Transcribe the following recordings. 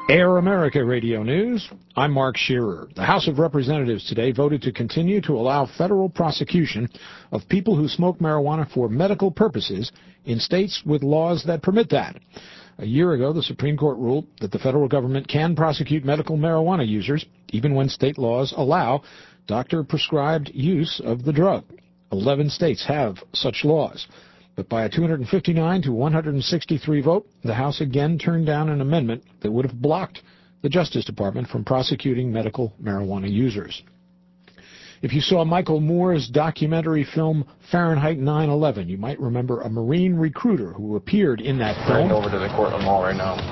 Air America Radio News. I'm Mark Shearer. The House of Representatives today voted to continue to allow federal prosecution of people who smoke marijuana for medical purposes in states with laws that permit that. A year ago, the Supreme Court ruled that the federal government can prosecute medical marijuana users even when state laws allow doctor-prescribed use of the drug. 11 states have such laws. But by a 259 to 163 vote, the House again turned down an amendment that would have blocked the Justice Department from prosecuting medical marijuana users. If you saw Michael Moore's documentary film Fahrenheit 9/11, you might remember a Marine recruiter who appeared in that film. Right over to the Cortland Mall right now.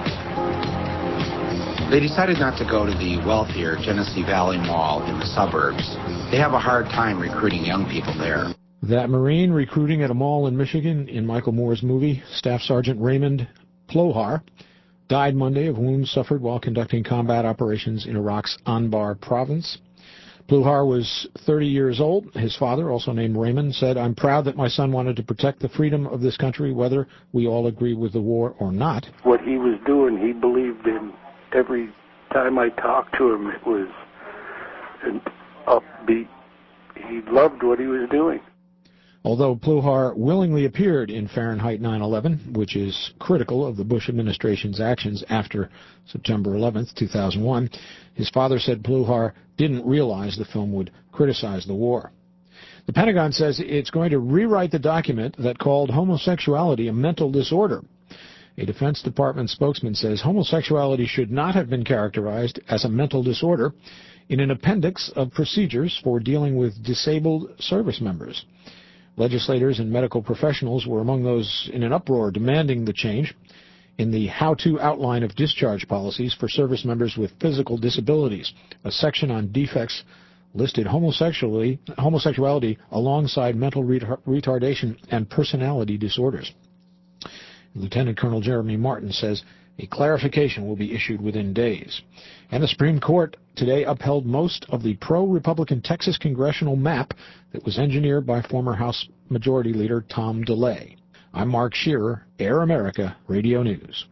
They decided not to go to the wealthier Genesee Valley Mall in the suburbs. They have a hard time recruiting young people there. That Marine recruiting at a mall in Michigan in Michael Moore's movie, Staff Sergeant Raymond Plohar, died Monday of wounds suffered while conducting combat operations in Iraq's Anbar province. Plohar was 30 years old. His father, also named Raymond, said, "I'm proud that my son wanted to protect the freedom of this country, whether we all agree with the war or not." What he was doing, he believed in. Every time I talked to him, it was an upbeat. He loved what he was doing. Although Plohar willingly appeared in Fahrenheit 9/11, which is critical of the Bush administration's actions after September 11th, 2001, his father said Plohar didn't realize the film would criticize the war. The Pentagon says it's going to rewrite the document that called homosexuality a mental disorder. A Defense Department spokesman says homosexuality should not have been characterized as a mental disorder in an appendix of procedures for dealing with disabled service members. Legislators and medical professionals were among those in an uproar demanding the change. In the how-to outline of discharge policies for service members with physical disabilities, a section on defects listed homosexuality alongside mental retardation and personality disorders. Lieutenant Colonel Jeremy Martin says a clarification will be issued within days. And the Supreme Court today upheld most of the pro-Republican Texas congressional map that was engineered by former House Majority Leader Tom DeLay. I'm Mark Shearer, Air America Radio News.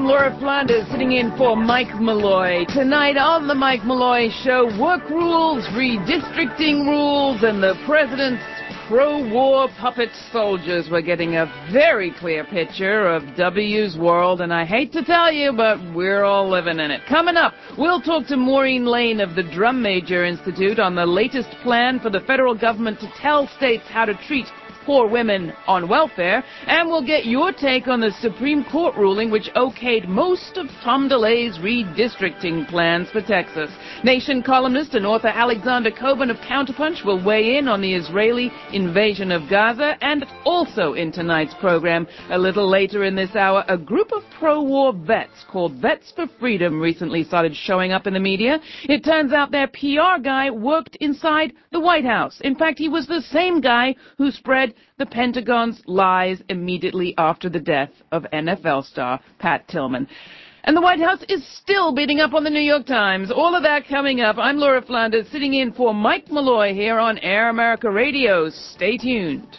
I'm Laura Flanders, sitting in for Mike Malloy. Tonight on the Mike Malloy Show, work rules, redistricting rules, and the president's pro-war puppet soldiers. We're getting a very clear picture of W's world, and I hate to tell you, but we're all living in it. Coming up, we'll talk to Maureen Lane of the Drum Major Institute on the latest plan for the federal government to tell states how to treat poor women on welfare, and we'll get your take on the Supreme Court ruling which okayed most of Tom DeLay's redistricting plans for Texas. Nation columnist and author Alexander Coben of Counterpunch will weigh in on the Israeli invasion of Gaza, and also in tonight's program, a little later in this hour, a group of pro-war vets called Vets for Freedom recently started showing up in the media. It turns out their PR guy worked inside the White House. In fact, he was the same guy who spread the Pentagon's lies immediately after the death of NFL star Pat Tillman. And the White House is still beating up on the New York Times. All of that coming up. I'm Laura Flanders, sitting in for Mike Malloy here on Air America Radio. Stay tuned.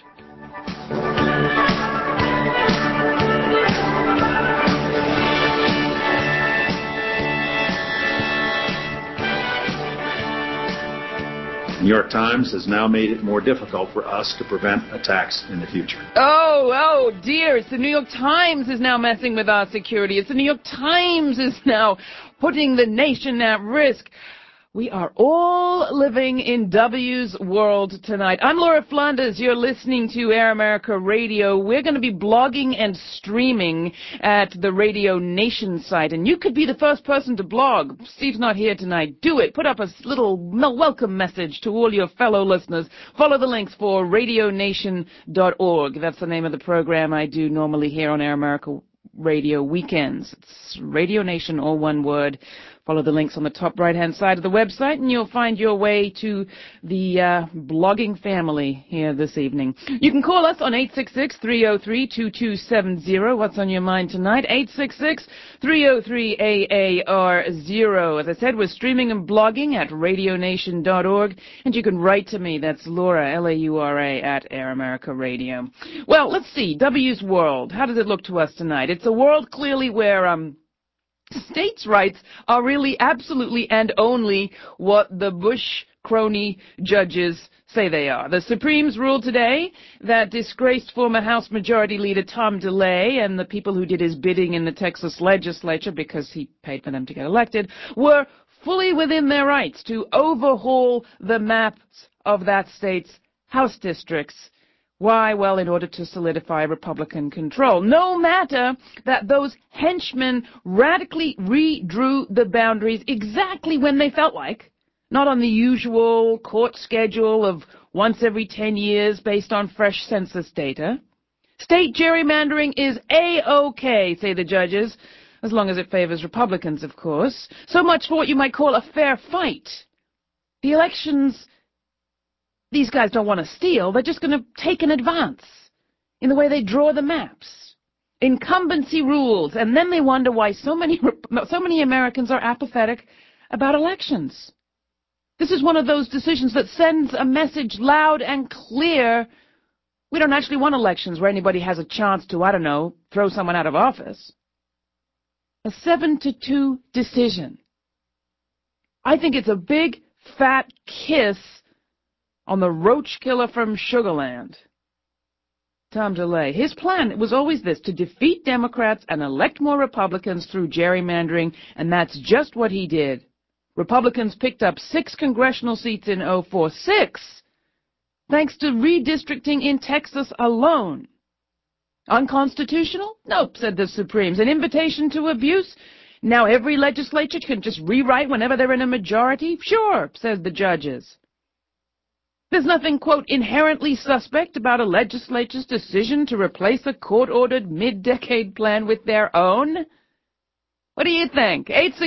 The New York Times has now made it more difficult for us to prevent attacks in the future. Oh dear, it's the New York Times is now messing with our security. It's the New York Times is now putting the nation at risk. We are all living in W's world tonight. I'm Laura Flanders. You're listening to Air America Radio. We're going to be blogging and streaming at the Radio Nation site, and you could be the first person to blog. Steve's not here tonight. Do it. Put up a little welcome message to all your fellow listeners. Follow the links for radionation.org. That's the name of the program I do normally here on Air America Radio weekends. It's Radio Nation, all one word. Follow the links on the top right-hand side of the website, and you'll find your way to the blogging family here this evening. You can call us on 866-303-2270. What's on your mind tonight? 866-303-AAR0. As I said, we're streaming and blogging at radionation.org, and you can write to me. That's Laura, L-A-U-R-A, at Air America Radio. Well, let's see. W's world. How does it look to us tonight? It's a world clearly where states' rights are really absolutely and only what the Bush crony judges say they are. The Supremes ruled today that disgraced former House Majority Leader Tom DeLay and the people who did his bidding in the Texas legislature because he paid for them to get elected were fully within their rights to overhaul the maps of that state's House districts. Why? Well, in order to solidify Republican control. No matter that those henchmen radically redrew the boundaries exactly when they felt like, not on the usual court schedule of once every 10 years based on fresh census data. State gerrymandering is A-OK, say the judges, as long as it favors Republicans, of course. So much for what you might call a fair fight. The elections these guys don't want to steal. They're just going to take an advance in the way they draw the maps. Incumbency rules, and then they wonder why so many Americans are apathetic about elections. This is one of those decisions that sends a message loud and clear. We don't actually want elections where anybody has a chance to, I don't know, throw someone out of office. A 7-2 decision. I think it's a big, fat kiss on the roach killer from Sugarland, Tom DeLay. His plan was always this, to defeat Democrats and elect more Republicans through gerrymandering, and that's just what he did. Republicans picked up 6 congressional seats in 2004. 6! Thanks to redistricting in Texas alone. Unconstitutional? Nope, said the Supremes. An invitation to abuse? Now every legislature can just rewrite whenever they're in a majority? Sure, said the judges. There's nothing, quote, inherently suspect about a legislature's decision to replace a court-ordered mid-decade plan with their own. What do you think?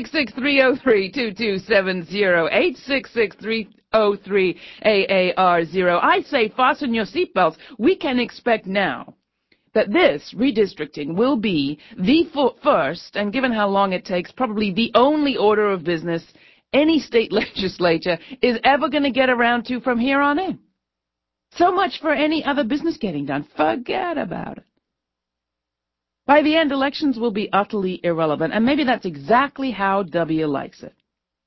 866-303-2270, 866-303-AAR0. I say fasten your seatbelts. We can expect now that this redistricting will be the first, and given how long it takes, probably the only order of business any state legislature is ever going to get around to from here on in. So much for any other business getting done. Forget about it. By the end, elections will be utterly irrelevant, and maybe that's exactly how W likes it.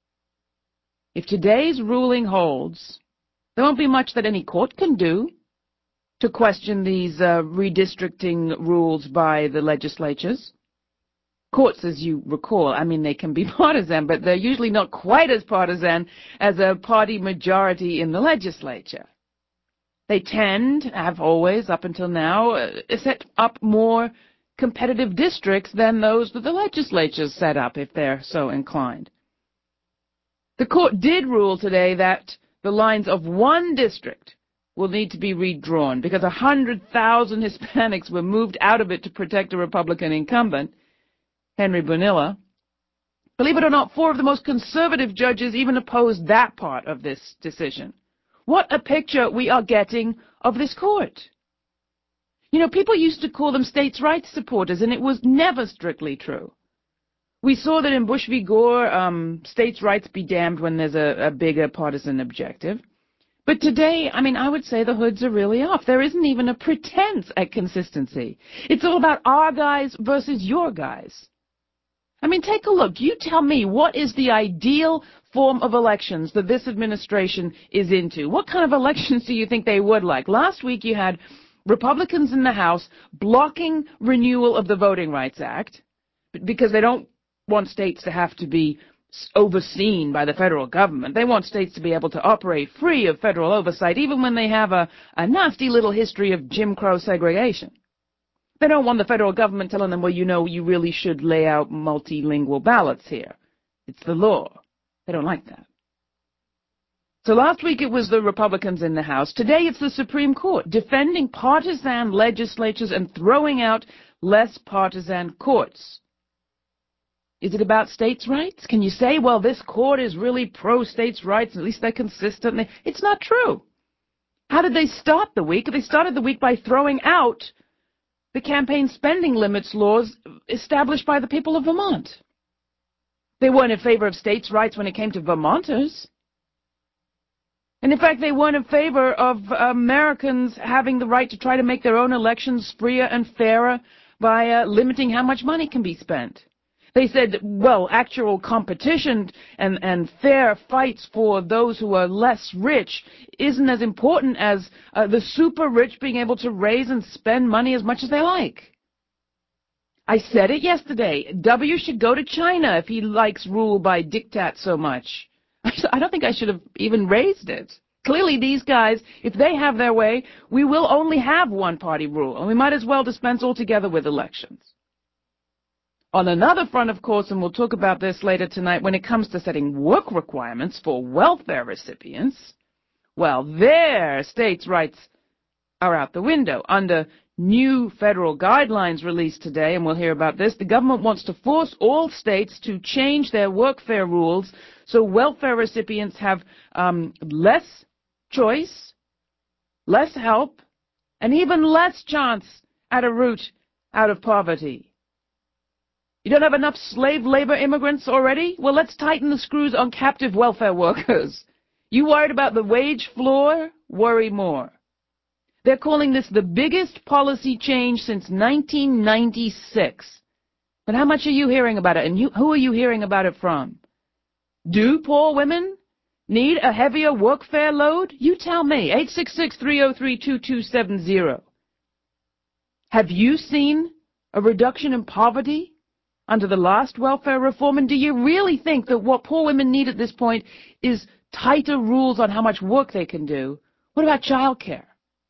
If today's ruling holds, there won't be much that any court can do to question these redistricting rules by the legislatures. Courts, as you recall, I mean, they can be partisan, but they're usually not quite as partisan as a party majority in the legislature. They tend, have always, up until now, set up more competitive districts than those that the legislatures set up, if they're so inclined. The court did rule today that the lines of one district will need to be redrawn because 100,000 Hispanics were moved out of it to protect a Republican incumbent, Henry Bonilla. Believe it or not, 4 of the most conservative judges even opposed that part of this decision. What a picture we are getting of this court. You know, people used to call them states' rights supporters, and it was never strictly true. We saw that in Bush v. Gore, states' rights be damned when there's a bigger partisan objective. But today, I mean, I would say the hoods are really off. There isn't even a pretense at consistency. It's all about our guys versus your guys. I mean, take a look. You tell me, what is the ideal form of elections that this administration is into? What kind of elections do you think they would like? Last week you had Republicans in the House blocking renewal of the Voting Rights Act because they don't want states to have to be overseen by the federal government. They want states to be able to operate free of federal oversight, even when they have a nasty little history of Jim Crow segregation. They don't want the federal government telling them, well, you know, you really should lay out multilingual ballots here. It's the law. They don't like that. So last week it was the Republicans in the House. Today it's the Supreme Court defending partisan legislatures and throwing out less partisan courts. Is it about states' rights? Can you say, well, this court is really pro-states' rights, at least they're consistent? It's not true. How did they start the week? They started the week by throwing out the campaign spending limits laws established by the people of Vermont. They weren't in favor of states' rights when it came to Vermonters. And in fact, they weren't in favor of Americans having the right to try to make their own elections freer and fairer by limiting how much money can be spent. They said, well, actual competition and fair fights for those who are less rich isn't as important as the super rich being able to raise and spend money as much as they like. I said it yesterday. W should go to China if he likes rule by diktat so much. I don't think I should have even raised it. Clearly, these guys, if they have their way, we will only have one-party rule, and we might as well dispense altogether with elections. On another front, of course, and we'll talk about this later tonight, when it comes to setting work requirements for welfare recipients, well, their states' rights are out the window. Under new federal guidelines released today, and we'll hear about this, the government wants to force all states to change their workfare rules so welfare recipients have less choice, less help, and even less chance at a route out of poverty. You don't have enough slave labor immigrants already? Well, let's tighten the screws on captive welfare workers. You worried about the wage floor? Worry more. They're calling this the biggest policy change since 1996. But how much are you hearing about it, and who are you hearing about it from? Do poor women need a heavier workfare load? You tell me. 866-303-2270. Have you seen a reduction in poverty under the last welfare reform? And do you really think that what poor women need at this point is tighter rules on how much work they can do? What about child care?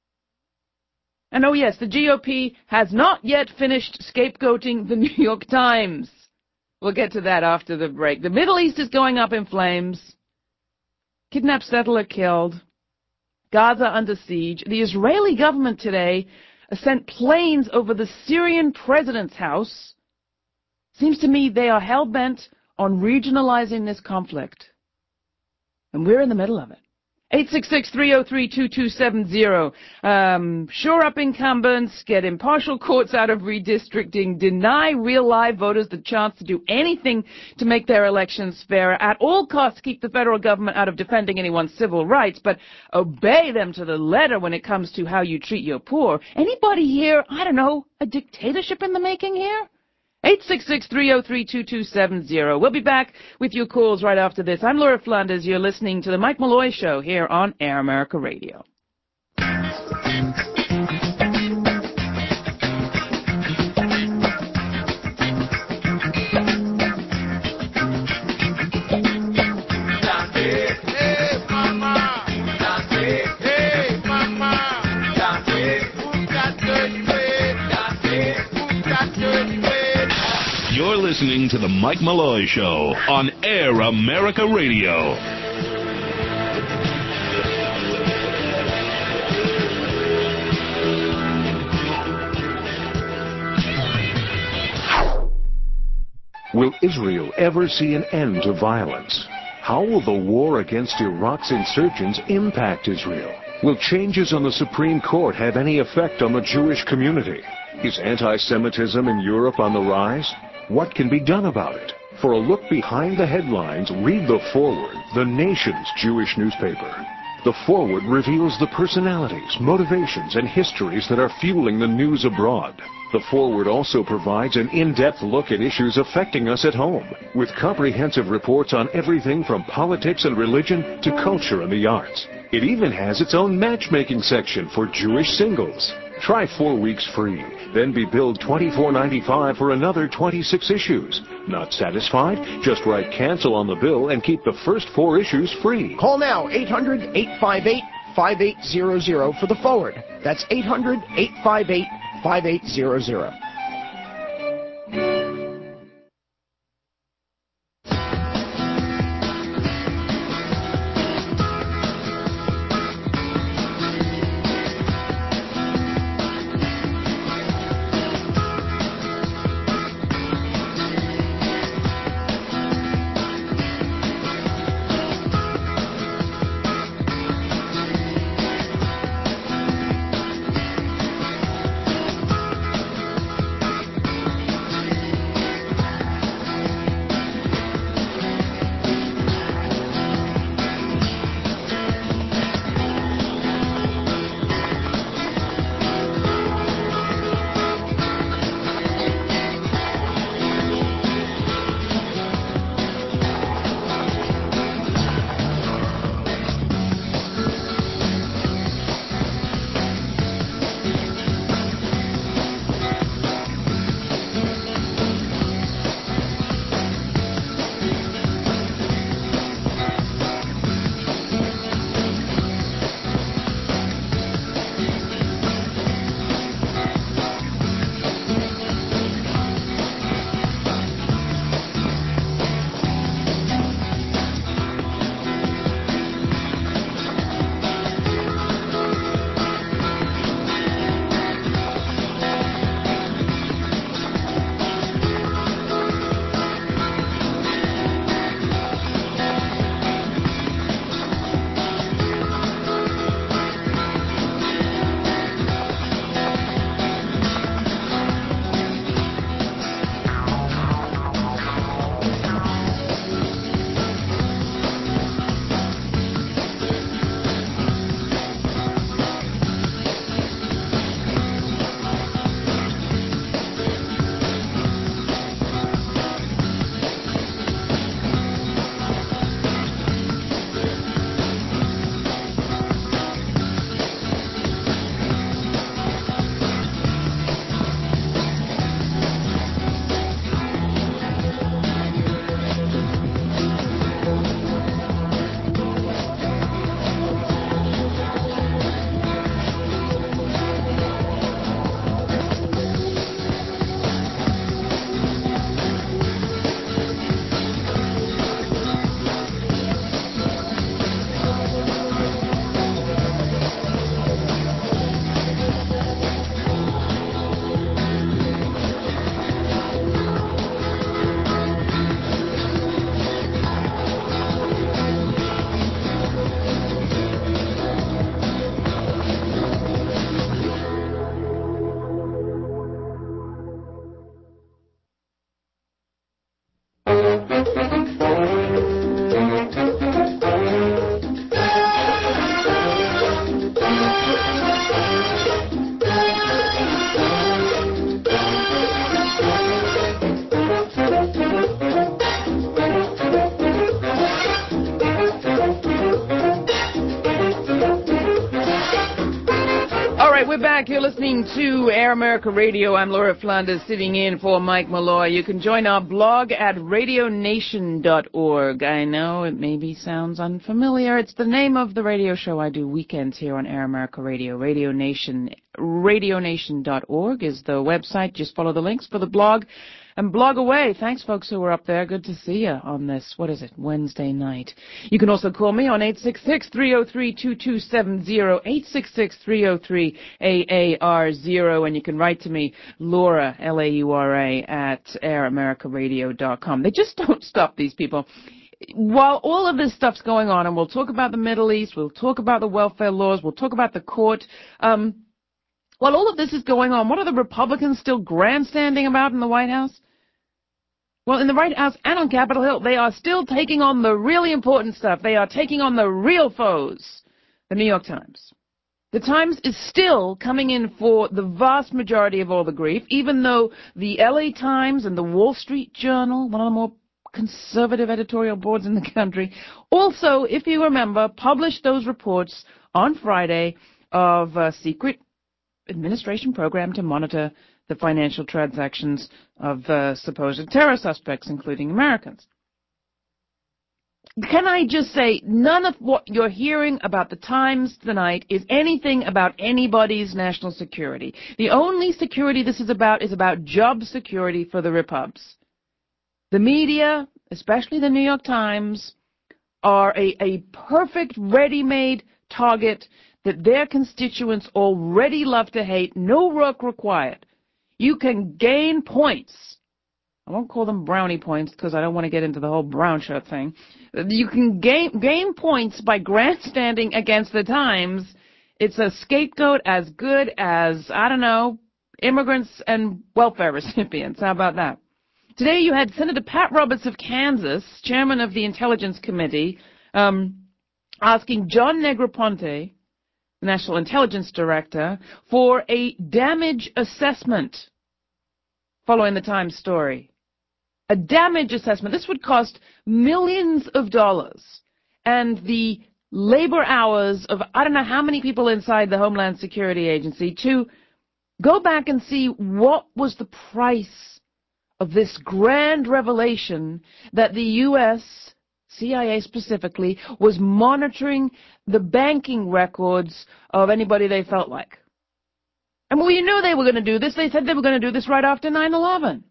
And oh yes, the GOP has not yet finished scapegoating the New York Times. We'll get to that after the break. The Middle East is going up in flames. Kidnapped settler killed. Gaza under siege. The Israeli government today sent planes over the Syrian president's house. Seems to me they are hell-bent on regionalizing this conflict. And we're in the middle of it. 866-303-2270. Shore up incumbents, get impartial courts out of redistricting, deny real live voters the chance to do anything to make their elections fair, at all costs keep the federal government out of defending anyone's civil rights, but obey them to the letter when it comes to how you treat your poor. Anybody here, I don't know, a dictatorship in the making here? 866-303-2270. We'll be back with your calls right after this. I'm Laura Flanders. You're listening to The Mike Malloy Show here on Air America Radio. You're listening to The Mike Malloy Show on Air America Radio. Will Israel ever see an end to violence? How will the war against Iraq's insurgents impact Israel? Will changes on the Supreme Court have any effect on the Jewish community? Is anti-Semitism in Europe on the rise? What can be done about it? For a look behind the headlines, read The Forward, the nation's Jewish newspaper. The Forward reveals the personalities, motivations, and histories that are fueling the news abroad. The Forward also provides an in-depth look at issues affecting us at home, with comprehensive reports on everything from politics and religion to culture and the arts. It even has its own matchmaking section for Jewish singles. Try 4 weeks free, then be billed $24.95 for another 26 issues. Not satisfied? Just write cancel on the bill and keep the first 4 issues free. Call now, 800-858-5800 for The Forward. That's 800-858-5800. we're back. You're listening to Air America Radio. I'm Laura Flanders, sitting in for Mike Malloy. You can join our blog at radionation.org. I know it maybe sounds unfamiliar. It's the name of the radio show I do weekends here on Air America Radio. Radio Nation. Radionation.org is the website. Just follow the links for the blog and blog away. Thanks, folks who were up there. Good to see you on this, Wednesday night. You can also call me on 866-303-2270, 866-303-AAR0, and you can write to me, Laura, L-A-U-R-A, at airamericaradio.com. They just don't stop, these people. While all of this stuff's going on, and we'll talk about the Middle East, we'll talk about the welfare laws, we'll talk about the court, while all of this is going on, what are the Republicans still grandstanding about in the White House? Well, in the White House and on Capitol Hill, they are still taking on the really important stuff. They are taking on the real foes, the New York Times. The Times is still coming in for the vast majority of all the grief, even though the LA Times and the Wall Street Journal, one of the more conservative editorial boards in the country, also, if you remember, published those reports on Friday of a secret administration program to monitor the financial transactions of supposed terror suspects, including Americans. Can I just say, none of what you're hearing about the Times tonight is anything about anybody's national security. The only security this is about job security for the Repubs. The media, especially the New York Times, are a perfect, ready-made target that their constituents already love to hate, no work required. You can gain points. I won't call them brownie points because I don't want to get into the whole brown shirt thing. You can gain points by grandstanding against the Times. It's a scapegoat as good as, I don't know, immigrants and welfare recipients. How about that? Today you had Senator Pat Roberts of Kansas, chairman of the Intelligence Committee, asking John Negroponte, the National Intelligence Director, for a damage assessment following the Times story. A damage assessment. This would cost millions of dollars. And the labor hours of I don't know how many people inside the Homeland Security Agency to go back and see what was the price of this grand revelation that the U.S., CIA specifically, was monitoring the banking records of anybody they felt like. And we knew they were going to do this. They said they were going to do this right after 9/11.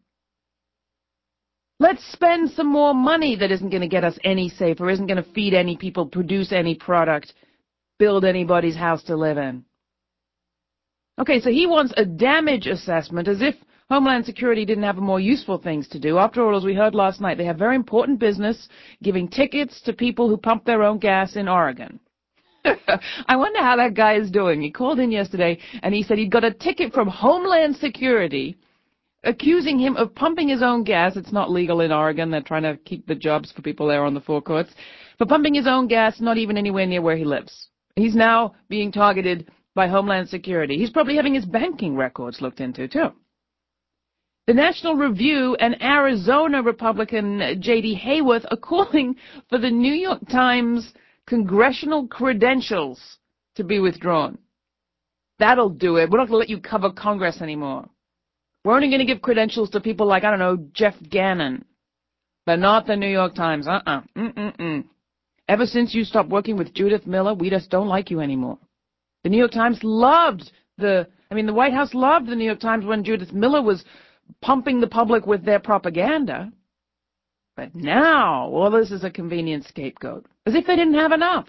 Let's spend some more money that isn't going to get us any safer, isn't going to feed any people, produce any product, build anybody's house to live in. Okay, so he wants a damage assessment as if Homeland Security didn't have more useful things to do. After all, as we heard last night, they have very important business giving tickets to people who pump their own gas in Oregon. I wonder how that guy is doing. He called in yesterday, and he said he'd got a ticket from Homeland Security accusing him of pumping his own gas. It's not legal in Oregon. They're trying to keep the jobs for people there on the forecourts. For pumping his own gas, not even anywhere near where he lives. He's now being targeted by Homeland Security. He's probably having his banking records looked into, too. The National Review and Arizona Republican J.D. Hayworth are calling for the New York Times congressional credentials to be withdrawn. That'll do it. We're not going to let you cover Congress anymore. We're only going to give credentials to people like, I don't know, Jeff Gannon, but not the New York Times. Ever since you stopped working with Judith Miller, we just don't like you anymore. The New York Times loved the White House loved the New York Times when Judith Miller was pumping the public with their propaganda. But now, all this is a convenient scapegoat, as if they didn't have enough.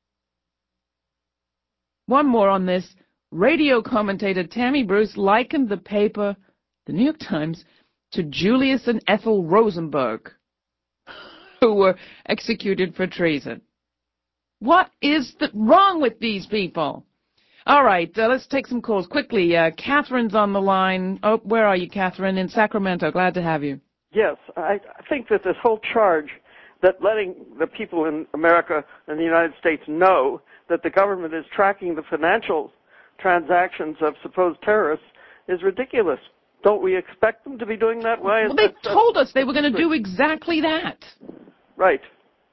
One more on this. Radio commentator Tammy Bruce likened the paper, the New York Times, to Julius and Ethel Rosenberg, who were executed for treason. What is wrong with these people? All right, let's take some calls quickly. Catherine's on the line. Oh, where are you, Catherine? In Sacramento. Glad to have you. Yes, I think that this whole charge that letting the people in America and the United States know that the government is tracking the financial transactions of supposed terrorists is ridiculous. Don't we expect them to be doing that? Why? Well, they told us they were going to do exactly that. Right.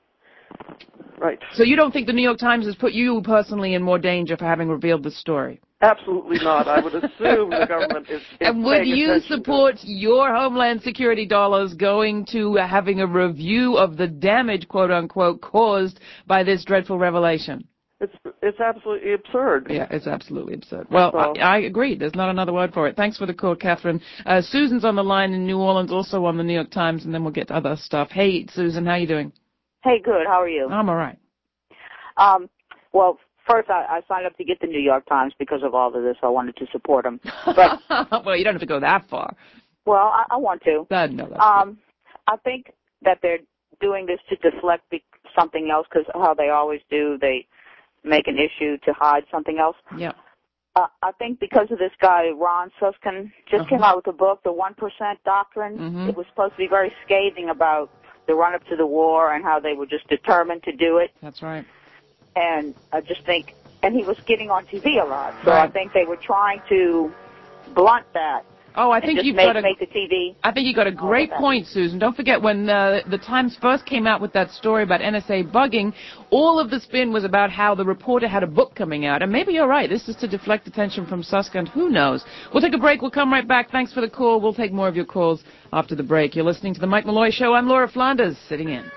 Right. So you don't think the New York Times has put you personally in more danger for having revealed this story? Absolutely not. I would assume the government is And would paying you attention support your Homeland Security dollars going to having a review of the damage, quote unquote, caused by this dreadful revelation? It's absolutely absurd. Yeah, it's absolutely absurd. Well, I agree. There's not another word for it. Thanks for the call, Catherine. Susan's on the line in New Orleans, also on the New York Times, and then we'll get to other stuff. Hey, Susan, how you doing? Hey, good. How are you? I'm all right. Well, first, I signed up to get the New York Times because of all of this. I wanted to support them. But, well, you don't have to go that far. Well, I want to. No, that's I think that they're doing this to deflect something else, because how they always do, they make an issue to hide something else. Yeah. I think because of this guy, Ron Suskind, just came out with a book, The 1% Doctrine. Mm-hmm. It was supposed to be very scathing about the run-up to the war and how they were just determined to do it. That's right. And I just think, and he was getting on TV a lot, so right. I think they were trying to blunt that. Oh, I think you've got to make the TV. I think you got a great point, Susan. Don't forget when the Times first came out with that story about NSA bugging, all of the spin was about how the reporter had a book coming out. And maybe you're right. This is to deflect attention from Suskind. Who knows? We'll take a break. We'll come right back. Thanks for the call. We'll take more of your calls after the break. You're listening to The Mike Malloy Show. I'm Laura Flanders, sitting in.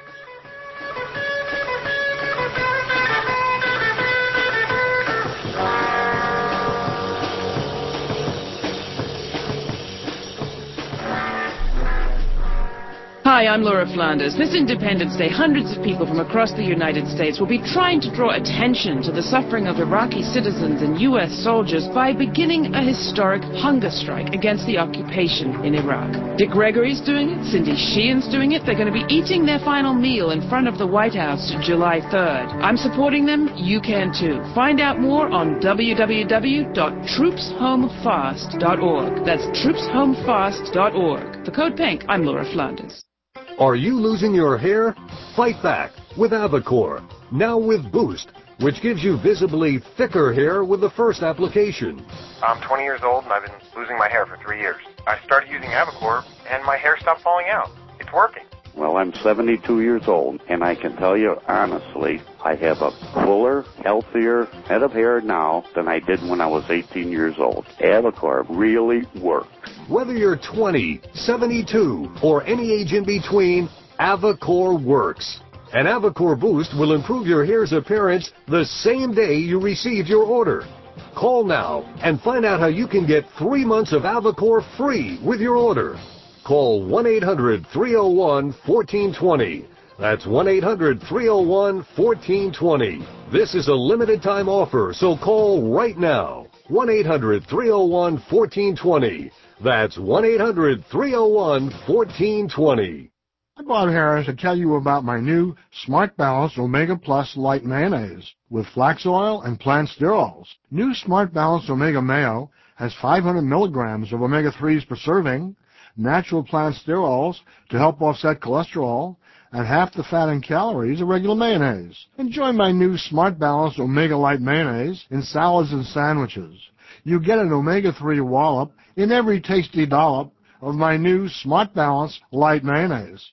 Hi, I'm Laura Flanders. This Independence Day, hundreds of people from across the United States will be trying to draw attention to the suffering of Iraqi citizens and U.S. soldiers by beginning a historic hunger strike against the occupation in Iraq. Dick Gregory's doing it. Cindy Sheehan's doing it. They're going to be eating their final meal in front of the White House July 3rd. I'm supporting them. You can too. Find out more on www.troopshomefast.org. That's troopshomefast.org. For Code Pink, I'm Laura Flanders. Are you losing your hair? Fight back with Avacor, now with Boost, which gives you visibly thicker hair with the first application. I'm 20 years old and I've been losing my hair for 3 years. I started using Avacor and my hair stopped falling out. It's working. Well, I'm 72 years old, and I can tell you honestly, I have a fuller, healthier head of hair now than I did when I was 18 years old. Avacor really works. Whether you're 20, 72, or any age in between, Avacor works. And Avacor Boost will improve your hair's appearance the same day you receive your order. Call now and find out how you can get 3 months of Avacor free with your order. Call 1-800-301-1420. That's 1-800-301-1420. This is a limited time offer, so call right now. 1-800-301-1420. That's 1-800-301-1420. I'm Bob Harris to tell you about my new Smart Balance Omega Plus Light Mayonnaise with flax oil and plant sterols. New Smart Balance Omega Mayo has 500 milligrams of omega-3s per serving, natural plant sterols to help offset cholesterol, and half the fat and calories of regular mayonnaise. Enjoy my new Smart Balance Omega Light Mayonnaise in salads and sandwiches. You get an omega-3 wallop in every tasty dollop of my new Smart Balance Light Mayonnaise.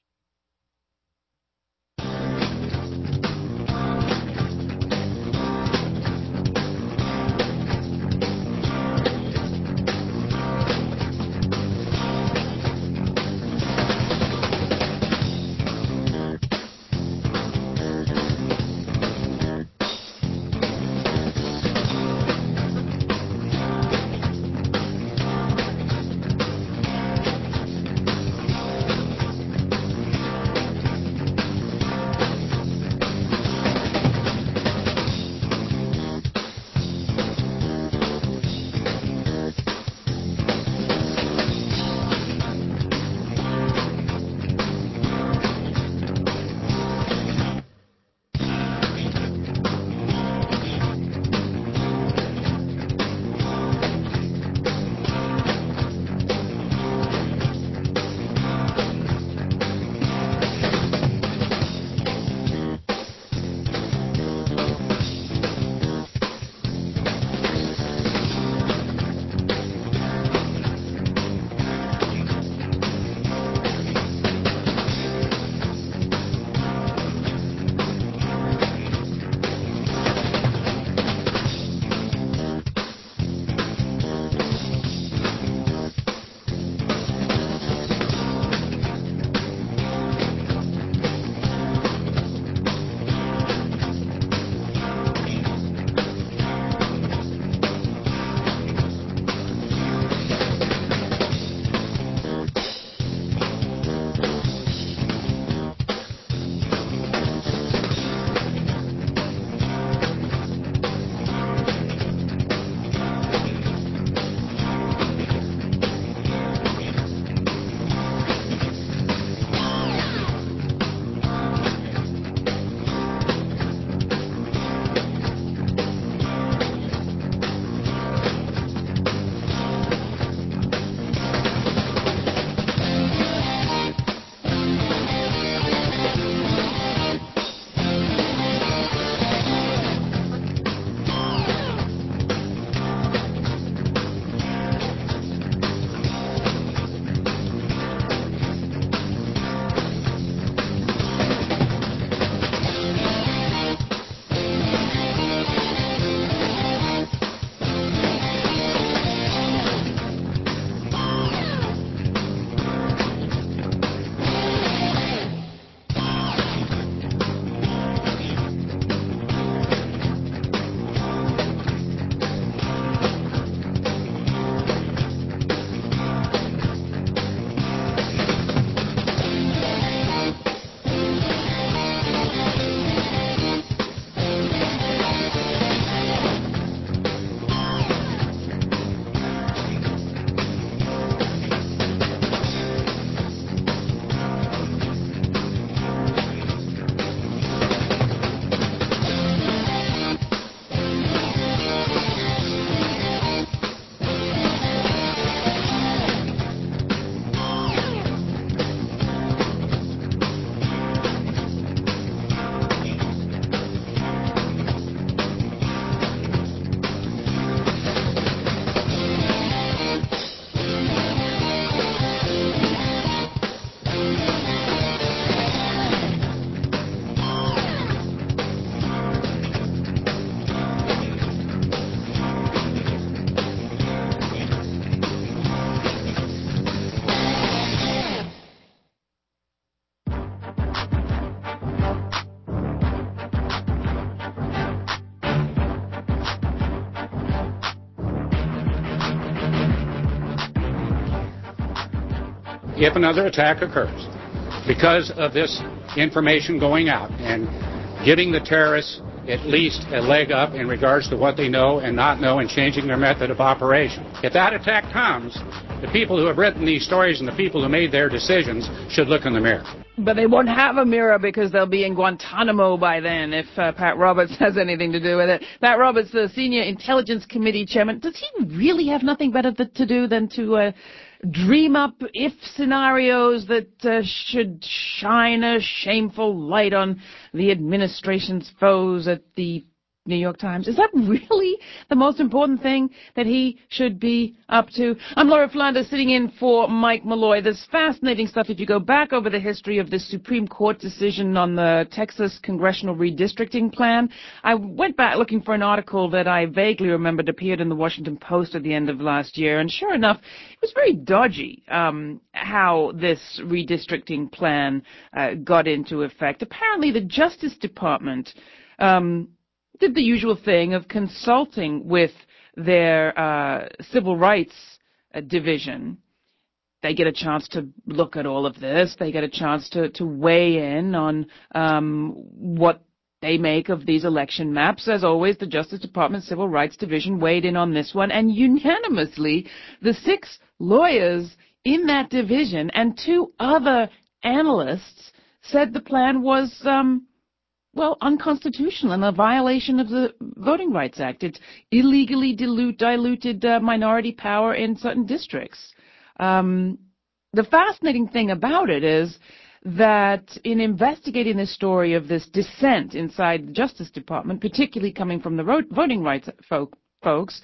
if another attack occurs, because of this information going out and giving the terrorists at least a leg up in regards to what they know and not know and changing their method of operation. If that attack comes, the people who have written these stories and the people who made their decisions should look in the mirror. But they won't have a mirror because they'll be in Guantanamo by then if Pat Roberts has anything to do with it. Pat Roberts, the Senior Intelligence Committee Chairman, does he really have nothing better to do than to dream up if scenarios that should shine a shameful light on the administration's foes at the New York Times? Is that really the most important thing that he should be up to? I'm Laura Flanders, sitting in for Mike Malloy. There's fascinating stuff if you go back over the history of the Supreme Court decision on the Texas congressional redistricting plan. I went back looking for an article that I vaguely remembered appeared in the Washington Post at the end of last year, and sure enough, it was very dodgy how this redistricting plan got into effect. Apparently, the Justice Department did the usual thing of consulting with their civil rights division. They get a chance to look at all of this. They get a chance to weigh in on what they make of these election maps. As always, the Justice Department Civil Rights Division weighed in on this one, and unanimously, the 6 lawyers in that division and 2 other analysts said the plan was unconstitutional and a violation of the Voting Rights Act. It illegally diluted minority power in certain districts. The fascinating thing about it is that in investigating the story of this dissent inside the Justice Department, particularly coming from the voting rights folks,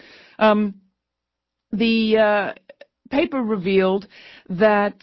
the paper revealed that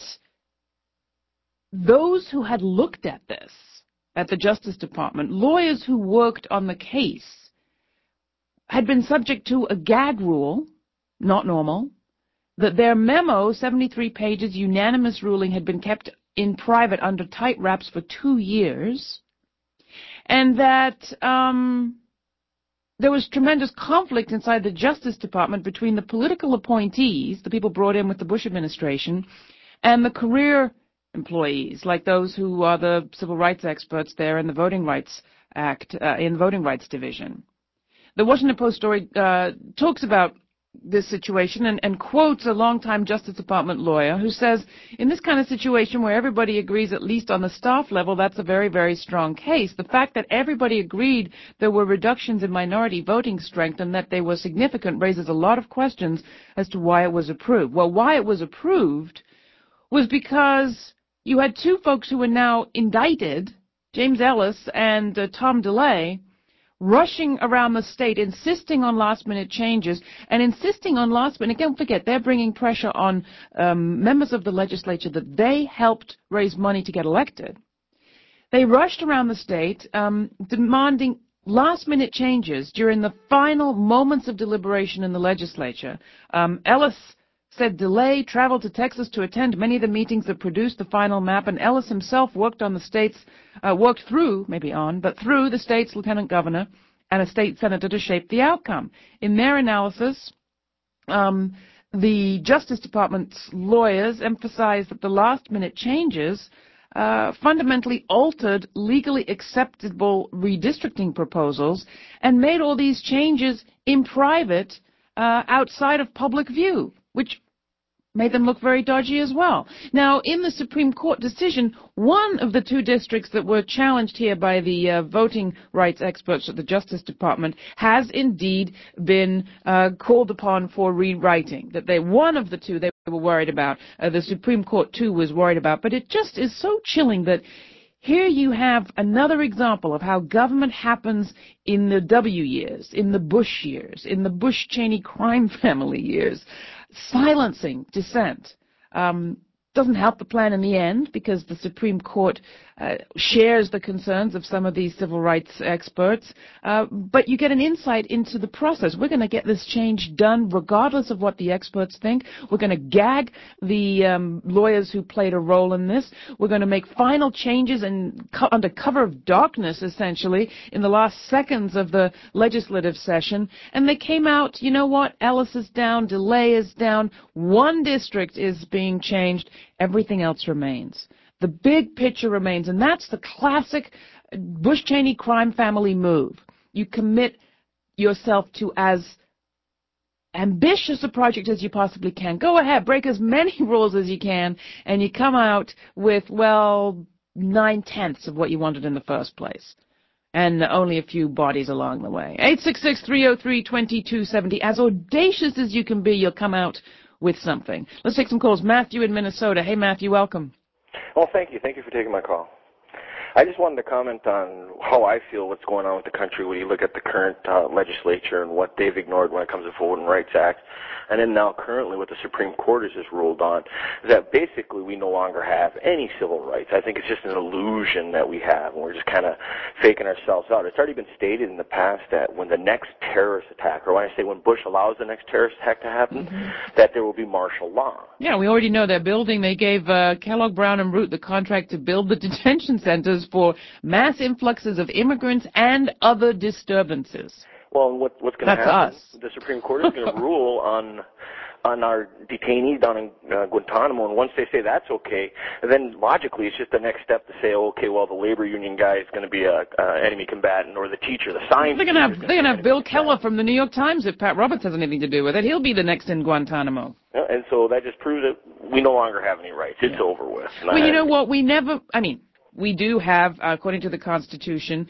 those who had looked at this at the Justice Department, lawyers who worked on the case, had been subject to a gag rule, not normal, that their memo, 73 pages, unanimous ruling, had been kept in private under tight wraps for 2 years, and that there was tremendous conflict inside the Justice Department between the political appointees, the people brought in with the Bush administration, and the career employees, like those who are the civil rights experts there in the Voting Rights Act, in the Voting Rights Division. The Washington Post story talks about this situation and quotes a longtime Justice Department lawyer who says, in this kind of situation where everybody agrees at least on the staff level, that's a very, very strong case. The fact that everybody agreed there were reductions in minority voting strength and that they were significant raises a lot of questions as to why it was approved. Well, why it was approved was because you had 2 folks who were now indicted, James Ellis and Tom DeLay, rushing around the state, insisting on last-minute changes, and insisting on last-minute, don't forget, they're bringing pressure on members of the legislature that they helped raise money to get elected. They rushed around the state, demanding last-minute changes during the final moments of deliberation in the legislature. Ellis said DeLay traveled to Texas to attend many of the meetings that produced the final map, and Ellis himself worked through the state's lieutenant governor and a state senator to shape the outcome. In their analysis, the Justice Department's lawyers emphasized that the last-minute changes fundamentally altered legally acceptable redistricting proposals and made all these changes in private outside of public view, which made them look very dodgy as well. Now, in the Supreme Court decision, one of the 2 districts that were challenged here by the voting rights experts at the Justice Department has indeed been called upon for rewriting. That one of the 2 they were worried about, the Supreme Court too was worried about. But it just is so chilling that here you have another example of how government happens in the W years, in the Bush years, in the Bush-Cheney crime family years, silencing dissent. Doesn't help the plan in the end because the Supreme Court shares the concerns of some of these civil rights experts, but you get an insight into the process. We're going to get this change done regardless of what the experts think. We're going to gag the lawyers who played a role in this. We're going to make final changes under cover of darkness, essentially, in the last seconds of the legislative session. And they came out, you know what, Ellis is down, DeLay is down, 1 district is being changed, everything else remains. The big picture remains, and that's the classic Bush-Cheney crime family move. You commit yourself to as ambitious a project as you possibly can. Go ahead, break as many rules as you can, and you come out with, well, 9/10 of what you wanted in the first place. And only a few bodies along the way. 866-303-2270. As audacious as you can be, you'll come out with something. Let's take some calls. Matthew in Minnesota. Hey, Matthew, welcome. Well, thank you. Thank you for taking my call. I just wanted to comment on how I feel what's going on with the country when you look at the current legislature and what they've ignored when it comes to the Voting Rights Act. And then now currently what the Supreme Court has just ruled on is that basically we no longer have any civil rights. I think it's just an illusion that we have, and we're just kind of faking ourselves out. It's already been stated in the past that when the next terrorist attack, or when I say when Bush allows the next terrorist attack to happen, that there will be martial law. Yeah, we already know they're building. They gave Kellogg, Brown & Root the contract to build the detention centers for mass influxes of immigrants and other disturbances. Well, what's going to happen? Us. The Supreme Court is going to rule on our detainees down in Guantanamo, and once they say that's okay, then logically it's just the next step to say, okay, well, the labor union guy is going to be a enemy combatant, or the teacher, the science. They're going to have Bill Keller from the New York Times if Pat Roberts has anything to do with it. He'll be the next in Guantanamo. And so that just proves that we no longer have any rights. It's over with. Well, you know what? We do have, according to the Constitution,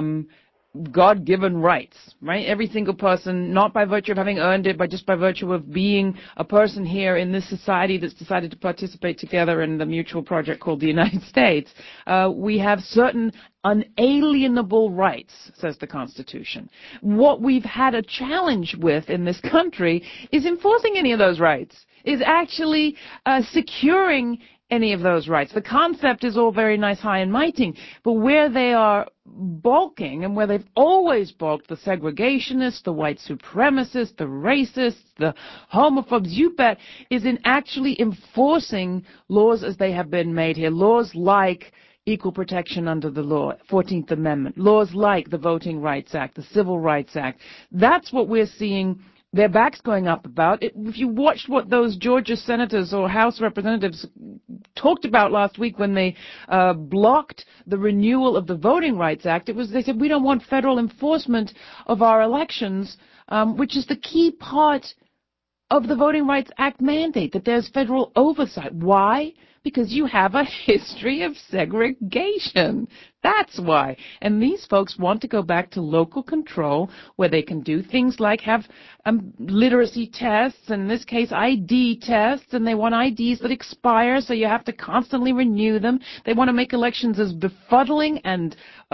God-given rights, right? Every single person, not by virtue of having earned it, but just by virtue of being a person here in this society that's decided to participate together in the mutual project called the United States. We have certain unalienable rights, says the Constitution. What we've had a challenge with in this country is enforcing any of those rights, is actually securing any of those rights. The concept is all very nice, high and mighty, but where they are balking, and where they've always balked, the segregationists, the white supremacists, the racists, the homophobes, you bet, is in actually enforcing laws as they have been made here. Laws like equal protection under the law, 14th Amendment. Laws like the Voting Rights Act, the Civil Rights Act. That's what we're seeing their backs going up about. If you watched what those Georgia senators or House representatives talked about last week when they blocked the renewal of the Voting Rights Act, they said, we don't want federal enforcement of our elections, which is the key part of the Voting Rights Act mandate, that there's federal oversight. Why? Because you have a history of segregation. That's why. And these folks want to go back to local control where they can do things like have literacy tests, and in this case ID tests, and they want IDs that expire so you have to constantly renew them. They want to make elections as befuddling and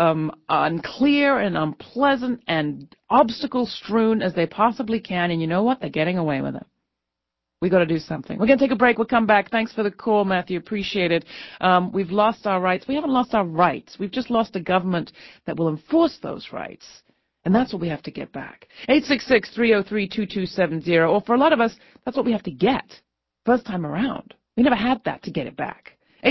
unclear and unpleasant and obstacle-strewn as they possibly can, and you know what? They're getting away with it. We've got to do something. We're going to take a break. We'll come back. Thanks for the call, Matthew. Appreciate it. We've lost our rights. We haven't lost our rights. We've just lost a government that will enforce those rights. And that's what we have to get back. 866-303-2270. Or for a lot of us, that's what we have to get. First time around. We never had that to get it back.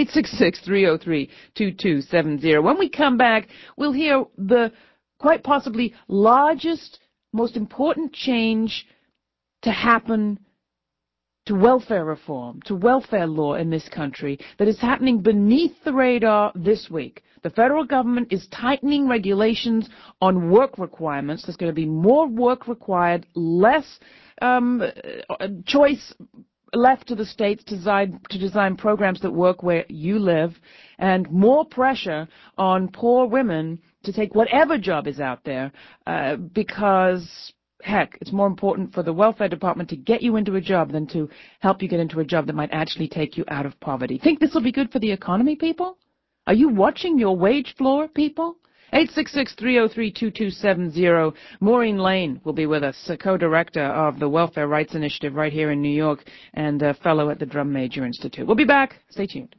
866-303-2270. When we come back, we'll hear the quite possibly largest, most important change to happen to welfare reform, to welfare law in this country that is happening beneath the radar this week. The federal government is tightening regulations on work requirements. There's going to be more work required, less choice left to the states to design programs that work where you live, and more pressure on poor women to take whatever job is out there because heck, it's more important for the welfare department to get you into a job than to help you get into a job that might actually take you out of poverty. Think this will be good for the economy, people? Are you watching your wage floor, people? 866-303-2270. Maureen Lane will be with us, a co-director of the Welfare Rights Initiative right here in New York and a fellow at the Drum Major Institute. We'll be back. Stay tuned.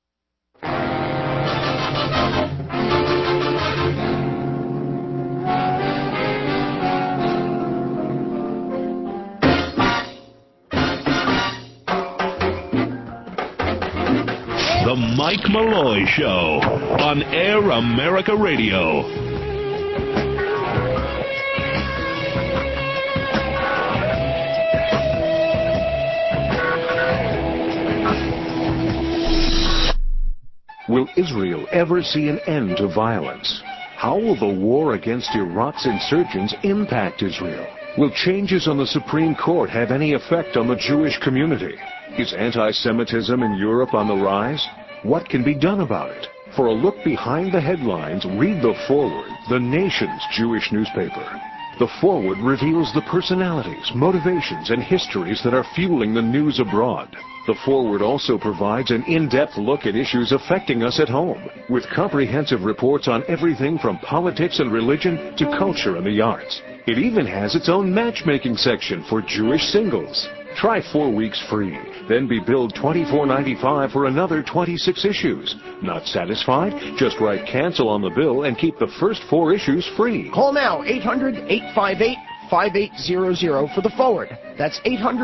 The Mike Malloy Show on Air America Radio. Israel ever see an end to violence? How will the war against Iraq's insurgents impact Israel? Will changes on the Supreme Court have any effect on the Jewish community? Is anti-Semitism in Europe on the rise? What can be done about it? For a look behind the headlines, read The Forward, the nation's Jewish newspaper. The Forward reveals the personalities, motivations, and histories that are fueling the news abroad. The Forward also provides an in-depth look at issues affecting us at home, with comprehensive reports on everything from politics and religion to culture and the arts. It even has its own matchmaking section for Jewish singles. Try 4 weeks free, then be billed $24.95 for another 26 issues. Not satisfied? Just write cancel on the bill and keep the first 4 issues free. Call now, 800-858-5800 for The Forward. That's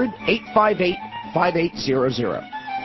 800-858-5800.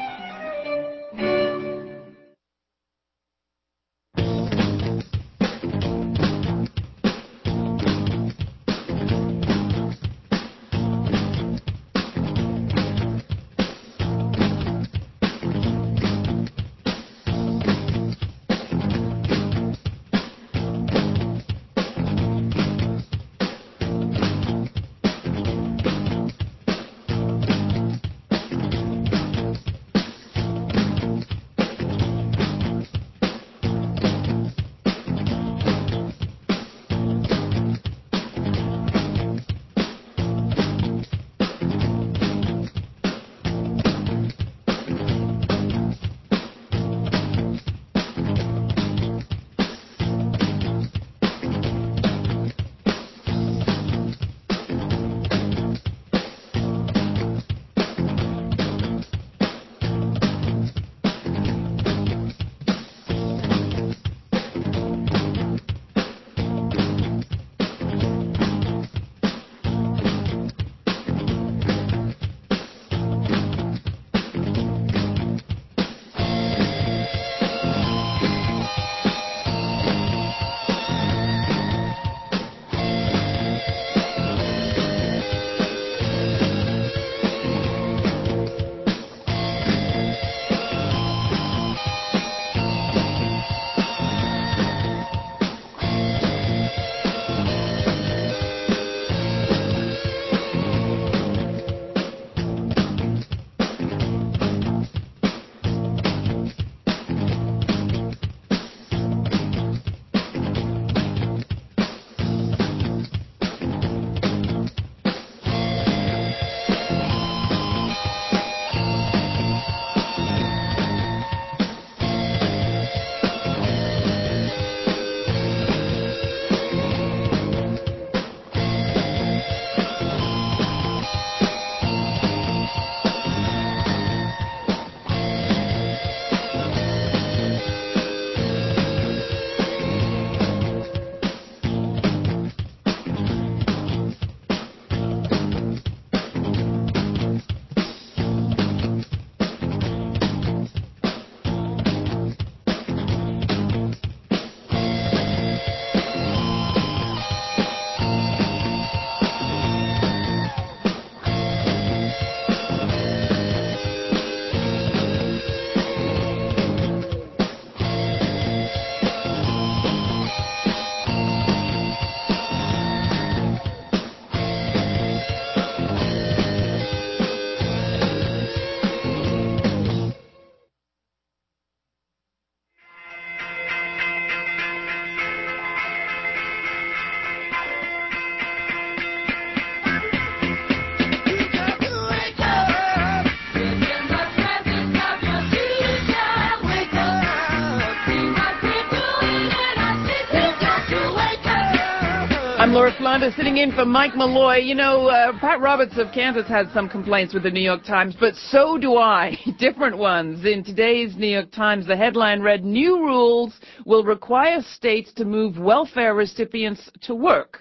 I'm Laura Flanders sitting in for Mike Malloy. You know, Pat Roberts of Kansas has some complaints with the New York Times, but so do I. Different ones. In today's New York Times, the headline read, "New rules will require states to move welfare recipients to work."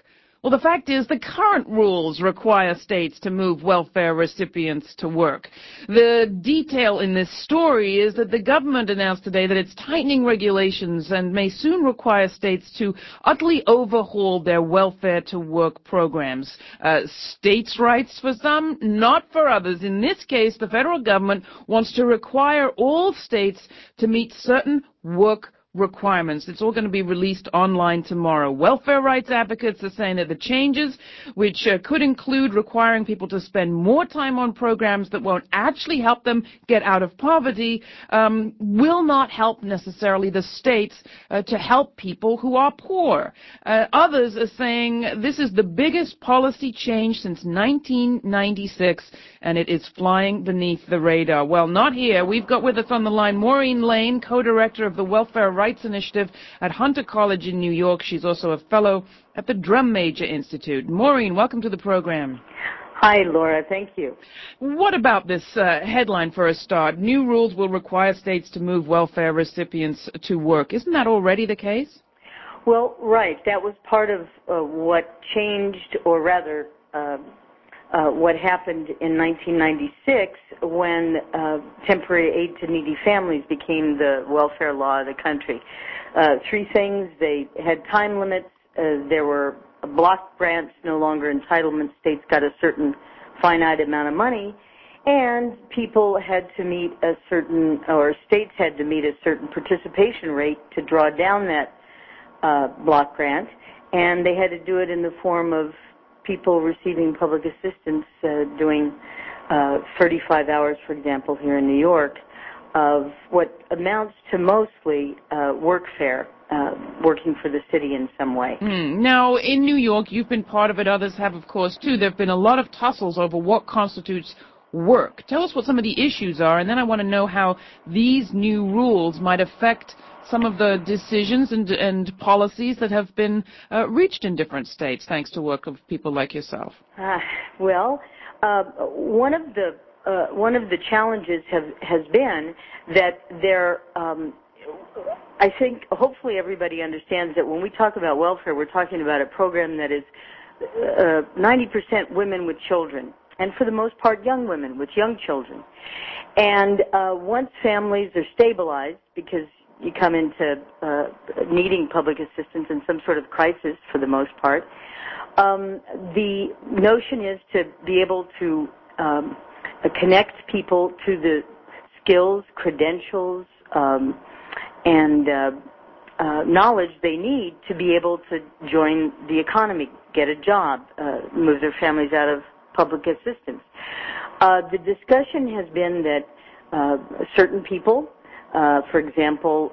Well, the fact is the current rules require states to move welfare recipients to work. The detail in this story is that the government announced today that it's tightening regulations and may soon require states to utterly overhaul their welfare to work programs. States' rights for some, not for others. In this case, the federal government wants to require all states to meet certain work requirements. It's all going to be released online tomorrow. Welfare rights advocates are saying that the changes, which could include requiring people to spend more time on programs that won't actually help them get out of poverty, will not help necessarily the states to help people who are poor. Others are saying this is the biggest policy change since 1996, and it is flying beneath the radar. Well, not here. We've got with us on the line Maureen Lane, co-director of the Welfare Rights Initiative at Hunter College in New York. She's also a fellow at the Drum Major Institute. Maureen, welcome to the program. Hi, Laura. Thank you. What about this headline for a start? New rules will require states to move welfare recipients to work. Isn't that already the case? Well, right. That was part of what changed, or rather, what happened in 1996 when temporary aid to needy families became the welfare law of the country. Three things. They had time limits. There were block grants, no longer entitlements. States got a certain finite amount of money. And people had to meet a certain, or states had to meet a certain participation rate to draw down that block grant. And they had to do it in the form of people receiving public assistance doing 35 hours, for example, here in New York, of what amounts to mostly workfare, working for the city in some way. Now, in New York, you've been part of it. Others have, of course, too. There have been a lot of tussles over what constitutes work. Tell us what some of the issues are, and then I want to know how these new rules might affect some of the decisions and policies that have been reached in different states, thanks to work of people like yourself. Well, one of the challenges has been that there. I think hopefully everybody understands that when we talk about welfare, we're talking about a program that is 90% women with children, and for the most part young women with young children. And once families are stabilized, because you come into needing public assistance in some sort of crisis for the most part, the notion is to be able to connect people to the skills, credentials, and knowledge they need to be able to join the economy, get a job, move their families out of public assistance. The discussion has been that certain people, for example,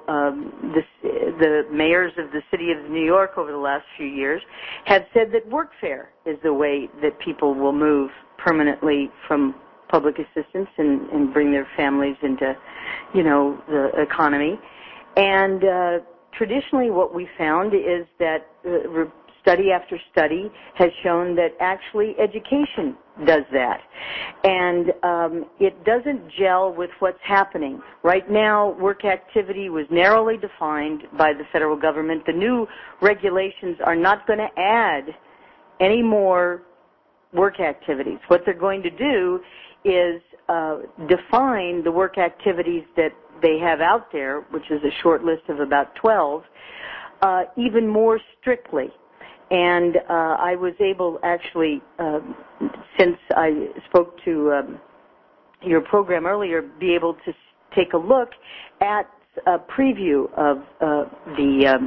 the mayors of the city of New York over the last few years have said that workfare is the way that people will move permanently from public assistance and bring their families into, the economy. And traditionally what we found is that study after study has shown that actually education does that. And it doesn't gel with what's happening. Right now, work activity was narrowly defined by the federal government. The new regulations are not going to add any more work activities. What they're going to do is define the work activities that they have out there, which is a short list of about 12, even more strictly. And I was able, actually, since I spoke to your program earlier, be able to take a look at a preview of the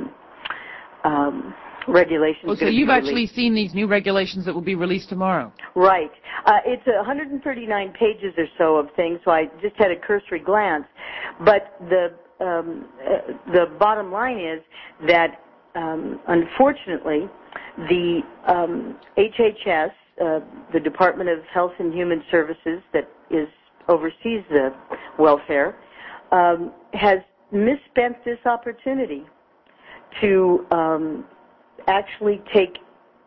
regulations. Well, so you've actually seen these new regulations that will be released tomorrow. Right. It's 139 pages or so of things, so I just had a cursory glance. But the bottom line is that, unfortunately, the HHS, the Department of Health and Human Services that oversees the welfare, has misspent this opportunity to actually take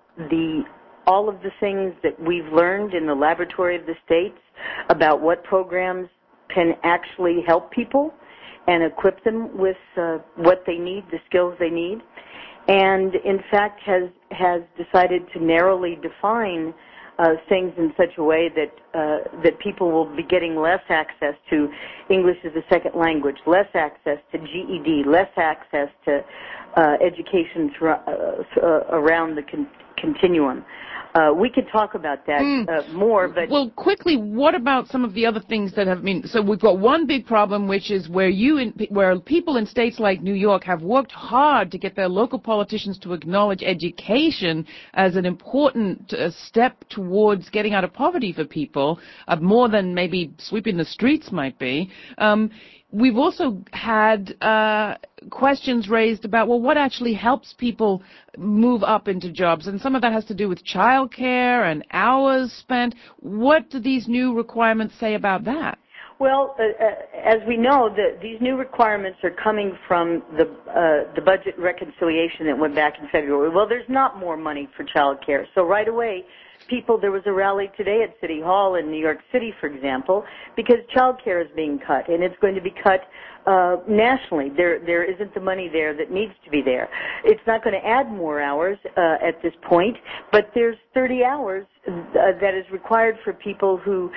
all of the things that we've learned in the laboratory of the states about what programs can actually help people and equip them with what they need, the skills they need, and in fact has decided to narrowly define things in such a way that people will be getting less access to English as a second language, less access to GED, less access to education around the continuum. We could talk about that more, but... Well, quickly, what about some of the other things that have been... So we've got one big problem, which is where people in states like New York have worked hard to get their local politicians to acknowledge education as an important step towards getting out of poverty for people, more than maybe sweeping the streets might be. We've also had questions raised about, well, what actually helps people move up into jobs? And some of that has to do with childcare and hours spent. What do these new requirements say about that? Well, as we know, these new requirements are coming from the budget reconciliation that went back in February. Well, there's not more money for child care. So right away, there was a rally today at City Hall in New York City, for example, because child care is being cut, and it's going to be cut nationally. There isn't the money there that needs to be there. It's not going to add more hours at this point, but there's 30 hours that is required for people who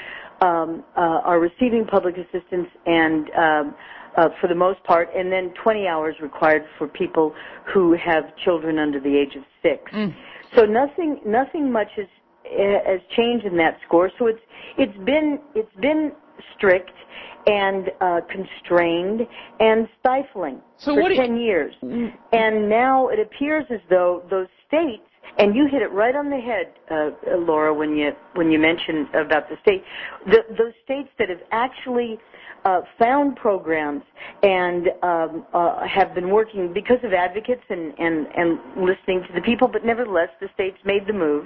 are receiving public assistance and for the most part, and then 20 hours required for people who have children under the age of 6. So nothing much has changed in that score. So it's been strict and constrained and stifling for 10 years. And now it appears as though those states, and you hit it right on the head, Laura, when you mentioned about the state, those states that have actually found programs and have been working because of advocates and listening to the people, but nevertheless the states made the moves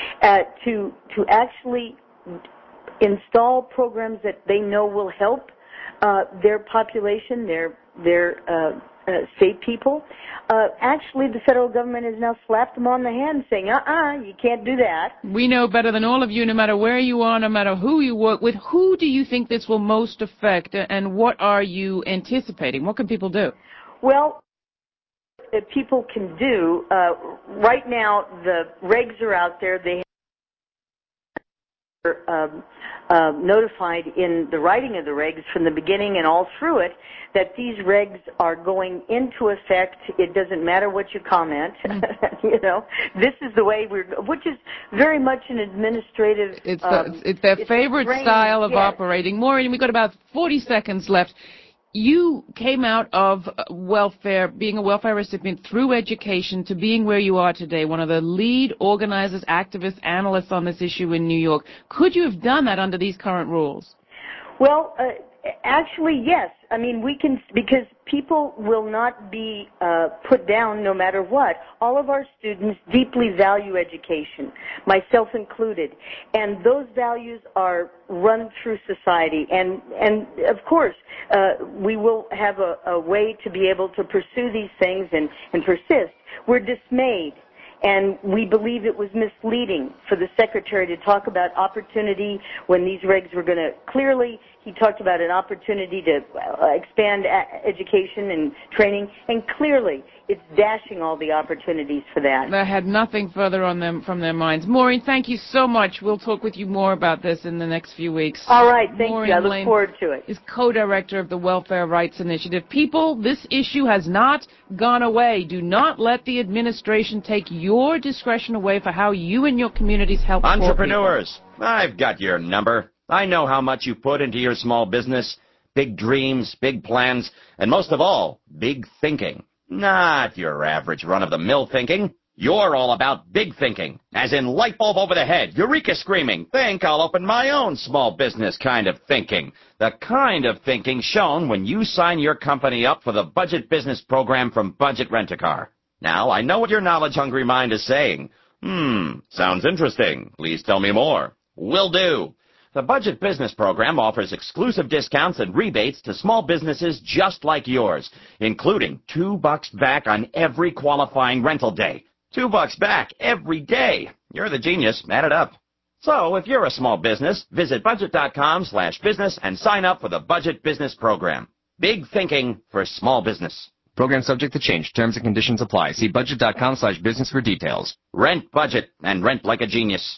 to actually install programs that they know will help their population, their state people. Actually, the federal government has now slapped them on the hand saying, you can't do that. We know better than all of you, no matter where you are, no matter who you work with. Who do you think this will most affect, and what are you anticipating? What can people do? Well, people can do, right now the regs are out there. They are notified in the writing of the regs from the beginning and all through it that these regs are going into effect. It doesn't matter what you comment. This is the way which is very much an administrative. It's their favorite style of operating. Maureen, we've got about 40 seconds left. You came out of welfare, being a welfare recipient, through education to being where you are today, one of the lead organizers, activists, analysts on this issue in New York. Could you have done that under these current rules? Well, actually, yes. I mean, we can, because people will not be put down no matter what. All of our students deeply value education, myself included, and those values are run through society. And of course, we will have a way to be able to pursue these things and persist. We're dismayed. And we believe it was misleading for the Secretary to talk about opportunity when these regs were going to, clearly he talked about an opportunity to expand education and training, and clearly it's dashing all the opportunities for that. They had nothing further on them from their minds. Maureen, thank you so much. We'll talk with you more about this in the next few weeks. All right, thank Maureen you. I look Lane forward to it. Is co-director of the Welfare Rights Initiative. People, this issue has not gone away. Do not let the administration take your discretion away for how you and your communities help entrepreneurs. I've got your number. I know how much you put into your small business. Big dreams, big plans, and most of all, big thinking. Not your average run-of-the-mill thinking. You're all about big thinking, as in light bulb over the head, eureka screaming, think I'll open my own small business kind of thinking. The kind of thinking shown when you sign your company up for the Budget Business Program from Budget Rent-A-Car. Now, I know what your knowledge-hungry mind is saying. Sounds interesting. Please tell me more. Will do. The Budget Business Program offers exclusive discounts and rebates to small businesses just like yours, including $2 back on every qualifying rental day. $2 back every day. You're the genius. Add it up. So, if you're a small business, visit budget.com/business and sign up for the Budget Business Program. Big thinking for small business. Program subject to change. Terms and conditions apply. See budget.com/business for details. Rent budget and rent like a genius.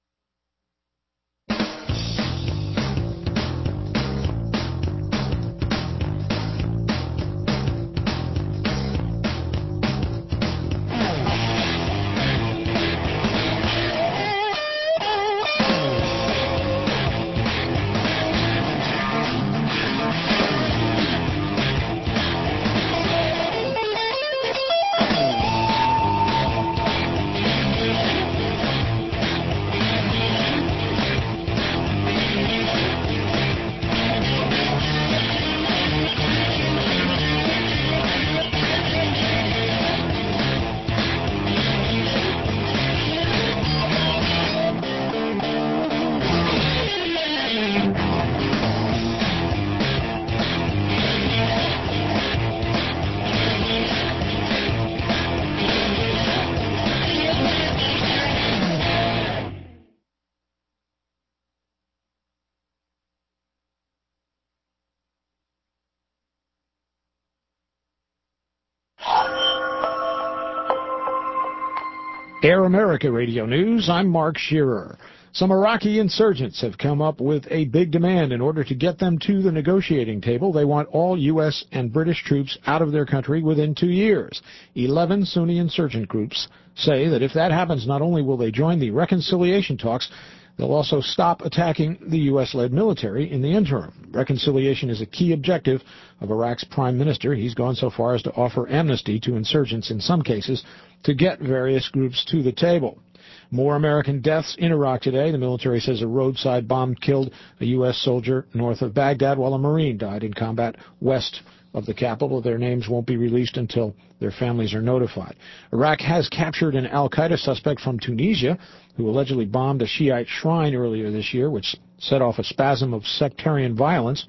Air America Radio News, I'm Mark Shearer. Some Iraqi insurgents have come up with a big demand in order to get them to the negotiating table. They want all U.S. and British troops out of their country within 2 years. 11 Sunni insurgent groups say that if that happens, not only will they join the reconciliation talks, they'll also stop attacking the U.S.-led military in the interim. Reconciliation is a key objective of Iraq's prime minister. He's gone so far as to offer amnesty to insurgents in some cases to get various groups to the table. More American deaths in Iraq today. The military says a roadside bomb killed a U.S. soldier north of Baghdad, while a Marine died in combat west of the capital. Their names won't be released until their families are notified. Iraq has captured an al-Qaeda suspect from Tunisia who allegedly bombed a Shiite shrine earlier this year, which set off a spasm of sectarian violence.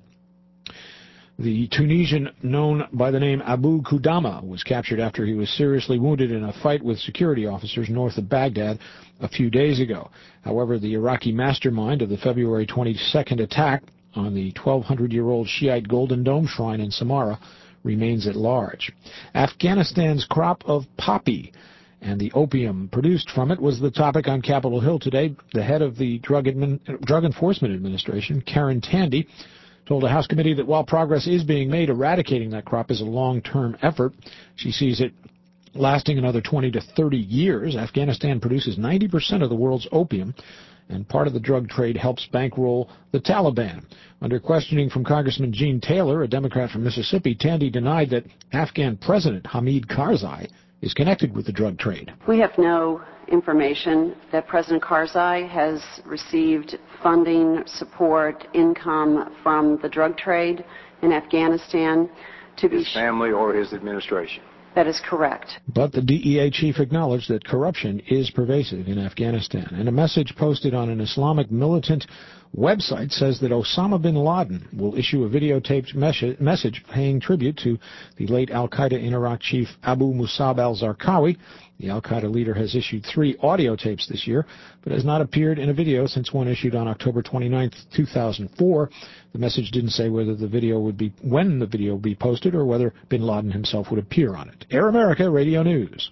The Tunisian, known by the name Abu Qudama, was captured after he was seriously wounded in a fight with security officers north of Baghdad a few days ago. However, the Iraqi mastermind of the February 22nd attack on the 1,200-year-old Shiite Golden Dome shrine in Samarra remains at large. Afghanistan's crop of poppy and the opium produced from it was the topic on Capitol Hill today. The head of the Drug Enforcement Administration, Karen Tandy, told a House committee that while progress is being made, eradicating that crop is a long-term effort. She sees it lasting another 20 to 30 years. Afghanistan produces 90% of the world's opium, and part of the drug trade helps bankroll the Taliban. Under questioning from Congressman Gene Taylor, a Democrat from Mississippi, Tandy denied that Afghan President Hamid Karzai is connected with the drug trade. We have no information that President Karzai has received funding, support, income from the drug trade in Afghanistan. His family or his administration. That is correct. But the DEA chief acknowledged that corruption is pervasive in Afghanistan. And a message posted on an Islamic militant website says that Osama bin Laden will issue a videotaped message paying tribute to the late al-Qaeda in Iraq chief Abu Musab al-Zarqawi. The al-Qaeda leader has issued 3 audio tapes this year, but has not appeared in a video since one issued on October 29, 2004. The message didn't say whether the video would be, when the video would be posted, or whether bin Laden himself would appear on it. Air America Radio News.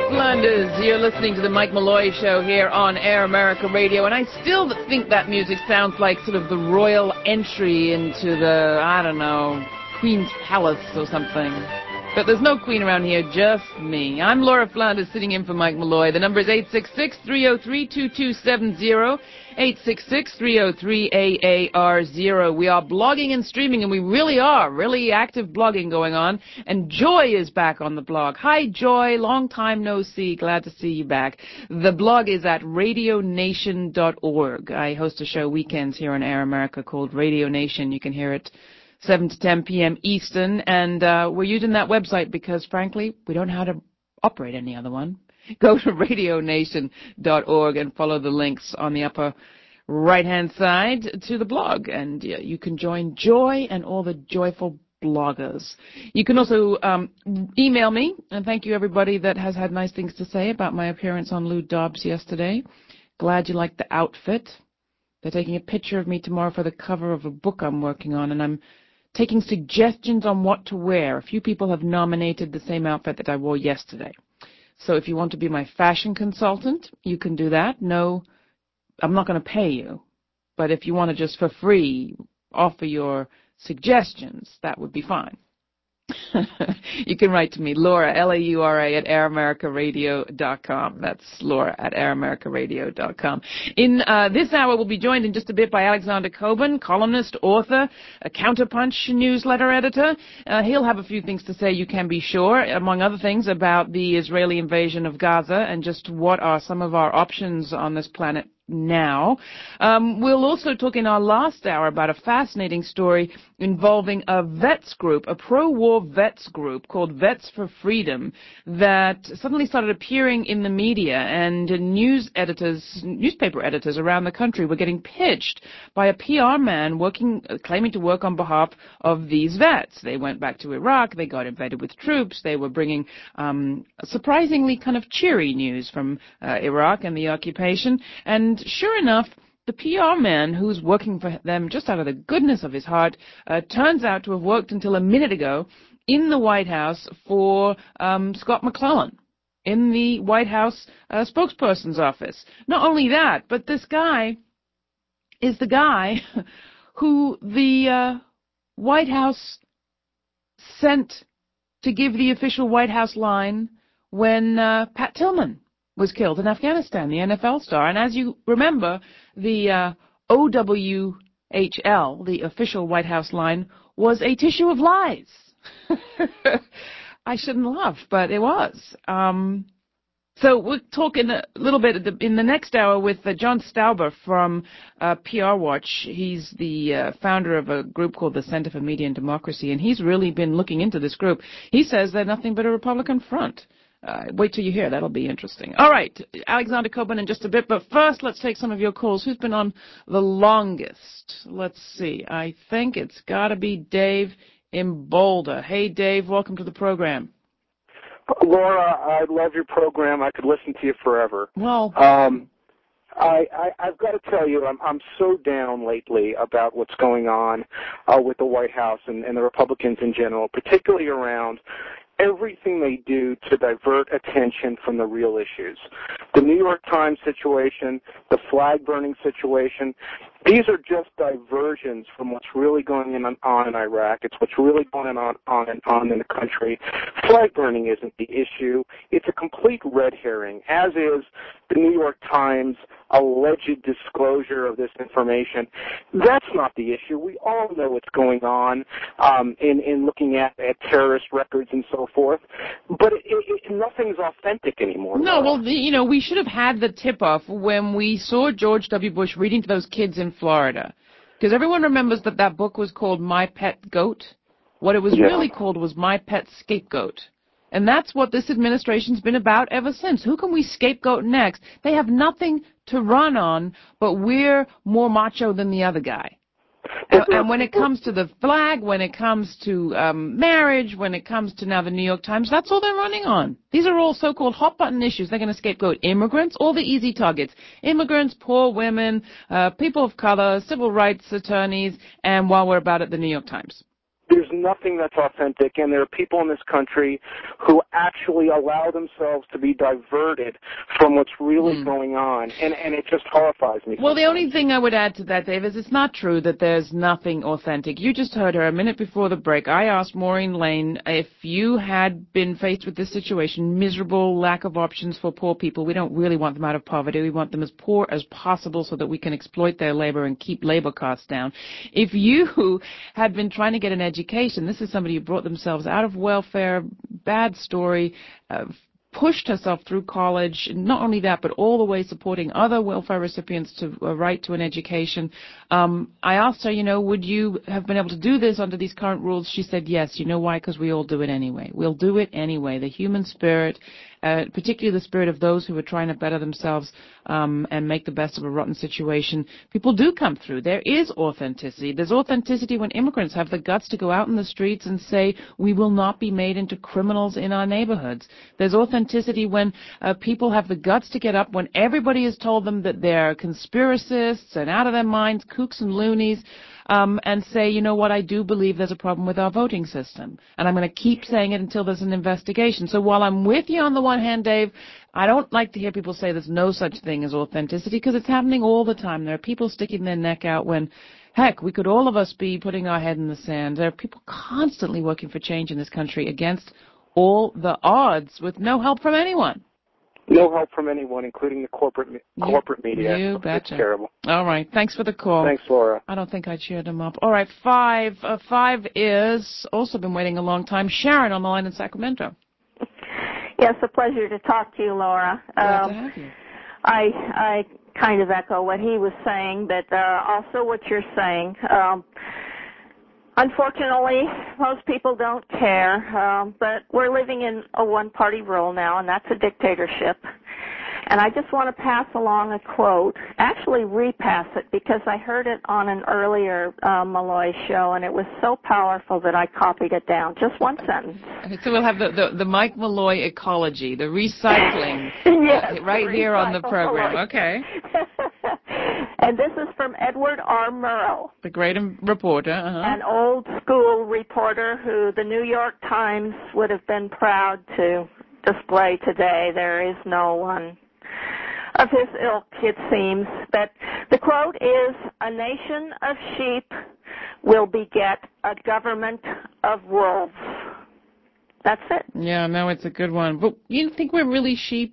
Flanders. You're listening to the Mike Malloy Show here on Air America Radio, and I still think that music sounds like sort of the royal entry into the, I don't know, Queen's Palace or something. But there's no queen around here, just me. I'm Laura Flanders sitting in for Mike Malloy. The number is 866-303-2270, 866-303-AAR0. We are blogging and streaming, and we really are. Really active blogging going on. And Joy is back on the blog. Hi, Joy. Long time no see. Glad to see you back. The blog is at radionation.org. I host a show weekends here on Air America called Radio Nation. You can hear it 7 to 10 p.m. Eastern, and we're using that website because, frankly, we don't know how to operate any other one. Go to radionation.org and follow the links on the upper right-hand side to the blog, and you can join Joy and all the joyful bloggers. You can also email me, and thank you, everybody that has had nice things to say about my appearance on Lou Dobbs yesterday. Glad you liked the outfit. They're taking a picture of me tomorrow for the cover of a book I'm working on, and I'm taking suggestions on what to wear. A few people have nominated the same outfit that I wore yesterday. So if you want to be my fashion consultant, you can do that. No, I'm not going to pay you. But if you want to just for free offer your suggestions, that would be fine. You can write to me, Laura, Laura, at AirAmericaRadio.com. That's Laura at AirAmericaRadio.com. In this hour, we'll be joined in just a bit by Alexander Coben, columnist, author, a Counterpunch newsletter editor. He'll have a few things to say, you can be sure, among other things, about the Israeli invasion of Gaza and just what are some of our options on this planet now. We'll also talk in our last hour about a fascinating story involving a vets group, a pro-war vets group called Vets for Freedom that suddenly started appearing in the media, and newspaper editors around the country were getting pitched by a PR man claiming to work on behalf of these vets. They went back to Iraq, they got embedded with troops, they were bringing surprisingly kind of cheery news from Iraq and the occupation, and sure enough, the PR man who's working for them just out of the goodness of his heart turns out to have worked until a minute ago in the White House for Scott McClellan, in the White House spokesperson's office. Not only that, but this guy is the guy who the White House sent to give the official White House line when Pat Tillman was killed in Afghanistan, the NFL star. And as you remember, the OWHL, the official White House line, was a tissue of lies. I shouldn't laugh, but it was. So we'll talk in a little bit in the next hour with John Stauber from PR Watch. He's the founder of a group called the Center for Media and Democracy, and he's really been looking into this group. He says they're nothing but a Republican front. Wait till you hear. That'll be interesting. All right, Alexander Coben in just a bit, but first let's take some of your calls. Who's been on the longest? Let's see. I think it's got to be Dave in Boulder. Hey, Dave, welcome to the program. Laura, I love your program. I could listen to you forever. Well, I've got to tell you, I'm so down lately about what's going on with the White House and the Republicans in general, particularly around everything they do to divert attention from the real issues. The New York Times situation, the flag burning situation, these are just diversions from what's really going on in Iraq. It's what's really going on in the country. Flag burning isn't the issue. It's a complete red herring, as is the New York Times alleged disclosure of this information. That's not the issue. We all know what's going on in looking at terrorist records and so forth, but nothing's authentic anymore. No, well, we should have had the tip-off when we saw George W. Bush reading to those kids in Florida, because everyone remembers that book was called My Pet Goat. What it was really called was My Pet Scapegoat. And that's what this administration's been about ever since. Who can we scapegoat next? They have nothing to run on, but we're more macho than the other guy. And when it comes to the flag, when it comes to marriage, when it comes to now the New York Times, that's all they're running on. These are all so-called hot-button issues. They're going to scapegoat immigrants, all the easy targets. Immigrants, poor women, people of color, civil rights attorneys, and while we're about it, the New York Times. There's nothing that's authentic, and there are people in this country who actually allow themselves to be diverted from what's really going on, and it just horrifies me. Well, the only thing I would add to that, Dave, is it's not true that there's nothing authentic. You just heard her a minute before the break. I asked Maureen Lane if you had been faced with this situation, miserable, lack of options for poor people. We don't really want them out of poverty. We want them as poor as possible so that we can exploit their labor and keep labor costs down. If you had been trying to get an education, this is somebody who brought themselves out of welfare, bad story, pushed herself through college, not only that, but all the way supporting other welfare recipients to a right to an education. I asked her, would you have been able to do this under these current rules? She said yes. You know why? Because we all do it anyway. We'll do it anyway. The human spirit, particularly the spirit of those who are trying to better themselves and make the best of a rotten situation, people do come through. There is authenticity. There's authenticity when immigrants have the guts to go out in the streets and say, we will not be made into criminals in our neighborhoods. There's authenticity when people have the guts to get up when everybody has told them that they're conspiracists and out of their minds, kooks and loonies, and say, you know what, I do believe there's a problem with our voting system. And I'm going to keep saying it until there's an investigation. So while I'm with you on the one hand, Dave, I don't like to hear people say there's no such thing as authenticity because it's happening all the time. There are people sticking their neck out when, heck, we could all of us be putting our head in the sand. There are people constantly working for change in this country against all the odds with no help from anyone. No help from anyone, including the corporate media. You betcha. It's terrible. All right. Thanks for the call. Thanks, Laura. I don't think I cheered him up. All right. Five is also been waiting a long time. Sharon on the line in Sacramento. Yes, a pleasure to talk to you, Laura. Glad to have you. I kind of echo what he was saying, but also what you're saying. Unfortunately, most people don't care, but we're living in a one-party rule now, and that's a dictatorship. And I just want to pass along a quote, actually repass it, because I heard it on an earlier Malloy show, and it was so powerful that I copied it down. Just one sentence. Okay, so we'll have the Mike Malloy ecology, the recycling, yes, right here on the program. Malloy. Okay. And this is from Edward R. Murrow. The great reporter. An old school reporter who the New York Times would have been proud to display today. There is no one of his ilk, it seems. But the quote is, "A nation of sheep will beget a government of wolves." That's it. Yeah, no, it's a good one. But you think we're really sheep?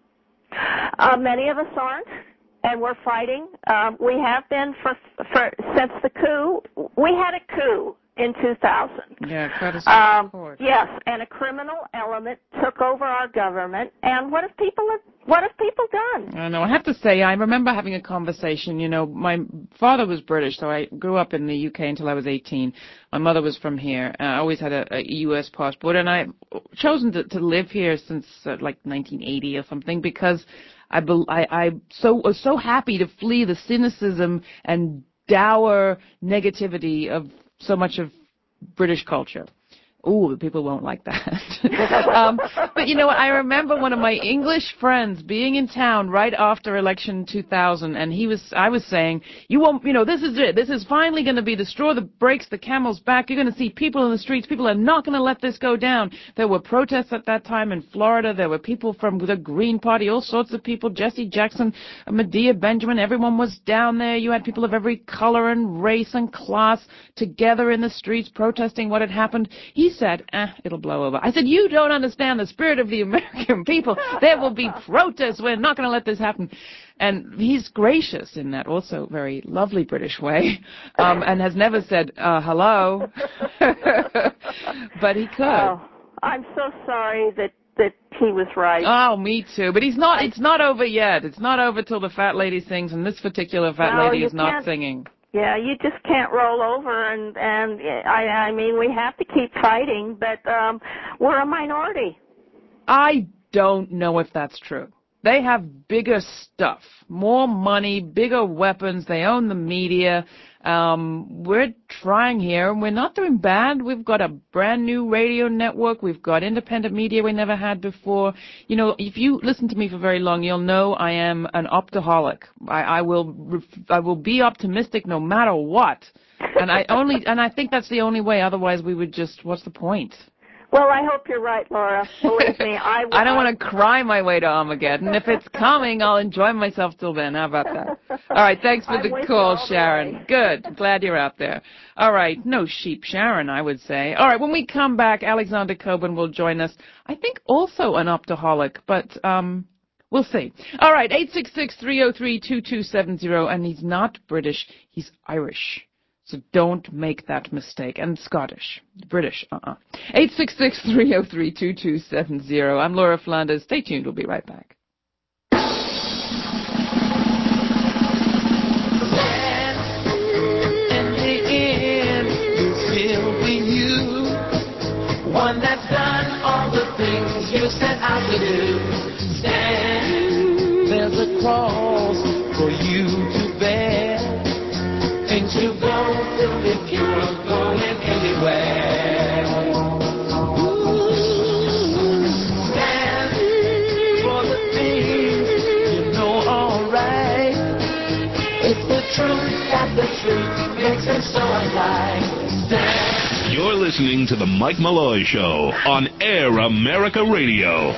Many of us aren't. And we're fighting. We have been since the coup. We had a coup in 2000. Yeah, catastrophic court. Yes, and a criminal element took over our government. And what have people done? I know. I have to say, I remember having a conversation. My father was British, so I grew up in the UK until I was 18. My mother was from here. I always had a U.S. passport, and I've chosen to live here since like 1980 or something because I was so happy to flee the cynicism and dour negativity of so much of British culture. Ooh, people won't like that. But you know what? I remember one of my English friends being in town right after election 2000, and I was saying, you won't, this is it. This is finally going to be the straw that breaks the camel's back. You're going to see people in the streets. People are not going to let this go down. There were protests at that time in Florida. There were people from the Green Party, all sorts of people, Jesse Jackson, Medea Benjamin. Everyone was down there. You had people of every color and race and class together in the streets protesting what had happened. He said, it'll blow over. I said, you don't understand the spirit of the American people. There will be protests. We're not going to let this happen. And he's gracious in that also very lovely British way, and has never said, hello. But he could. Oh, I'm so sorry that he was right. Oh, me too. But it's not over yet. It's not over till the fat lady sings, and this particular fat lady is not singing. Yeah, you just can't roll over, and I mean, we have to keep fighting, but we're a minority. I don't know if that's true. They have bigger stuff, more money, bigger weapons. They own the media. We're trying here, and we're not doing bad. We've got a brand new radio network. We've got independent media we never had before. If you listen to me for very long, you'll know I am an optaholic. I will be optimistic no matter what. And I think that's the only way. Otherwise, we would just. What's the point? Well, I hope you're right, Laura. Believe me, I don't want to cry my way to Armageddon. If it's coming, I'll enjoy myself till then. How about that? All right, thanks for the call, Sharon. Good. Glad you're out there. All right, no sheep, Sharon, I would say. All right, when we come back, Alexander Coburn will join us. I think also an optoholic, but we'll see. All right, 866-303-2270, and he's not British, he's Irish. So don't make that mistake. And Scottish. British, 866-303-2270. I'm Laura Flanders. Stay tuned. We'll be right back. In the end, you still be you. One that's done all the things you set out to do. Stand, there's a cross for you to bear. And to go if you are going anywhere. Stand for the things you know alright. It's the truth that the truth makes it so alive. Stand. You're listening to The Mike Malloy Show on Air America Radio.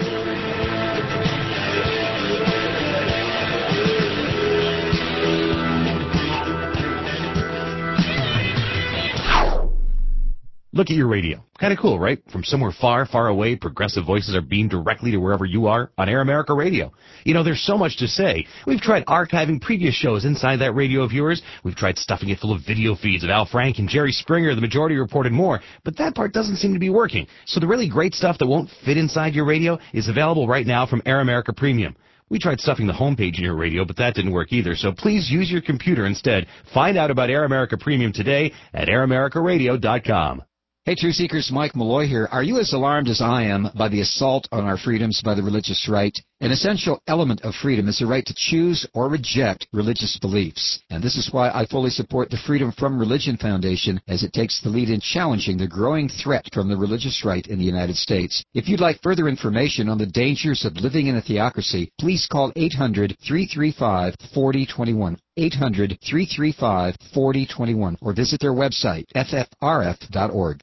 Look at your radio. Kind of cool, right? From somewhere far, far away, progressive voices are beamed directly to wherever you are on Air America Radio. You know, there's so much to say. We've tried archiving previous shows inside that radio of yours. We've tried stuffing it full of video feeds of Al Frank and Jerry Springer, The Majority Report, and more, but that part doesn't seem to be working. So the really great stuff that won't fit inside your radio is available right now from Air America Premium. We tried stuffing the homepage in your radio, but that didn't work either. So please use your computer instead. Find out about Air America Premium today at AirAmericaRadio.com. Hey, Truth Seekers, Mike Malloy here. Are you as alarmed as I am by the assault on our freedoms by the religious right? An essential element of freedom is the right to choose or reject religious beliefs. And this is why I fully support the Freedom From Religion Foundation as it takes the lead in challenging the growing threat from the religious right in the United States. If you'd like further information on the dangers of living in a theocracy, please call 800-335-4021. 800-335-4021 or visit their website, ffrf.org.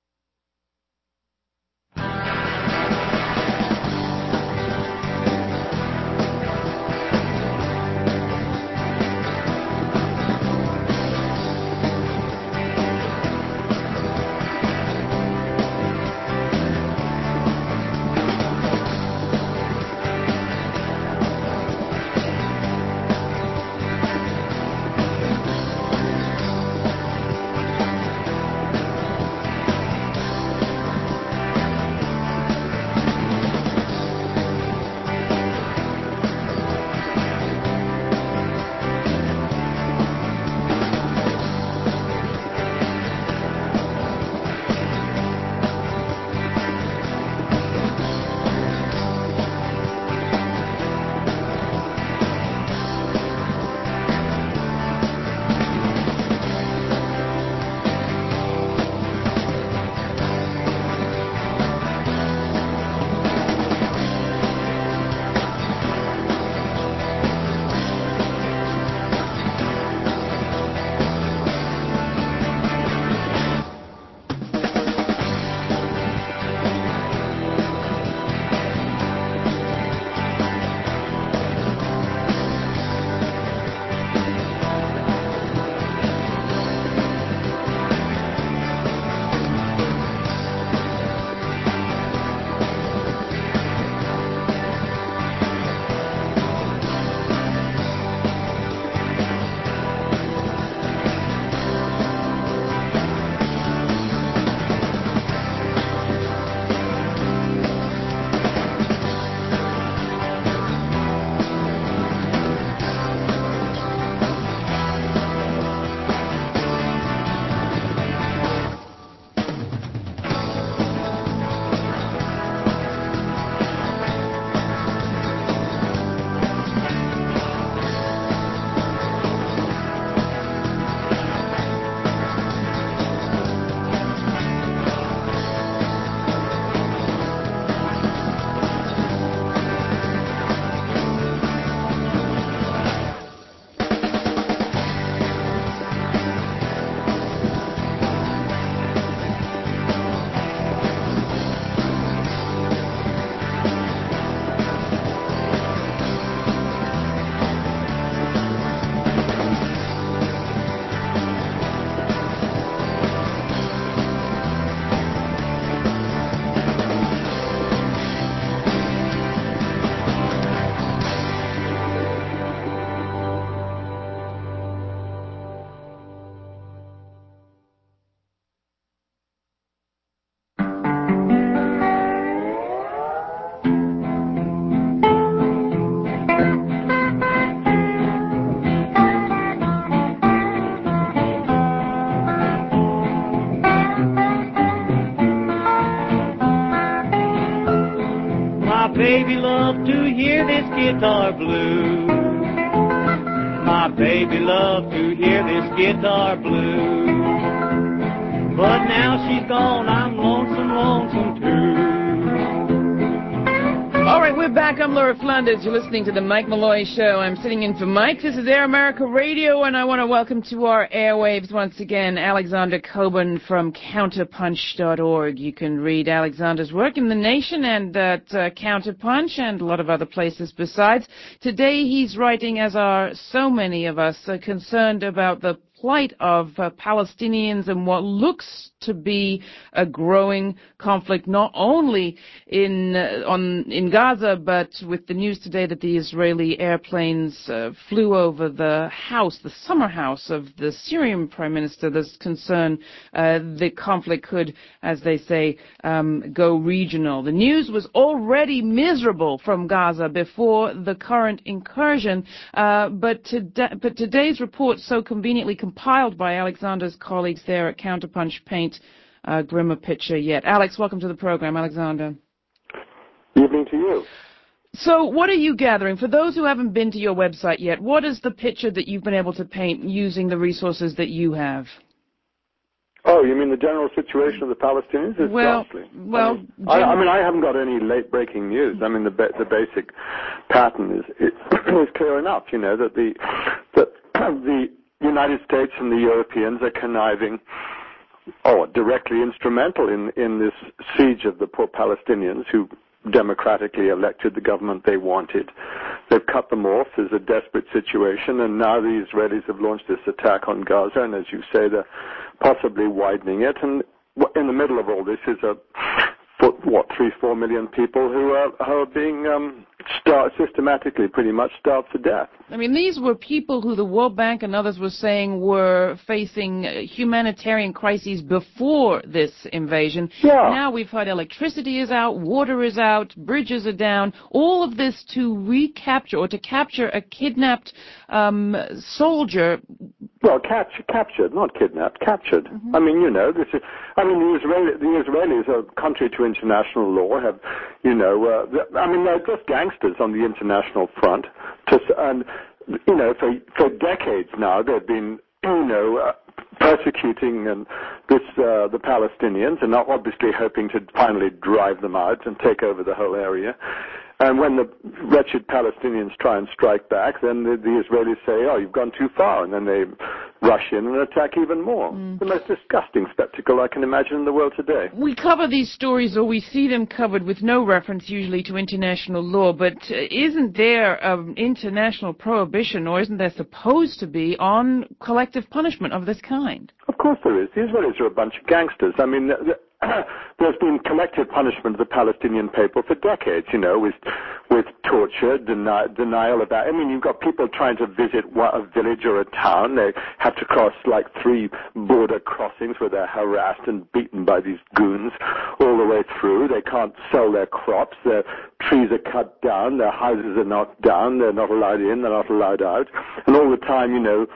baby loved to hear this guitar blues. My baby loved to hear this guitar blues. But now she's gone, I'm lonesome, lonesome too. All right, we're back. I'm Laura Flanders. You're listening to the Mike Malloy Show. I'm sitting in for Mike. This is Air America Radio, and I want to welcome to our airwaves once again Alexander Coburn from Counterpunch.org. You can read Alexander's work in The Nation and at Counterpunch and a lot of other places besides. Today he's writing, as are so many of us, concerned about the plight of Palestinians and what looks to be a growing conflict, not only in Gaza, but with the news today that the Israeli airplanes flew over the summer house of the Syrian Prime Minister. There's concern the conflict could, as they say, go regional. The news was already miserable from Gaza before the current incursion, but today's report, so conveniently compiled by Alexander's colleagues there at Counterpunch, paint a grimmer picture yet. Alex, welcome to the program, Alexander. Evening to you. So what are you gathering? For those who haven't been to your website yet, what is the picture that you've been able to paint using the resources that you have? Oh, you mean the general situation of the Palestinians? It's ghastly. I haven't got any late-breaking news. I mean, the basic pattern is clear enough. You know that the United States and the Europeans are conniving, directly instrumental in this siege of the poor Palestinians who democratically elected the government they wanted. They've cut them off. There's a desperate situation, and now the Israelis have launched this attack on Gaza, and as you say, they're possibly widening it. And in the middle of all this is 3-4 million people who are being systematically pretty much starved to death. I mean, these were people who the World Bank and others were saying were facing humanitarian crises before this invasion. Yeah. Now we've heard electricity is out, water is out, bridges are down, all of this to recapture or to capture a kidnapped soldier. Well, captured, not kidnapped, captured. Mm-hmm. I mean, you know, the Israelis are contrary to international law, have, they're just gangsters on the international front. For decades now, they've been, persecuting the Palestinians and obviously hoping to finally drive them out and take over the whole area. And when the wretched Palestinians try and strike back, then the Israelis say, you've gone too far, and then they rush in and attack even more. The most disgusting spectacle I can imagine in the world today. We cover these stories, or we see them covered with no reference usually to international law, but isn't there an international prohibition, or isn't there supposed to be, on collective punishment of this kind? Of course there is. The Israelis are a bunch of gangsters. I mean, there's been collective punishment of the Palestinian people for decades, with torture, denial about. I mean, you've got people trying to visit a village or a town. They have to cross like 3 border crossings where they're harassed and beaten by these goons all the way through. They can't sell their crops. Their trees are cut down. Their houses are knocked down. They're not allowed in. They're not allowed out. And all the time,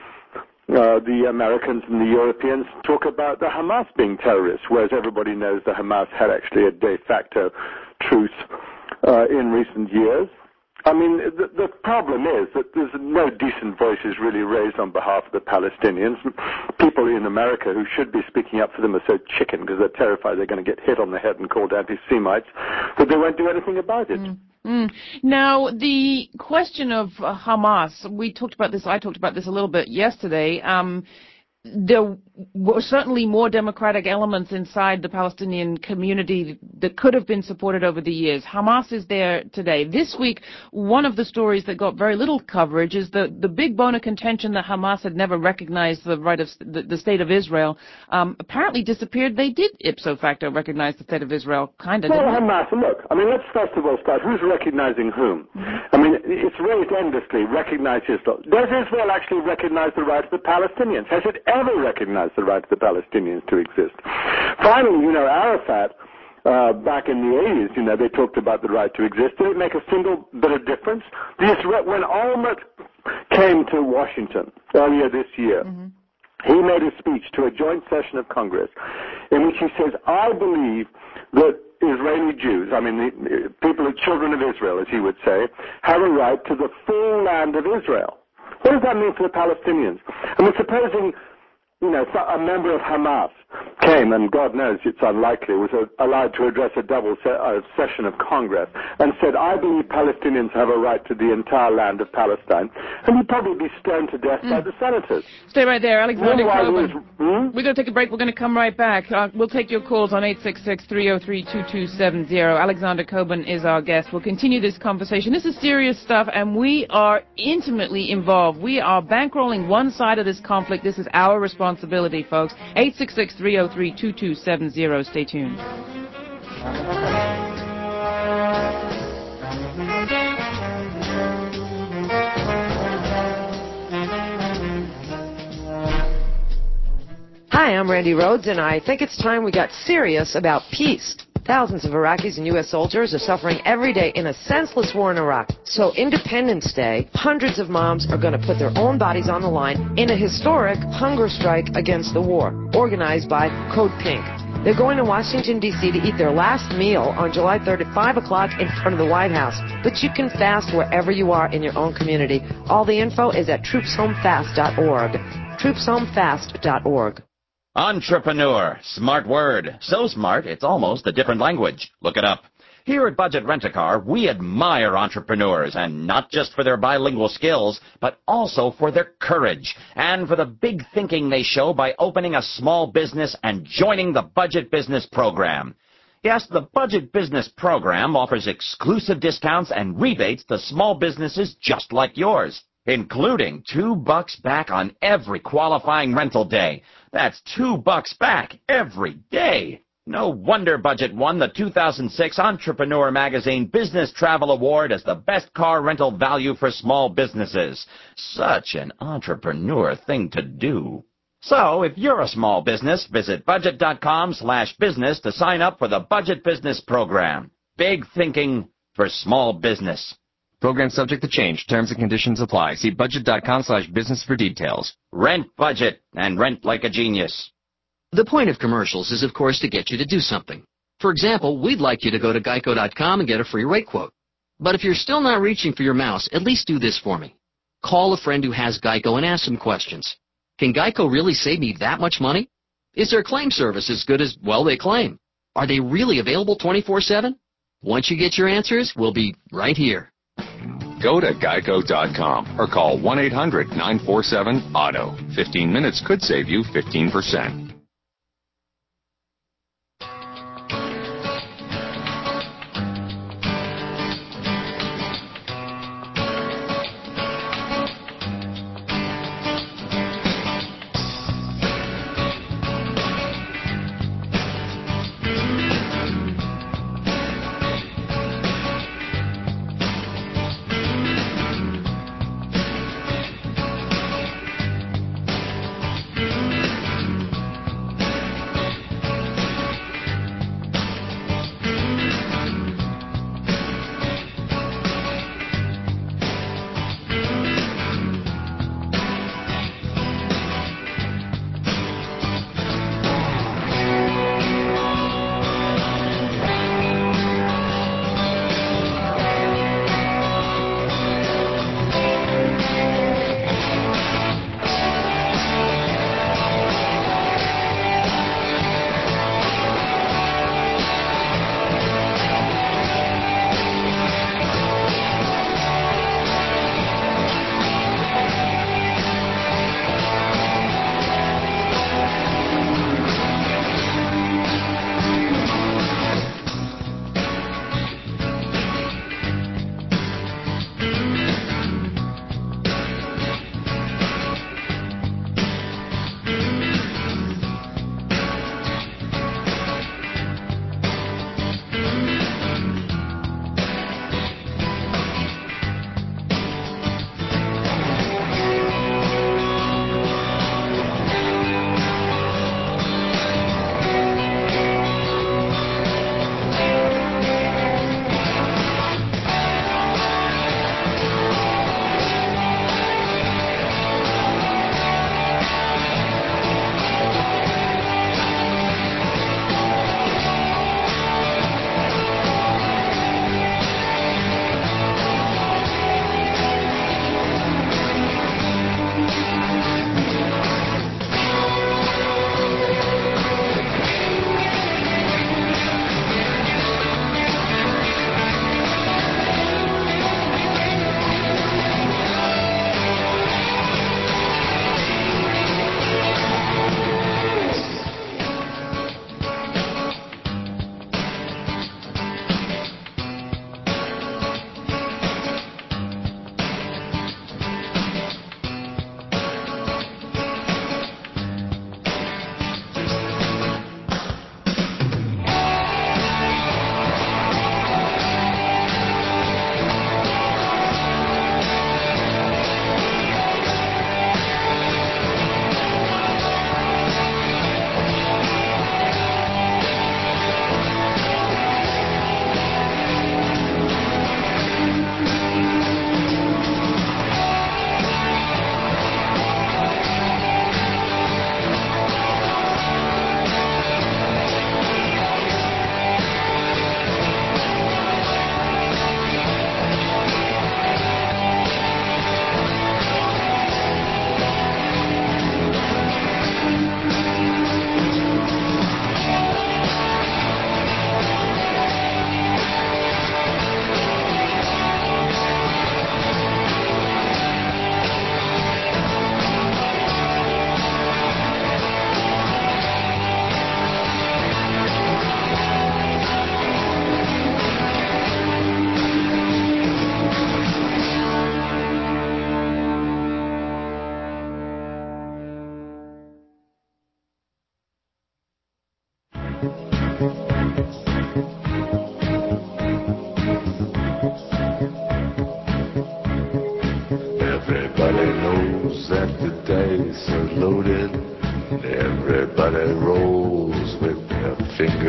the Americans and the Europeans talk about the Hamas being terrorists, whereas everybody knows the Hamas had actually a de facto truce in recent years. I mean, the problem is that there's no decent voices really raised on behalf of the Palestinians. People in America who should be speaking up for them are so chicken because they're terrified they're going to get hit on the head and called anti-Semites that they won't do anything about it. Now, the question of Hamas, I talked about this a little bit yesterday. There were certainly more democratic elements inside the Palestinian community that could have been supported over the years. Hamas is there today. This week, one of the stories that got very little coverage is the big bone of contention that Hamas had never recognized the right of the State of Israel. Apparently disappeared. They did ipso facto recognize the State of Israel, kind of. Well, Hamas, look, I mean, let's first of all start. Who's recognizing whom? I mean, it's raised endlessly, recognize Israel. Does Israel actually recognize the right of the Palestinians? Has it ever recognized the right of the Palestinians to exist? Finally, Arafat, back in the 80s, they talked about the right to exist. Did it make a single bit of difference? When Olmert came to Washington earlier this year, he made a speech to a joint session of Congress in which he says, I believe that Israeli Jews, I mean, the people, children of Israel, as he would say, have a right to the full land of Israel. What does that mean for the Palestinians? I mean, supposing, a member of Hamas came, and God knows it's unlikely, was allowed to address a double session of Congress and said, I believe Palestinians have a right to the entire land of Palestine, and he'd probably be stoned to death by the senators. Stay right there, Alexander Coben. We're going to take a break. We're going to come right back. We'll take your calls on 866-303-2270. Alexander Coben is our guest. We'll continue this conversation. This is serious stuff, and we are intimately involved. We are bankrolling one side of this conflict. This is our responsibility, folks. 866-303-2270. Stay tuned. Hi, I'm Randy Rhodes, and I think it's time we got serious about peace. Thousands of Iraqis and U.S. soldiers are suffering every day in a senseless war in Iraq. So Independence Day, hundreds of moms are going to put their own bodies on the line in a historic hunger strike against the war, organized by Code Pink. They're going to Washington, D.C. to eat their last meal on July 3rd at 5 o'clock in front of the White House. But you can fast wherever you are in your own community. All the info is at troopshomefast.org. troopshomefast.org. Entrepreneur. Smart word. So smart, it's almost a different language. Look it up. Here at Budget Rent-A-Car, we admire entrepreneurs, and not just for their bilingual skills, but also for their courage and for the big thinking they show by opening a small business and joining the Budget Business Program. Yes, the Budget Business Program offers exclusive discounts and rebates to small businesses just like yours, including $2 back on every qualifying rental day. That's $2 back every day. No wonder Budget won the 2006 Entrepreneur Magazine Business Travel Award as the best car rental value for small businesses. Such an entrepreneur thing to do. So, if you're a small business, visit budget.com/business to sign up for the Budget Business Program. Big thinking for small business. Program subject to change. Terms and conditions apply. See budget.com/business for details. Rent budget and rent like a genius. The point of commercials is, of course, to get you to do something. For example, we'd like you to go to geico.com and get a free rate quote. But if you're still not reaching for your mouse, at least do this for me. Call a friend who has Geico and ask some questions. Can Geico really save me that much money? Is their claim service as good as, well, they claim? Are they really available 24/7? Once you get your answers, we'll be right here. Go to geico.com or call 1-800-947-AUTO. 15 minutes could save you 15%.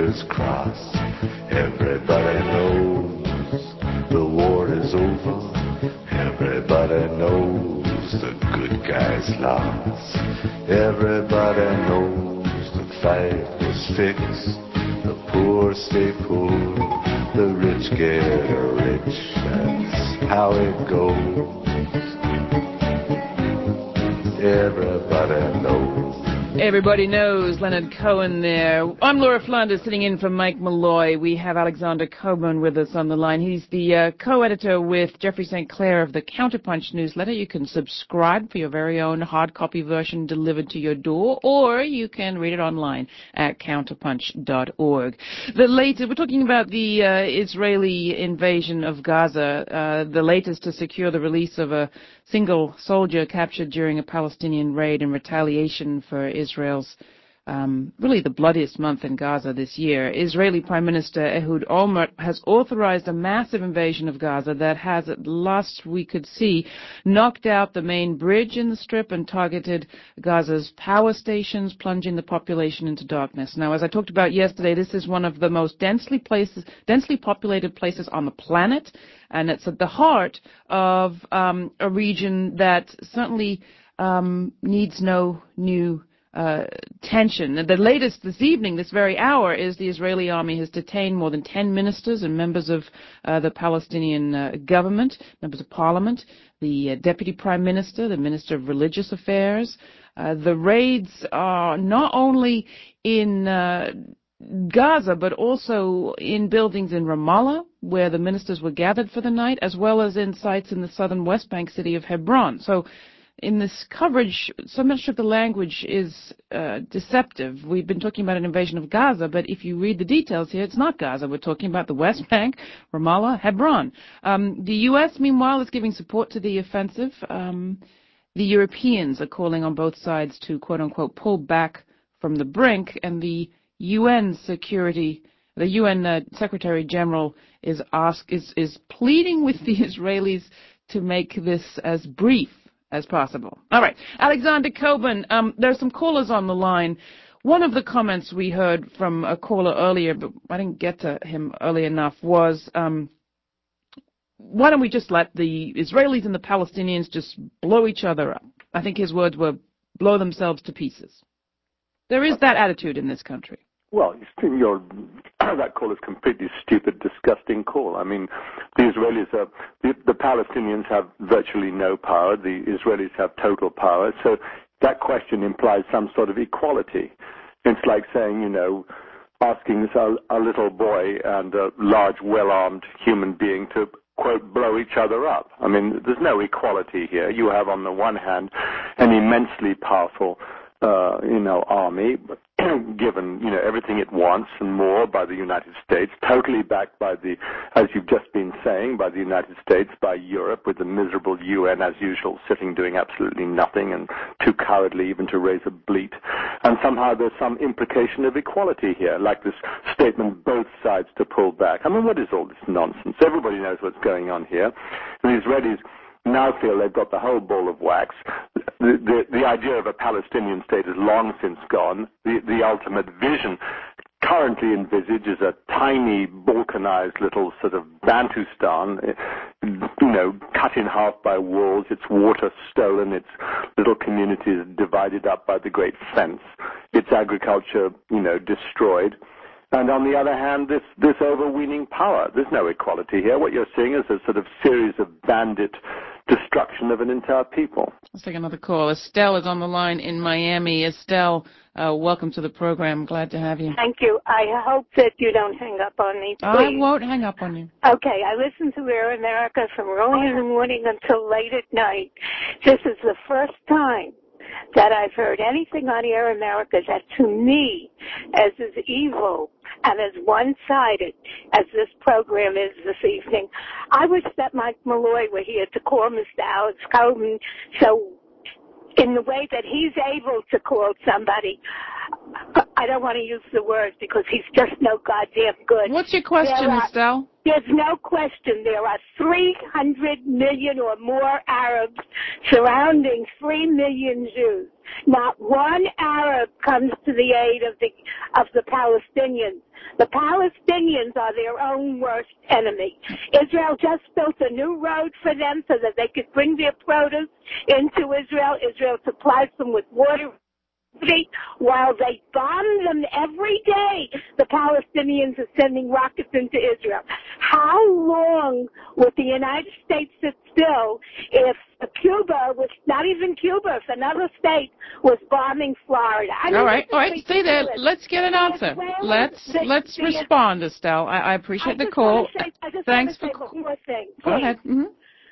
fingers crossed. Everybody knows the war is over. Everybody knows the good guys lost. Everybody knows the fight is fixed. The poor stay poor, the rich get rich. That's how it goes. Everybody knows. Everybody knows Leonard Cohen there. I'm Laura Flanders, sitting in for Mike Malloy. We have Alexander Coburn with us on the line. He's the co-editor with Jeffrey St. Clair of the Counterpunch newsletter. You can subscribe for your very own hard copy version delivered to your door, or you can read it online at counterpunch.org. We're talking about the Israeli invasion of Gaza, the latest to secure the release of a single soldier captured during a Palestinian raid in retaliation for Israel's really the bloodiest month in Gaza this year. Israeli Prime Minister Ehud Olmert has authorized a massive invasion of Gaza that has, at last we could see, knocked out the main bridge in the Strip and targeted Gaza's power stations, plunging the population into darkness. Now, as I talked about yesterday, this is one of the most densely populated places on the planet, and it's at the heart of a region that certainly needs no new tension. The latest this evening, this very hour, is the Israeli army has detained more than 10 ministers and members of the Palestinian government, members of parliament, the deputy prime minister, the minister of religious affairs. The raids are not only in Gaza, but also in buildings in Ramallah, where the ministers were gathered for the night, as well as in sites in the southern West Bank city of Hebron. So in this coverage, so much of the language is deceptive. We've been talking about an invasion of Gaza, but if you read the details here, it's not Gaza. We're talking about the West Bank, Ramallah, Hebron. The U.S., meanwhile, is giving support to the offensive. The Europeans are calling on both sides to, quote-unquote, pull back from the brink, and the UN Secretary General is pleading with the Israelis to make this as brief as possible. All right. Alexander Coburn, there are some callers on the line. One of the comments we heard from a caller earlier, but I didn't get to him early enough, was why don't we just let the Israelis and the Palestinians just blow each other up? I think his words were blow themselves to pieces. There is that attitude in this country. Well, that call is a completely stupid, disgusting call. I mean, the Israelis the Palestinians have virtually no power. The Israelis have total power. So that question implies some sort of equality. It's like saying, asking a little boy and a large, well-armed human being to, quote, blow each other up. I mean, there's no equality here. You have, on the one hand, an immensely powerful army, given, everything it wants and more by the United States, totally backed by as you've just been saying, by the United States, by Europe, with the miserable UN, as usual, sitting doing absolutely nothing and too cowardly even to raise a bleat. And somehow there's some implication of equality here, like this statement, both sides to pull back. I mean, what is all this nonsense? Everybody knows what's going on here. The Israelis now feel they've got the whole ball of wax. The idea of a Palestinian state is long since gone. The ultimate vision currently envisaged is a tiny, balkanized little sort of Bantustan, cut in half by walls, its water stolen, its little communities divided up by the Great Fence, its agriculture, destroyed. And on the other hand, this overweening power. There's no equality here. What you're seeing is a sort of series of bandit destruction of an entire people. Let's take another call. Estelle is on the line in Miami. Estelle, welcome to the program. Glad to have you. Thank you. I hope that you don't hang up on me, please. I won't hang up on you. Okay. I listen to Air America from early in the morning until late at night. This is the first time that I've heard anything on Air America that to me as evil and as one-sided as this program is this evening. I wish that Mike Malloy were here to call Mr. Alex Coburn so in the way that he's able to call somebody I don't want to use the word because he's just no goddamn good. What's your question, Estelle? There's no question there are 300 million or more Arabs surrounding 3 million Jews. Not one Arab comes to the aid of the Palestinians. The Palestinians are their own worst enemy. Israel just built a new road for them so that they could bring their produce into Israel. Israel supplies them with water. While they bomb them every day, the Palestinians are sending rockets into Israel. How long would the United States sit still if Cuba was not even Cuba, if another state was bombing Florida? All right, stay there. Let's get an answer. Let's respond, Estelle. I appreciate the call. Thanks for one more thing. Go ahead. Mm-hmm.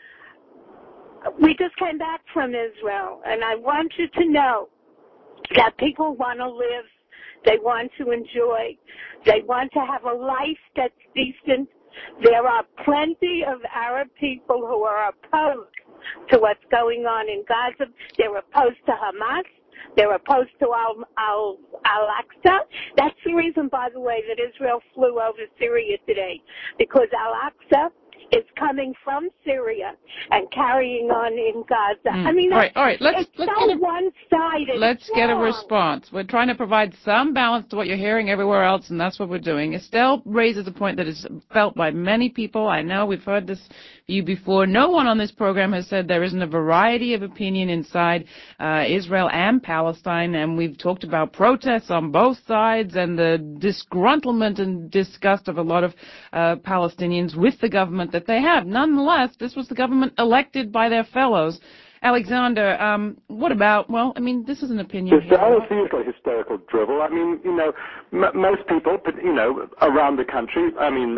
We just came back from Israel, and I want you to know that people want to live, they want to enjoy, they want to have a life that's decent. There are plenty of Arab people who are opposed to what's going on in Gaza. They're opposed to Hamas. They're opposed to Al-Aqsa. That's the reason, by the way, that Israel flew over Syria today, because Al-Aqsa is coming from Syria and carrying on in Gaza. I mean, all right. Let's so one-sided. Let's get a response. We're trying to provide some balance to what you're hearing everywhere else, and that's what we're doing. Estelle raises a point that is felt by many people. I know we've heard this view before. No one on this program has said there isn't a variety of opinion inside Israel and Palestine, and we've talked about protests on both sides and the disgruntlement and disgust of a lot of Palestinians with the government that they have. Nonetheless, this was the government elected by their fellows. Alexander, what about, well, I mean, this is an opinion. It's the usual hysterical drivel. I mean, most people, around the country,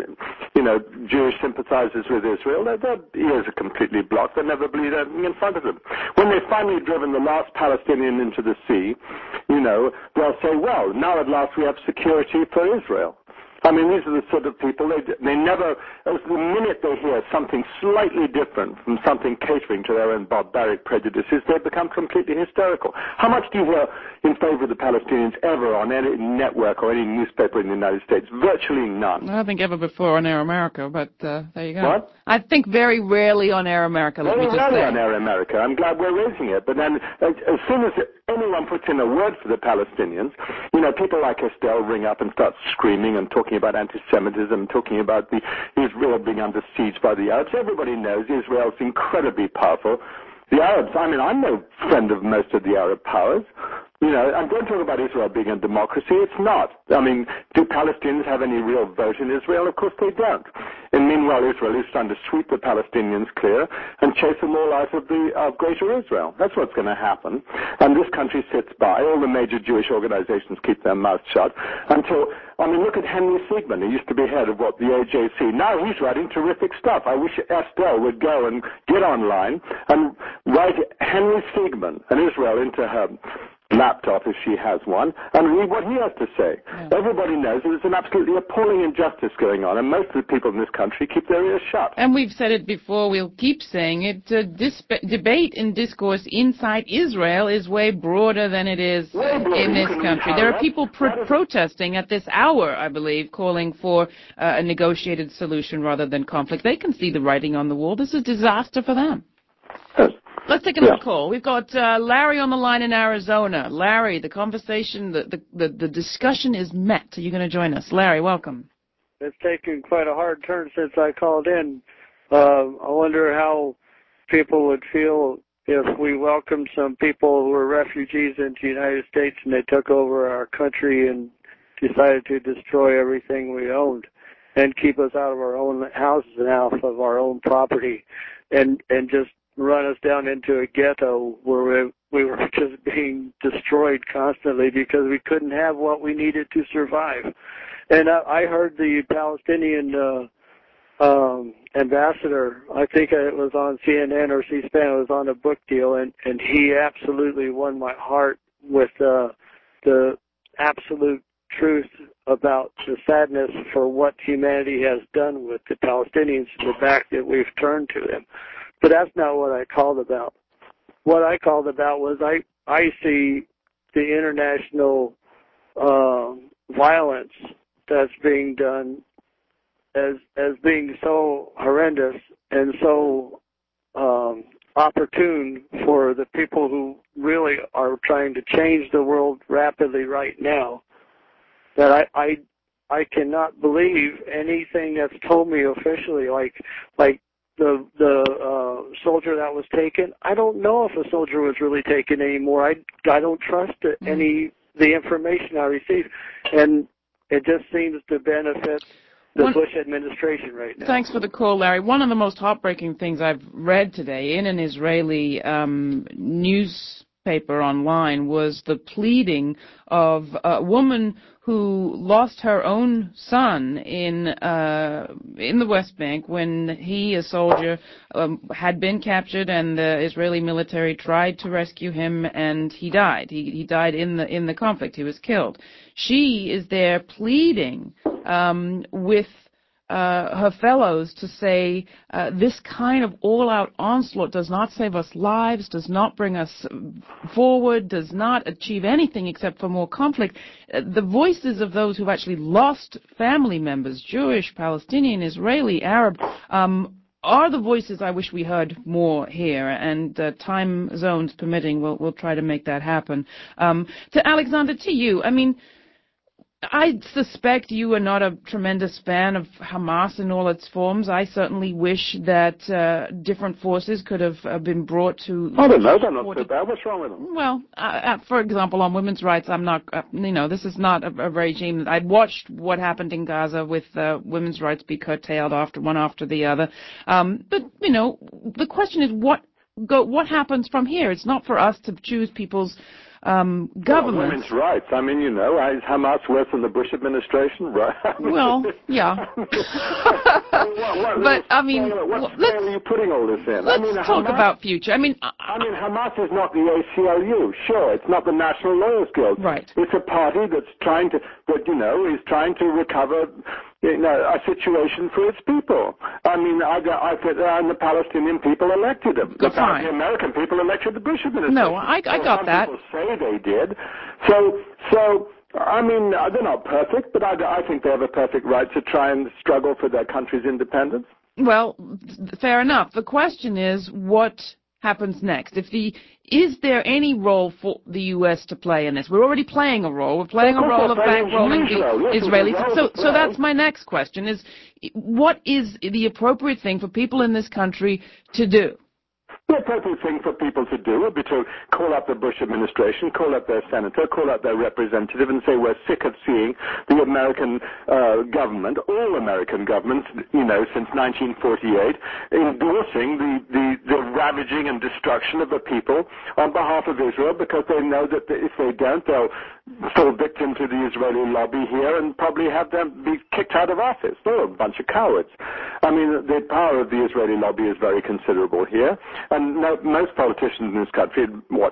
Jewish sympathizers with Israel, their ears are completely blocked. They never believe anything in front of them. When they've finally driven the last Palestinian into the sea, they'll say, well, now at last we have security for Israel. I mean, these are the sort of people, they never, the minute they hear something slightly different from something catering to their own barbaric prejudices, they become completely hysterical. How much do you hear in favor of the Palestinians ever on any network or any newspaper in the United States? Virtually none. I don't think ever before on Air America, but there you go. What? I think very rarely on Air America, let me just say. Very rarely on Air America. I'm glad we're raising it. But then as soon as anyone puts in a word for the Palestinians, people like Estelle ring up and start screaming and talking about anti-Semitism, talking about Israel being under siege by the Arabs. Everybody knows Israel's incredibly powerful. The Arabs, I'm no friend of most of the Arab powers. I'm going to talk about Israel being a democracy. It's not. I mean, do Palestinians have any real vote in Israel? Of course they don't. And meanwhile, Israel is trying to sweep the Palestinians clear and chase them all out of Greater Israel. That's what's going to happen. And this country sits by. All the major Jewish organizations keep their mouths shut until, look at Henry Siegman. He used to be head of the AJC. Now he's writing terrific stuff. I wish Estelle would go and get online and write Henry Siegman and Israel into her laptop, if she has one, and read what he has to say. Yeah. Everybody knows there's an absolutely appalling injustice going on, and most of the people in this country keep their ears shut. And we've said it before, we'll keep saying it, debate and discourse inside Israel is way broader than it is in this country. There are people protesting at this hour, I believe, calling for a negotiated solution rather than conflict. They can see the writing on the wall. This is a disaster for them. Let's take another call. We've got Larry on the line in Arizona. Larry, the conversation, the discussion is met. Are you going to join us? Larry, welcome. It's taken quite a hard turn since I called in. I wonder how people would feel if we welcomed some people who were refugees into the United States and they took over our country and decided to destroy everything we owned and keep us out of our own houses and out of our own property and just run us down into a ghetto where we were just being destroyed constantly because we couldn't have what we needed to survive. And I heard the Palestinian ambassador, I think it was on CNN or C-SPAN, it was on a book deal, and he absolutely won my heart with the absolute truth about the sadness for what humanity has done with the Palestinians and the back that we've turned to them. But that's not what I called about. What I called about was I see the international violence that's being done as being so horrendous and so opportune for the people who really are trying to change the world rapidly right now, that I cannot believe anything that's told me officially, like the soldier that was taken. I don't know if a soldier was really taken anymore. I don't trust the information I receive, and it just seems to benefit the Bush administration right now. Thanks for the call, Larry. One of the most heartbreaking things I've read today in an Israeli newspaper online was the pleading of a woman who lost her own son in the West Bank when he, a soldier, had been captured, and the Israeli military tried to rescue him, and he died. He died in the conflict. He was killed. She is there pleading with her fellows to say this kind of all-out onslaught does not save us lives, does not bring us forward, does not achieve anything except for more conflict. The voices of those who've actually lost family members, Jewish, Palestinian, Israeli, Arab, are the voices I wish we heard more here, and time zones permitting, we'll try to make that happen. To Alexander, to you, I mean, I suspect you are not a tremendous fan of Hamas in all its forms. I certainly wish that different forces could have been brought to... I don't know, they're not so bad. What's wrong with them? Well, for example, on women's rights, I'm not, this is not a regime. I'd watched what happened in Gaza with women's rights be curtailed one after the other. But, the question is what happens from here? It's not for us to choose people's government. Well, women's rights. I mean, is Hamas worse than the Bush administration, right? Well, yeah. But I mean, what scale are you putting all this in? Let's talk about future. I mean, Hamas is not the ACLU. Sure, it's not the National Lawyers Guild. Right. It's a party that's trying to, is trying to recover a situation for its people. I mean, I think the Palestinian people elected them. The American people elected the Bush administration. No, I got that. Some people say they did. So I mean, they're not perfect, but I think they have a perfect right to try and struggle for their country's independence. Well, fair enough. The question is, what happens next? Is there any role for the U.S. to play in this? We're already playing a role. We're playing a role of bankrolling the Israelis. So that's my next question, is what is the appropriate thing for people in this country to do? The appropriate thing for people to do would be to call up the Bush administration, call up their senator, call up their representative and say we're sick of seeing the American government, all American governments, since 1948, endorsing the ravaging and destruction of the people on behalf of Israel, because they know that if they don't, they'll fall victim to the Israeli lobby here and probably have them be kicked out of office. They're a bunch of cowards. I mean, the power of the Israeli lobby is very considerable here. And most politicians in this country,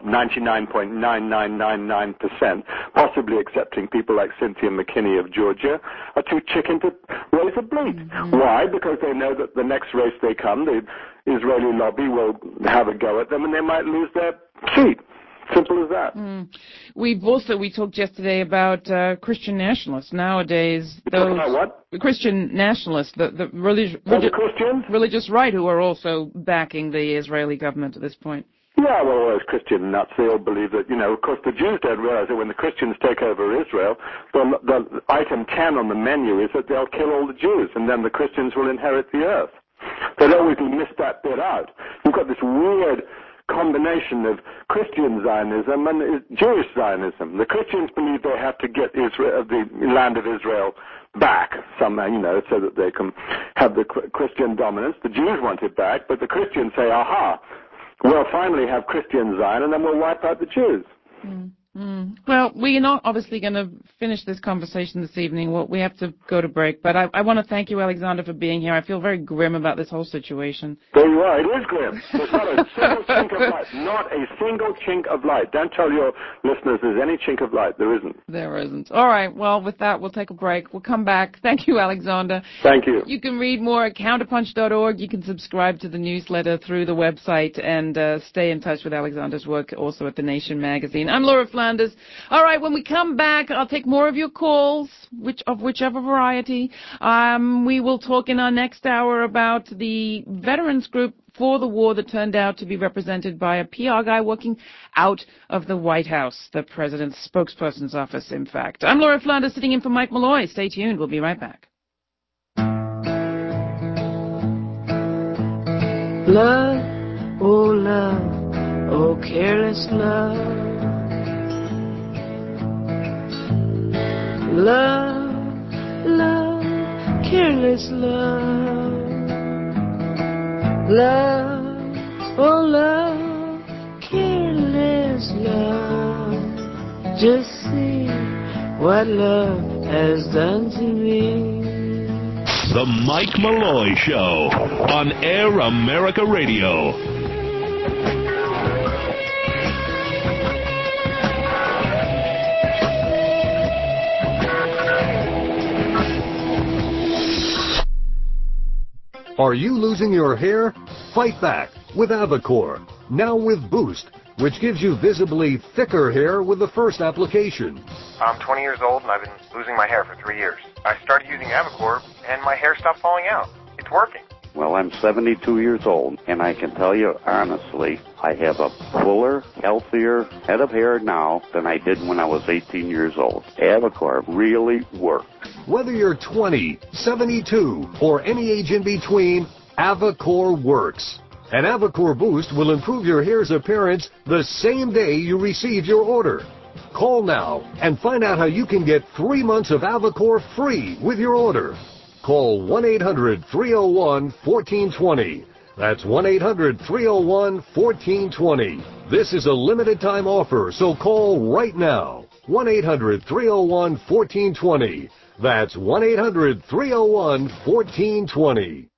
99.9999%, possibly excepting people like Cynthia McKinney of Georgia, are too chicken to raise a bleat. Mm-hmm. Why? Because they know that the next race they come, the Israeli lobby will have a go at them and they might lose their seat. Simple as that. We talked yesterday about Christian nationalists. Nowadays, Christian nationalists, the religious right, who are also backing the Israeli government at this point. Yeah, well, those Christian nuts, they all believe that, of course the Jews don't realize that when the Christians take over Israel, the item 10 on the menu is that they'll kill all the Jews, and then the Christians will inherit the earth. They'd always miss that bit out. You've got this weird combination of Christian Zionism and Jewish Zionism. The Christians believe they have to get Israel, the land of Israel back somehow, so that they can have the Christian dominance. The Jews want it back, but the Christians say, aha, we'll finally have Christian Zion and then we'll wipe out the Jews. Well, we're not obviously going to finish this conversation this evening. We have to go to break. But I want to thank you, Alexander, for being here. I feel very grim about this whole situation. There you are. It is grim. There's not a single chink of light. Not a single chink of light. Don't tell your listeners there's any chink of light. There isn't. There isn't. All right. Well, with that, we'll take a break. We'll come back. Thank you, Alexander. Thank you. You can read more at counterpunch.org. You can subscribe to the newsletter through the website and stay in touch with Alexander's work also at The Nation magazine. I'm Laura Flanders. Flanders. All right, when we come back, I'll take more of your calls, whichever variety. We will talk in our next hour about the veterans group for the war that turned out to be represented by a PR guy working out of the White House, the president's spokesperson's office, in fact. I'm Laura Flanders, sitting in for Mike Malloy. Stay tuned. We'll be right back. Love, oh love, oh careless love. Love, love, careless love. Love, oh love, careless love. Just see what love has done to me. The Mike Malloy Show on Air America Radio. Are you losing your hair? Fight back with Avacor, now with Boost, which gives you visibly thicker hair with the first application. I'm 20 years old and I've been losing my hair for 3 years. I started using Avacor and my hair stopped falling out. It's working. Well, I'm 72 years old, and I can tell you honestly, I have a fuller, healthier head of hair now than I did when I was 18 years old. Avacor really works. Whether you're 20, 72, or any age in between, Avacor works. And Avacor Boost will improve your hair's appearance the same day you receive your order. Call now and find out how you can get 3 months of Avacor free with your order. Call 1-800-301-1420. That's 1-800-301-1420. This is a limited time offer, so call right now. 1-800-301-1420. That's 1-800-301-1420.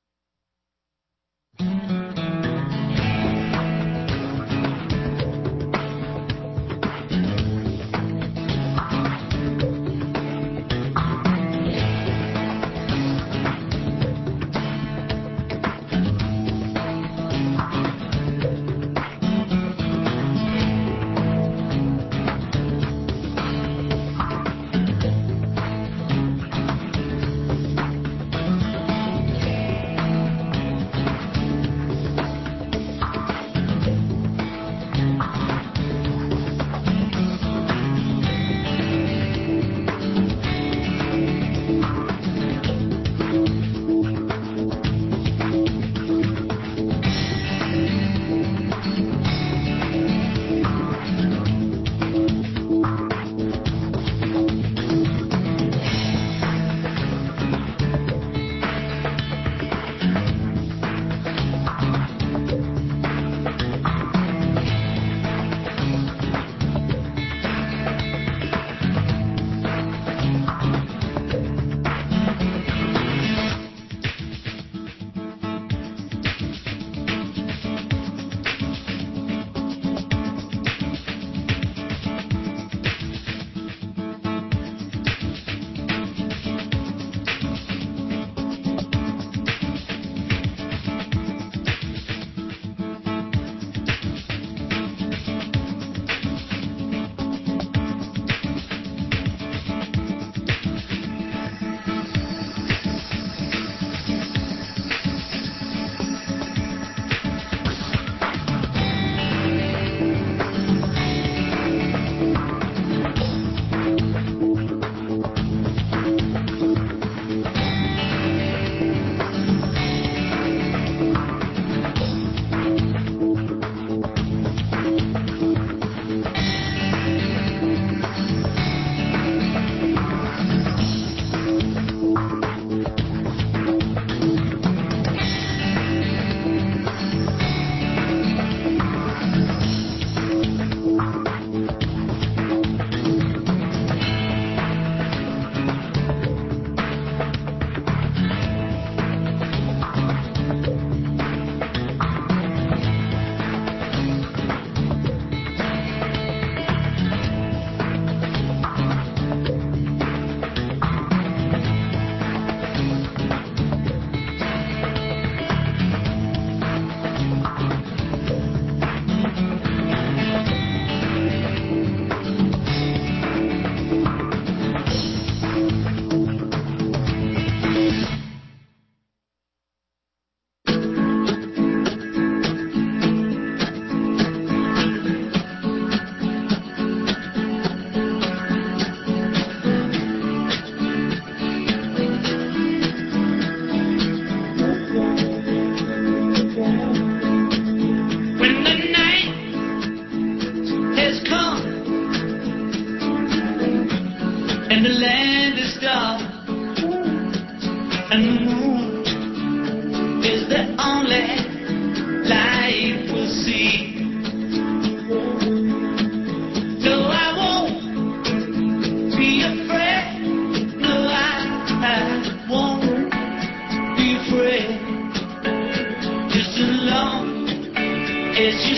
alone as you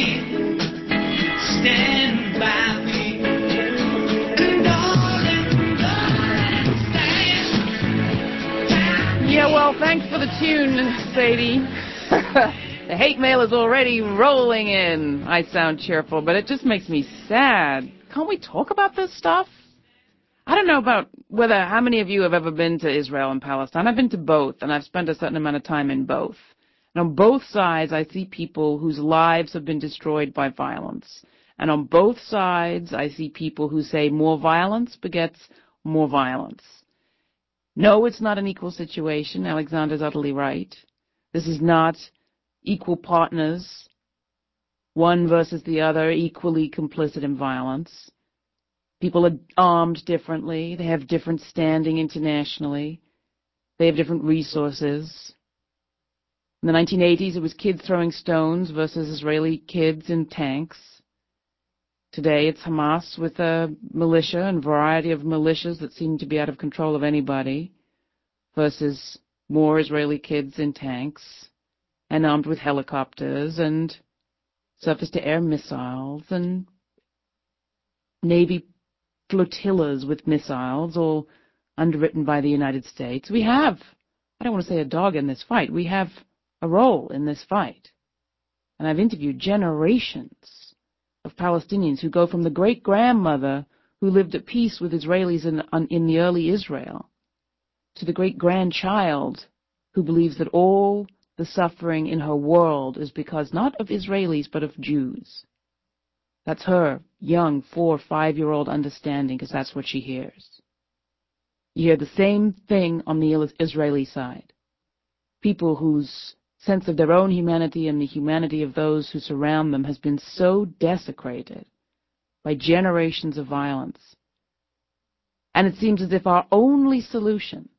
stand by me. Yeah, well, thanks for the tune, Sadie. The hate mail is already rolling in. I sound cheerful, but it just makes me sad. Can't we talk about this stuff? I don't know about how many of you have ever been to Israel and Palestine. I've been to both, and I've spent a certain amount of time in both. And on both sides, I see people whose lives have been destroyed by violence. And on both sides, I see people who say more violence begets more violence. No, it's not an equal situation. Alexander's utterly right. This is not equal partners, one versus the other, equally complicit in violence. People are armed differently. They have different standing internationally. They have different resources. In the 1980s, it was kids throwing stones versus Israeli kids in tanks. Today, it's Hamas with a militia and variety of militias that seem to be out of control of anybody versus more Israeli kids in tanks and armed with helicopters and surface-to-air missiles and Navy flotillas with missiles, all underwritten by the United States. We have, I don't want to say a dog in this fight, we have a role in this fight. And I've interviewed generations of Palestinians who go from the great-grandmother who lived at peace with Israelis in the early Israel to the great-grandchild who believes that all the suffering in her world is because not of Israelis but of Jews. That's her young 4 or 5-year-old understanding, because that's what she hears. You hear the same thing on the Israeli side. People whose sense of their own humanity and the humanity of those who surround them has been so desecrated by generations of violence. And it seems as if our only solution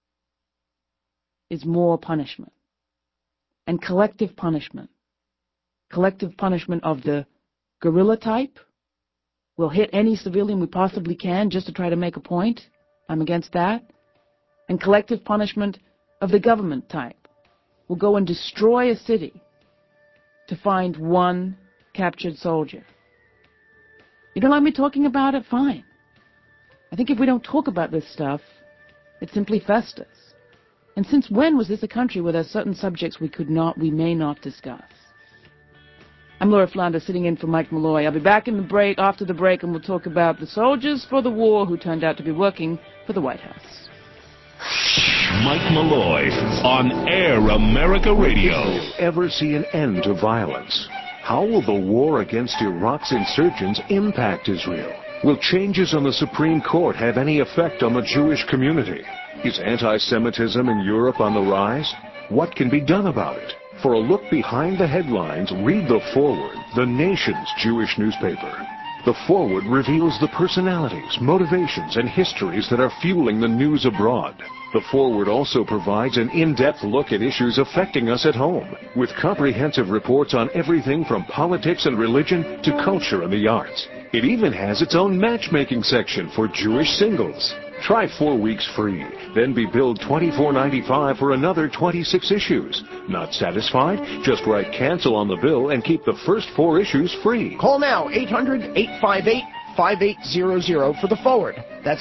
is more punishment and collective punishment. Collective punishment of the guerrilla type. We'll hit any civilian we possibly can just to try to make a point. I'm against that. And collective punishment of the government type. We'll go and destroy a city to find one captured soldier. You don't like me talking about it? Fine. I think if we don't talk about this stuff, it simply festers. And since when was this a country where there's certain subjects we may not discuss? I'm Laura Flanders, sitting in for Mike Malloy. I'll be back after the break, and we'll talk about the soldiers for the war who turned out to be working for the White House. Mike Malloy on Air America Radio. Will we ever see an end to violence? How will the war against Iraq's insurgents impact Israel? Will changes on the Supreme Court have any effect on the Jewish community? Is anti-Semitism in Europe on the rise? What can be done about it? For a look behind the headlines, read The Forward, the nation's Jewish newspaper. The Forward reveals the personalities, motivations, and histories that are fueling the news abroad. The Forward also provides an in-depth look at issues affecting us at home, with comprehensive reports on everything from politics and religion to culture and the arts. It even has its own matchmaking section for Jewish singles. Try 4 weeks free, then be billed $24.95 for another 26 issues. Not satisfied? Just write cancel on the bill and keep the first 4 issues free. Call now, 800-858-5800 for the Forward. That's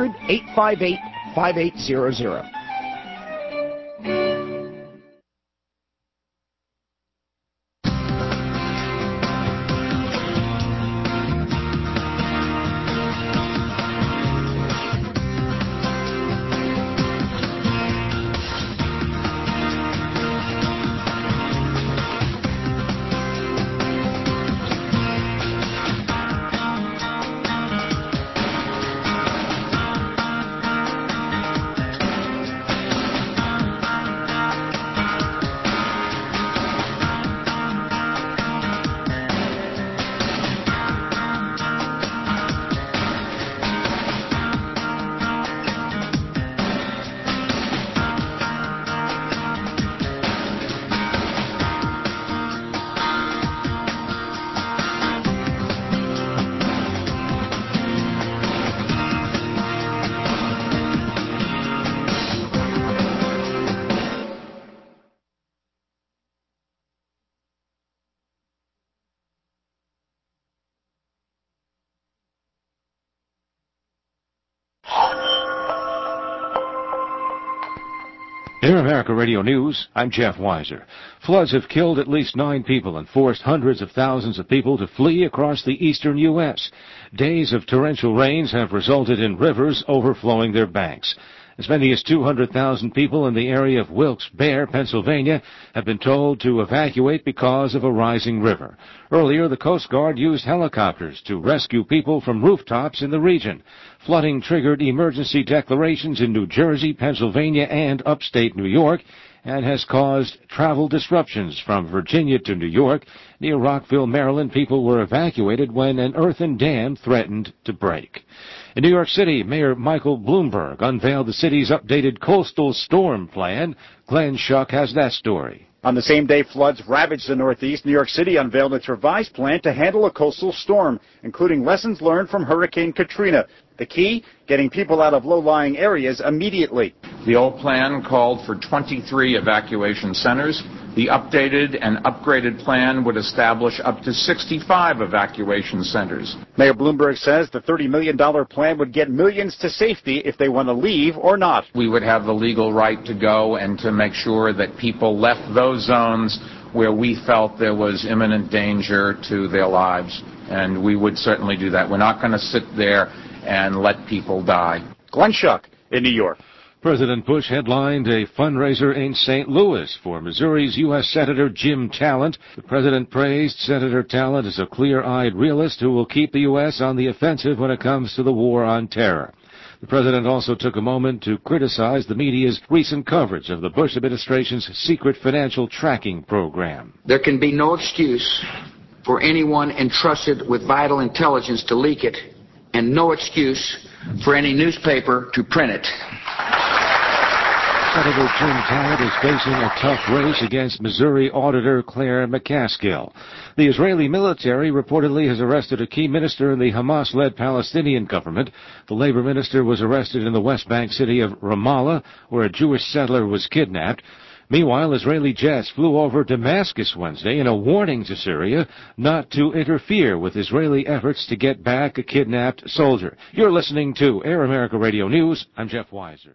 800-858-5800. Air America Radio News, I'm Jeff Weiser. Floods have killed at least 9 people and forced hundreds of thousands of people to flee across the eastern U.S. Days of torrential rains have resulted in rivers overflowing their banks. As many as 200,000 people in the area of Wilkes-Barre, Pennsylvania, have been told to evacuate because of a rising river. Earlier, the Coast Guard used helicopters to rescue people from rooftops in the region. Flooding triggered emergency declarations in New Jersey, Pennsylvania, and upstate New York, and has caused travel disruptions from Virginia to New York. Near Rockville, Maryland, people were evacuated when an earthen dam threatened to break. In New York City, Mayor Michael Bloomberg unveiled the city's updated coastal storm plan. Glenn Schuck has that story. On the same day floods ravaged the Northeast, New York City unveiled its revised plan to handle a coastal storm, including lessons learned from Hurricane Katrina. The key, getting people out of low-lying areas immediately. The old plan called for 23 evacuation centers. The updated and upgraded plan would establish up to 65 evacuation centers. Mayor Bloomberg says the $30 million plan would get millions to safety if they want to leave or not. We would have the legal right to go and to make sure that people left those zones where we felt there was imminent danger to their lives. And we would certainly do that. We're not going to sit there and let people die. Glenn Schuck in New York. President Bush headlined a fundraiser in St. Louis for Missouri's U.S. Senator Jim Talent. The president praised Senator Talent as a clear-eyed realist who will keep the U.S. on the offensive when it comes to the war on terror. The president also took a moment to criticize the media's recent coverage of the Bush administration's secret financial tracking program. There can be no excuse for anyone entrusted with vital intelligence to leak it, and no excuse for any newspaper to print it. Senator Jim Talent is facing a tough race against Missouri Auditor Claire McCaskill. The Israeli military reportedly has arrested a key minister in the Hamas-led Palestinian government. The labor minister was arrested in the West Bank city of Ramallah, where a Jewish settler was kidnapped. Meanwhile, Israeli jets flew over Damascus Wednesday in a warning to Syria not to interfere with Israeli efforts to get back a kidnapped soldier. You're listening to Air America Radio News. I'm Jeff Weiser.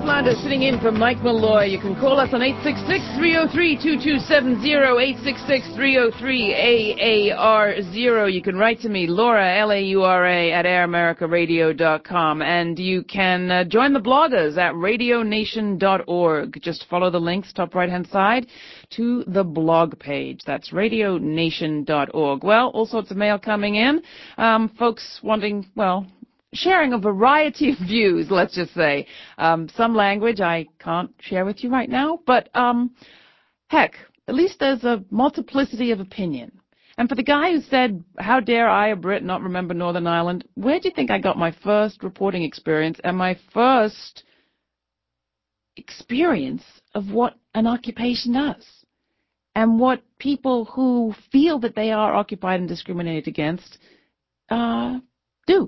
Flanders sitting in for Mike Malloy. You can call us on 866-303-2270, 866-303-AAR0. You can write to me, Laura, L-A-U-R-A, at AirAmericaRadio.com. And you can join the bloggers at RadioNation.org. Just follow the links, top right-hand side, to the blog page. That's RadioNation.org. Well, all sorts of mail coming in. Folks wanting, well, sharing a variety of views, let's just say. Some language I can't share with you right now, but heck, at least there's a multiplicity of opinion. And for the guy who said, how dare I, a Brit, not remember Northern Ireland, where do you think I got my first reporting experience and my first experience of what an occupation does? And what people who feel that they are occupied and discriminated against do.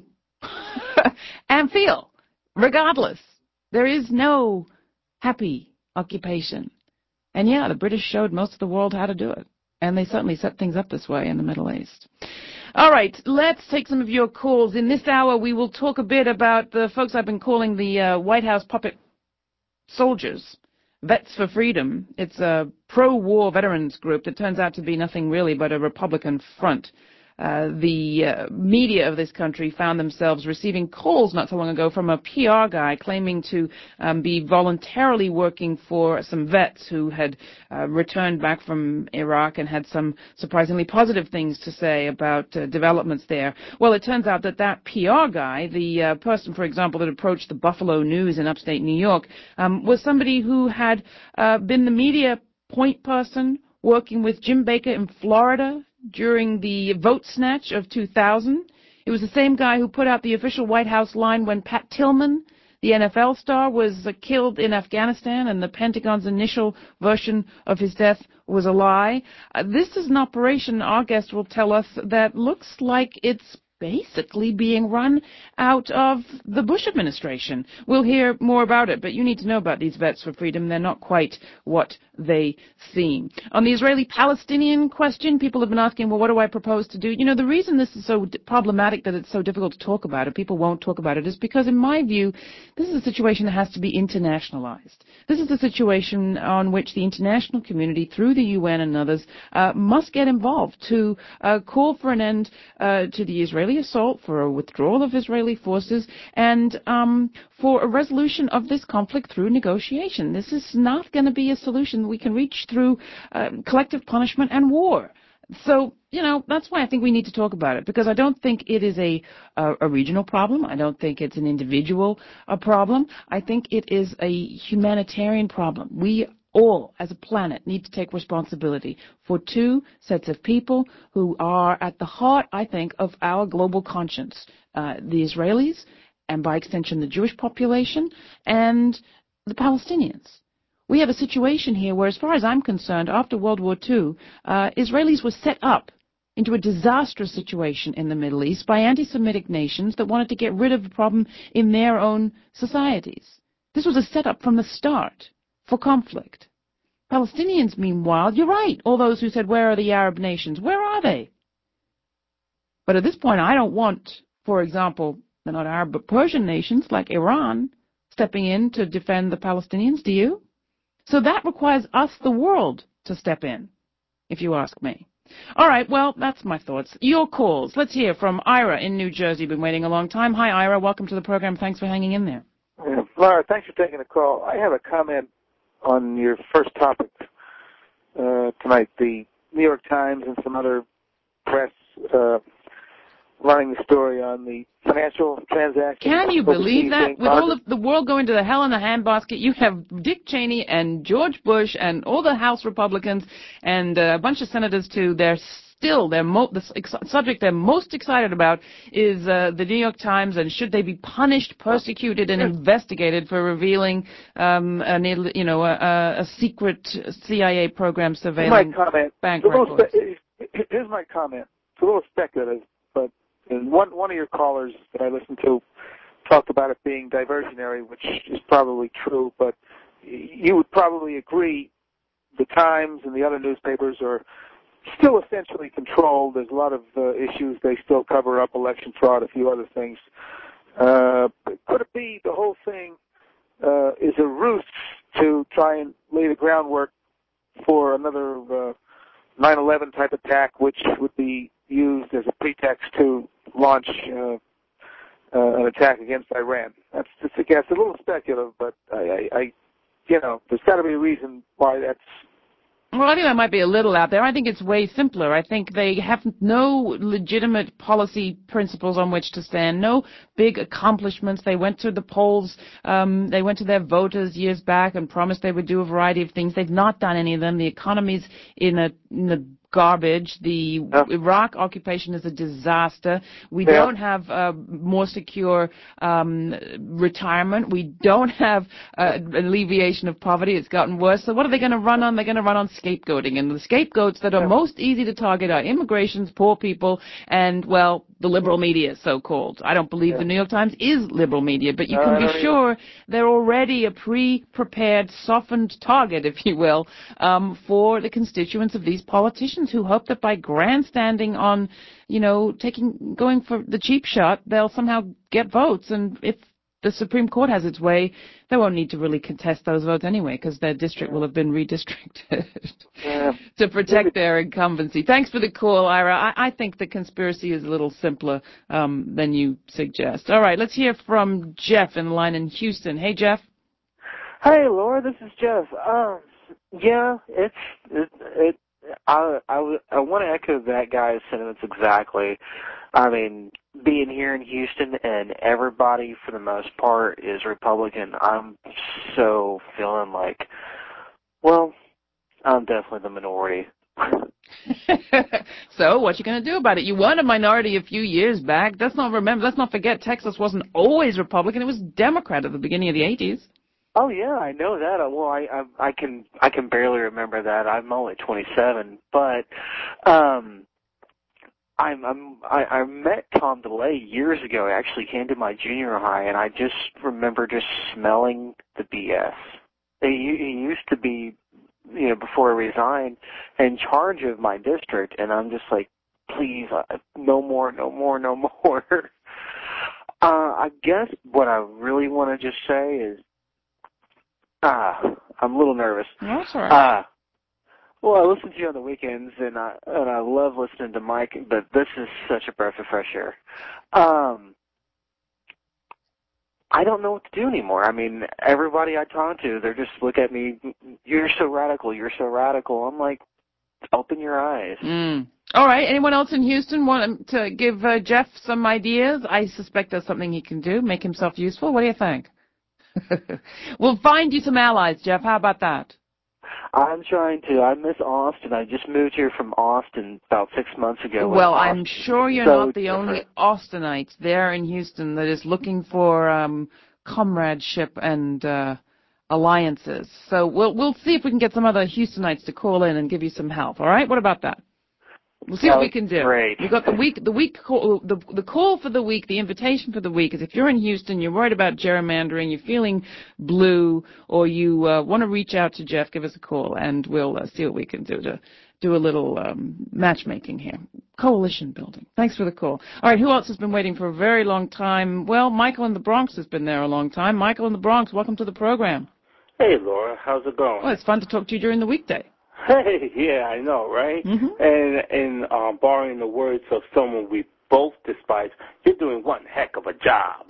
And feel, regardless. There is no happy occupation. And yeah, the British showed most of the world how to do it. And they certainly set things up this way in the Middle East. All right, let's take some of your calls. In this hour, we will talk a bit about the folks I've been calling the White House puppet soldiers. Vets for Freedom. It's a pro-war veterans group that turns out to be nothing really but a Republican front. The media of this country found themselves receiving calls not so long ago from a PR guy claiming to be voluntarily working for some vets who had returned back from Iraq and had some surprisingly positive things to say about developments there. Well, it turns out that that PR guy, the person, for example, that approached the Buffalo News in upstate New York, was somebody who had been the media point person working with Jim Baker in Florida during the vote snatch of 2000. It was the same guy who put out the official White House line when Pat Tillman, the NFL star, was killed in Afghanistan, and the Pentagon's initial version of his death was a lie. This is an operation, our guest will tell us, that looks like it's basically being run out of the Bush administration. We'll hear more about it, but you need to know about these Vets for Freedom. They're not quite what they seem. On the Israeli-Palestinian question, people have been asking, well, what do I propose to do? You know, the reason this is so problematic, that it's so difficult to talk about it, people won't talk about it, is because, in my view, this is a situation that has to be internationalized. This is a situation on which the international community, through the UN and others, must get involved to call for an end to the Israeli assault, for a withdrawal of Israeli forces, and for a resolution of this conflict through negotiation. This is not going to be a solution that we can reach through collective punishment and war. So, you know, that's why I think we need to talk about it, because I don't think it is a regional problem. I don't think it's an individual problem. I think it is a humanitarian problem. We all, as a planet, need to take responsibility for two sets of people who are at the heart, I think, of our global conscience. The Israelis, and by extension the Jewish population, and the Palestinians. We have a situation here where, as far as I'm concerned, after World War II, Israelis were set up into a disastrous situation in the Middle East by anti-Semitic nations that wanted to get rid of the problem in their own societies. This was a setup from the start for conflict. Palestinians, meanwhile, you're right, all those who said, where are the Arab nations? Where are they? But at this point, I don't want, for example, they're not Arab but Persian nations like Iran stepping in to defend the Palestinians, do you? So that requires us, the world, to step in, if you ask me. All right, well, that's my thoughts. Your calls. Let's hear from Ira in New Jersey. Been waiting a long time. Hi, Ira. Welcome to the program. Thanks for hanging in there. Laura, thanks for taking the call. I have a comment on your first topic tonight. The New York Times and some other press running the story on the financial transactions. Can you believe that? With all of the world going to the hell in the handbasket, you have Dick Cheney and George Bush and all the House Republicans and a bunch of senators too. They're still, the subject they're most excited about is the New York Times, and should they be punished, persecuted, and investigated for revealing a secret CIA program surveilling bank records. Here's my comment. It's a little speculative, but one of your callers that I listened to talked about it being diversionary, which is probably true, but you would probably agree the Times and the other newspapers are still essentially controlled. There's a lot of issues they still cover up, election fraud, a few other things. Could it be the whole thing is a ruse to try and lay the groundwork for another 9/11 type attack, which would be used as a pretext to launch an attack against Iran. That's just a guess, a little speculative, but I there's got to be a reason why that's. Well, I think that might be a little out there. I think it's way simpler. I think they have no legitimate policy principles on which to stand, no big accomplishments. They went to the polls, they went to their voters years back and promised they would do a variety of things. They've not done any of them. The economy's in the garbage. The Iraq occupation is a disaster. We don't have more secure retirement. We don't have alleviation of poverty. It's gotten worse. So what are they going to run on? They're going to run on scapegoating. And the scapegoats that are most easy to target are immigrations, poor people, and, well, the liberal media, so-called. I don't believe the New York Times is liberal media, but you can be sure they're already a pre-prepared, softened target, if you will, for the constituents of these politicians who hope that by grandstanding on, going for the cheap shot, they'll somehow get votes. And if the Supreme Court has its way, they won't need to really contest those votes anyway, because their district will have been redistricted to protect their incumbency. Thanks for the call, Ira. I think the conspiracy is a little simpler than you suggest. All right, let's hear from Jeff in the line in Houston. Hey, Jeff. Hey, Laura, this is Jeff. I want to echo that guy's sentiments exactly. I mean, being here in Houston and everybody for the most part is Republican, I'm so feeling like, well, I'm definitely the minority. So what you going to do about it? You were a minority a few years back. Let's not forget Texas wasn't always Republican. It was Democrat at the beginning of the 80s. Oh yeah, I know that. Well, I can barely remember that. I'm only 27, but I met Tom DeLay years ago. He actually came to my junior high, and I just remember just smelling the BS. He used to be, before he resigned, in charge of my district, and I'm just like, please, no more. I guess what I really want to just say is, I'm a little nervous. That's all right. Well, I listen to you on the weekends, and I love listening to Mike, but this is such a breath of fresh air. I don't know what to do anymore. I mean, everybody I talk to, they just look at me, you're so radical. I'm like, open your eyes. All right. Anyone else in Houston want to give Jeff some ideas? I suspect there's something he can do, make himself useful. What do you think? We'll find you some allies, Jeff. How about that? I'm trying to. I miss Austin. I just moved here from Austin about 6 months ago. Well, I'm sure you're not the only Austinites there in Houston that is looking for comradeship and alliances. So we'll see if we can get some other Houstonites to call in and give you some help. All right? What about that? We'll see what we can do. Great. We've got the call for the week, the invitation for the week is if you're in Houston, you're worried about gerrymandering, you're feeling blue, or you want to reach out to Jeff, give us a call, and we'll see what we can do to do a little matchmaking here. Coalition building. Thanks for the call. All right, who else has been waiting for a very long time? Well, Michael in the Bronx has been there a long time. Michael in the Bronx, welcome to the program. Hey, Laura, how's it going? Well, it's fun to talk to you during the weekday. Hey, yeah, I know, right? Mm-hmm. And borrowing the words of someone we both despise, you're doing one heck of a job.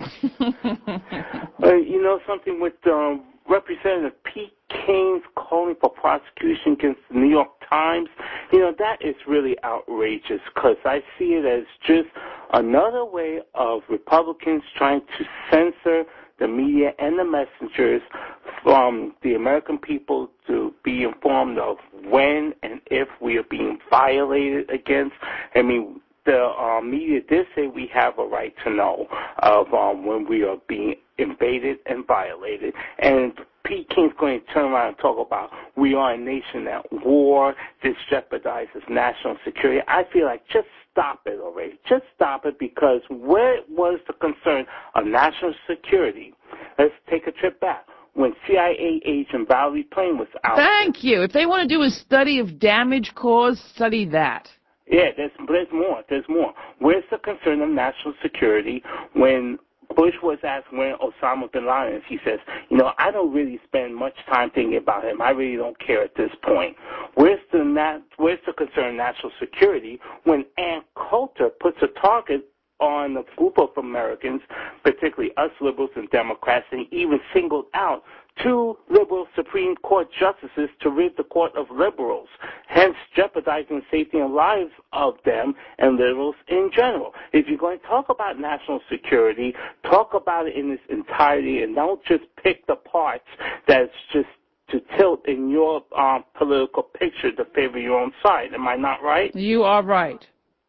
Something with Representative Pete King's calling for prosecution against the New York Times, that is really outrageous because I see it as just another way of Republicans trying to censor the media and the messengers from the American people to be informed of when and if we are being violated against. I mean, the media did say we have a right to know of when we are being invaded and violated. And Pete King's going to turn around and talk about we are a nation at war. This jeopardizes national security. I feel like just stop it already. Just stop it because where was the concern of national security? Let's take a trip back. When CIA agent Valerie Plame was out. Thank you. If they want to do a study of damage caused, study that. Yeah, there's more. Where's the concern of national security when Bush was asked when Osama bin Laden is. He says, I don't really spend much time thinking about him. I really don't care at this point. Where's the concern in national security when Ann Coulter puts a target on a group of Americans, particularly us liberals and Democrats, and even singled out 2 liberal Supreme Court justices to rid the court of liberals, hence jeopardizing the safety and lives of them and liberals in general. If you're going to talk about national security, talk about it in its entirety and don't just pick the parts that's just to tilt in your political picture to favor your own side. Am I not right? You are right.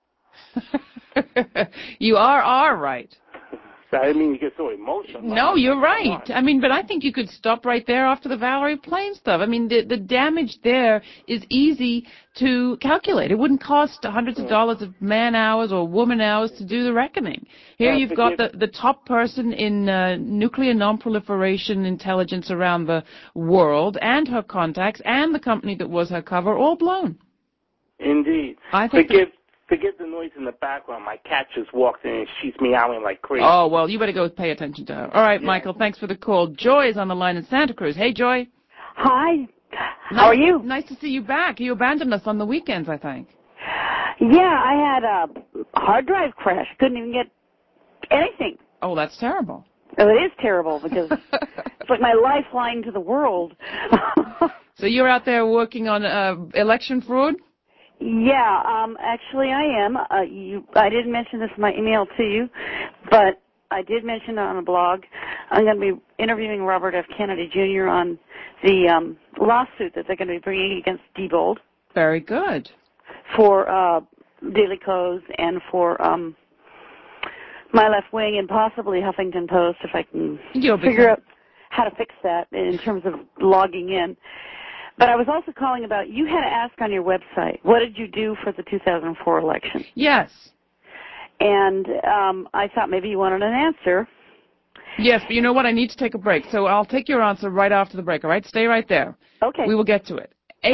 You are right. I didn't mean to get so emotional. No, you're right. I mean, but I think you could stop right there after the Valerie Plame stuff. I mean, the damage there is easy to calculate. It wouldn't cost hundreds of dollars of man hours or woman hours to do the reckoning. Here you've got the top person in nuclear non-proliferation intelligence around the world and her contacts and the company that was her cover all blown. Indeed. I think Forget the noise in the background. My cat just walked in and she's meowing like crazy. Oh, well, you better go pay attention to her. All right, Michael, thanks for the call. Joy is on the line in Santa Cruz. Hey, Joy. Hi. How are you? Nice to see you back. You abandoned us on the weekends, I think. Yeah, I had a hard drive crash. Couldn't even get anything. Oh, that's terrible. Oh, it is terrible because it's like my lifeline to the world. So you're out there working on election fraud? Yeah, actually I am. I didn't mention this in my email to you, but I did mention it on a blog. I'm going to be interviewing Robert F. Kennedy Jr. on the lawsuit that they're going to be bringing against Diebold. Very good. For Daily Kos and for My Left Wing and possibly Huffington Post if I can figure out how to fix that in terms of logging in. But I was also calling about, you had to ask on your website, what did you do for the 2004 election? Yes. And I thought maybe you wanted an answer. Yes, but you know what? I need to take a break. So I'll take your answer right after the break, all right? Stay right there. Okay. We will get to it.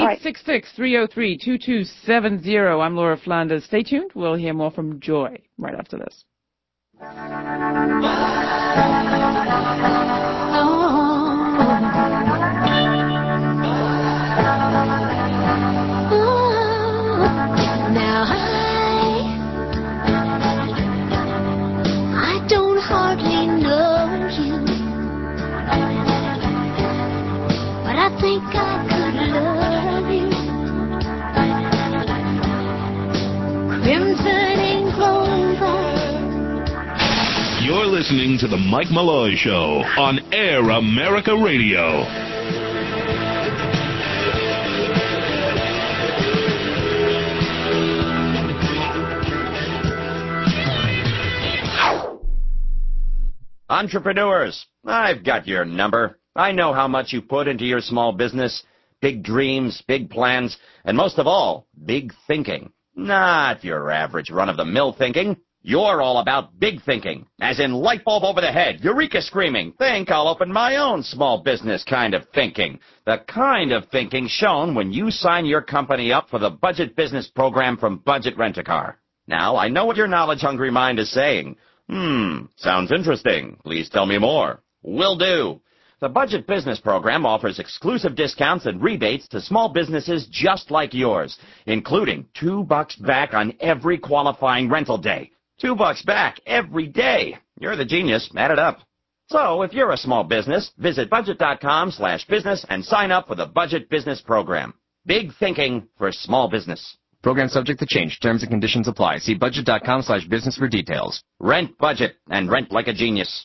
866-303-2270. I'm Laura Flanders. Stay tuned. We'll hear more from Joy right after this. Now I don't hardly know you, but I think I could love you. Crimson and clover. You're listening to the Mike Malloy Show on Air America Radio. Entrepreneurs, I've got your number. I know how much you put into your small business. Big dreams, big plans, and most of all, big thinking. Not your average run-of-the-mill thinking. You're all about big thinking, as in light bulb over the head, eureka screaming, think I'll open my own small business kind of thinking. The kind of thinking shown when you sign your company up for the Budget Business Program from Budget Rent-A-Car. Now, I know what your knowledge-hungry mind is saying. Sounds interesting. Please tell me more. Will do. The Budget Business Program offers exclusive discounts and rebates to small businesses just like yours, including $2 back on every qualifying rental day. $2 back every day. You're the genius. Add it up. So, if you're a small business, visit budget.com/business and sign up for the Budget Business Program. Big thinking for small business. Program subject to change. Terms and conditions apply. See budget.com/business for details. Rent budget and rent like a genius.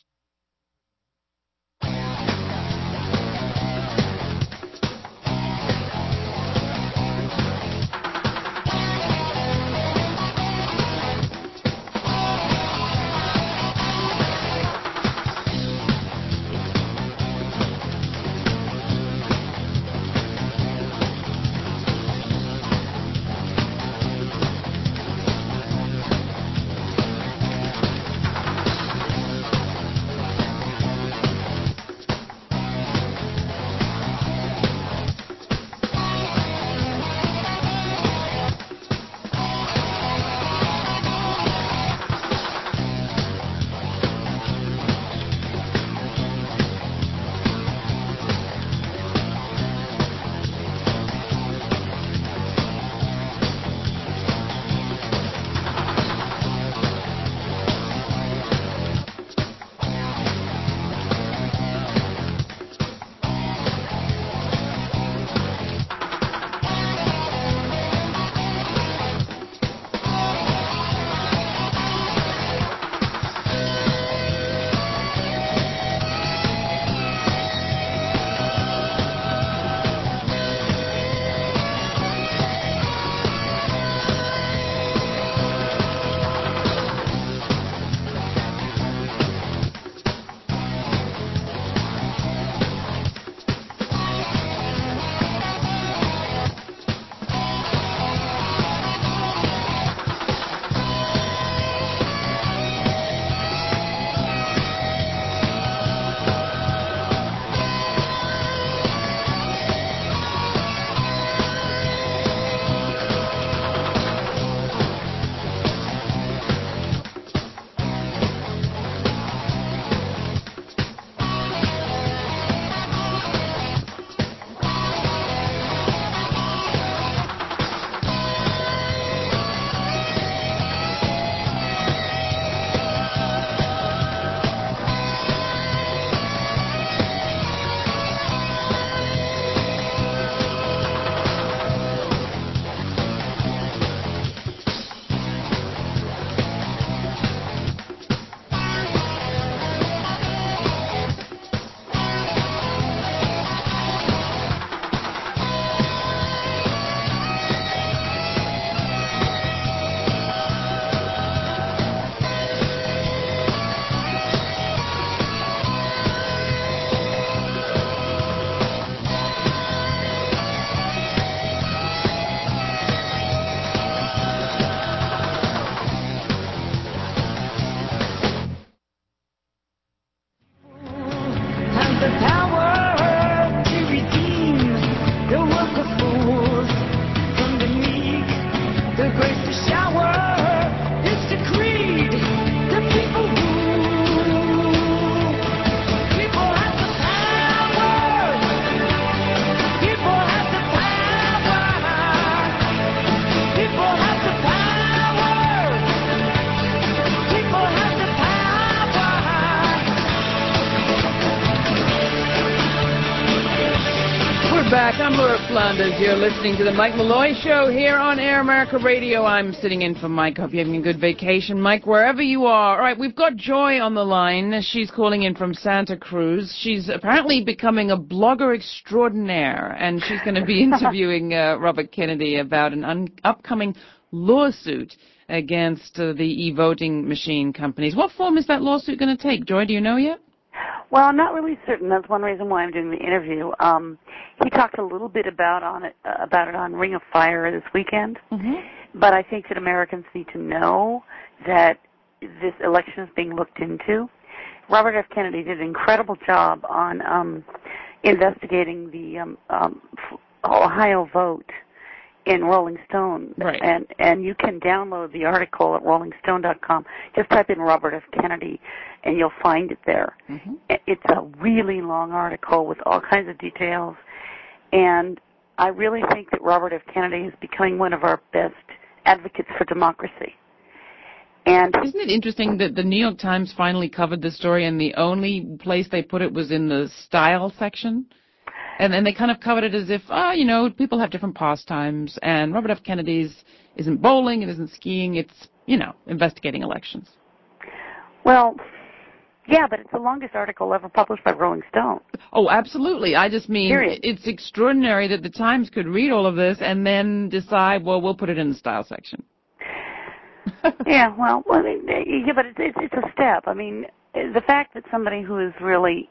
back. I'm Laura Flanders. You're listening to the Mike Malloy Show here on Air America Radio. I'm sitting in for Mike. Hope you're having a good vacation, Mike, wherever you are. All right, we've got Joy on the line. She's calling in from Santa Cruz. She's apparently becoming a blogger extraordinaire, and she's going to be interviewing Robert Kennedy about an upcoming lawsuit against the e-voting machine companies. What form is that lawsuit going to take? Joy, do you know yet? Well, I'm not really certain. That's one reason why I'm doing the interview. He talked a little bit about it on Ring of Fire this weekend, but I think that Americans need to know that this election is being looked into. Robert F. Kennedy did an incredible job on investigating the Ohio vote in Rolling Stone, right. and you can download the article at rollingstone.com. Just type in Robert F. Kennedy, and you'll find it there. It's a really long article with all kinds of details, and I really think that Robert F. Kennedy is becoming one of our best advocates for democracy. And isn't it interesting that the New York Times finally covered this story, and the only place they put it was in the style section? And then they kind of covered it as if, people have different pastimes, and Robert F. Kennedy's isn't bowling, it isn't skiing, it's, investigating elections. Well, yeah, but it's the longest article ever published by Rolling Stone. Oh, absolutely. I just mean, Period. It's extraordinary that the Times could read all of this and then decide, well, we'll put it in the style section. Yeah, well, but it's a step. I mean, the fact that somebody who is really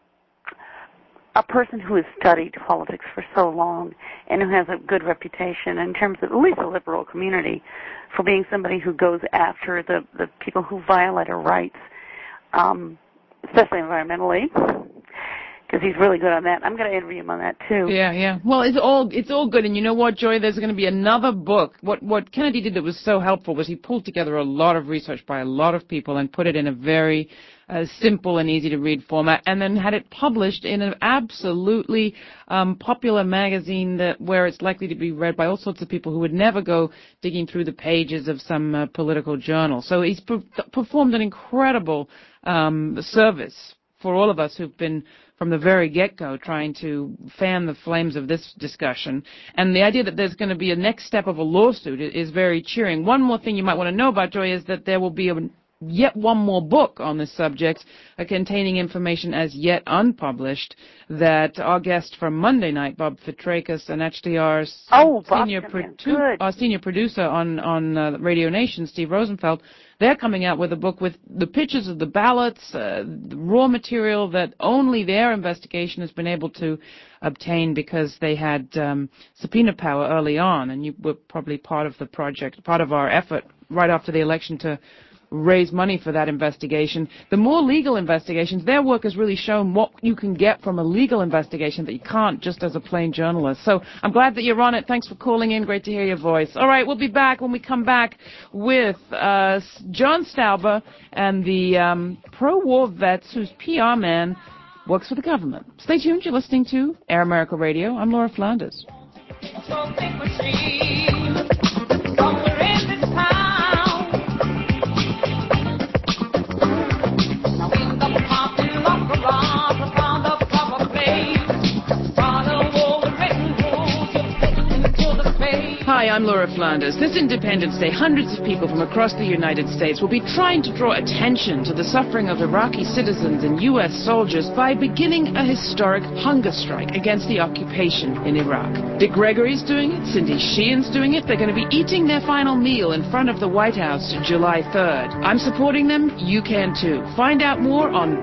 a person who has studied politics for so long and who has a good reputation in terms of at least the liberal community for being somebody who goes after the people who violate our rights, especially environmentally, because he's really good on that. I'm going to interview him on that too. Yeah. Well, it's all good, and you know what, Joy? There's going to be another book. What Kennedy did that was so helpful was he pulled together a lot of research by a lot of people and put it in a very simple and easy to read format, and then had it published in an absolutely popular magazine where it's likely to be read by all sorts of people who would never go digging through the pages of some political journal. So he's performed an incredible service for all of us who've been from the very get-go trying to fan the flames of this discussion. And the idea that there's going to be a next step of a lawsuit is very cheering. One more thing you might want to know about, Joy, is that there will be yet one more book on this subject containing information as yet unpublished that our guest from Monday night, Bob Fitrakis, and actually our senior producer on Radio Nation, Steve Rosenfeld, they're coming out with a book with the pictures of the ballots, the raw material that only their investigation has been able to obtain because they had subpoena power early on, and you were probably part of the project, part of our effort right after the election to raise money for that investigation. The more legal investigations, their work has really shown what you can get from a legal investigation that you can't just as a plain journalist. So I'm glad that you're on it. Thanks for calling in. Great to hear your voice. All right, we'll be back when we come back with John Stauber and the pro-war vets whose PR man works for the government. Stay tuned. You're listening to Air America Radio. I'm Laura Flanders. Hi, I'm Laura Flanders. This Independence Day, hundreds of people from across the United States will be trying to draw attention to the suffering of Iraqi citizens and U.S. soldiers by beginning a historic hunger strike against the occupation in Iraq. Dick Gregory's doing it, Cindy Sheehan's doing it. They're going to be eating their final meal in front of the White House July 3rd. I'm supporting them. You can too. Find out more on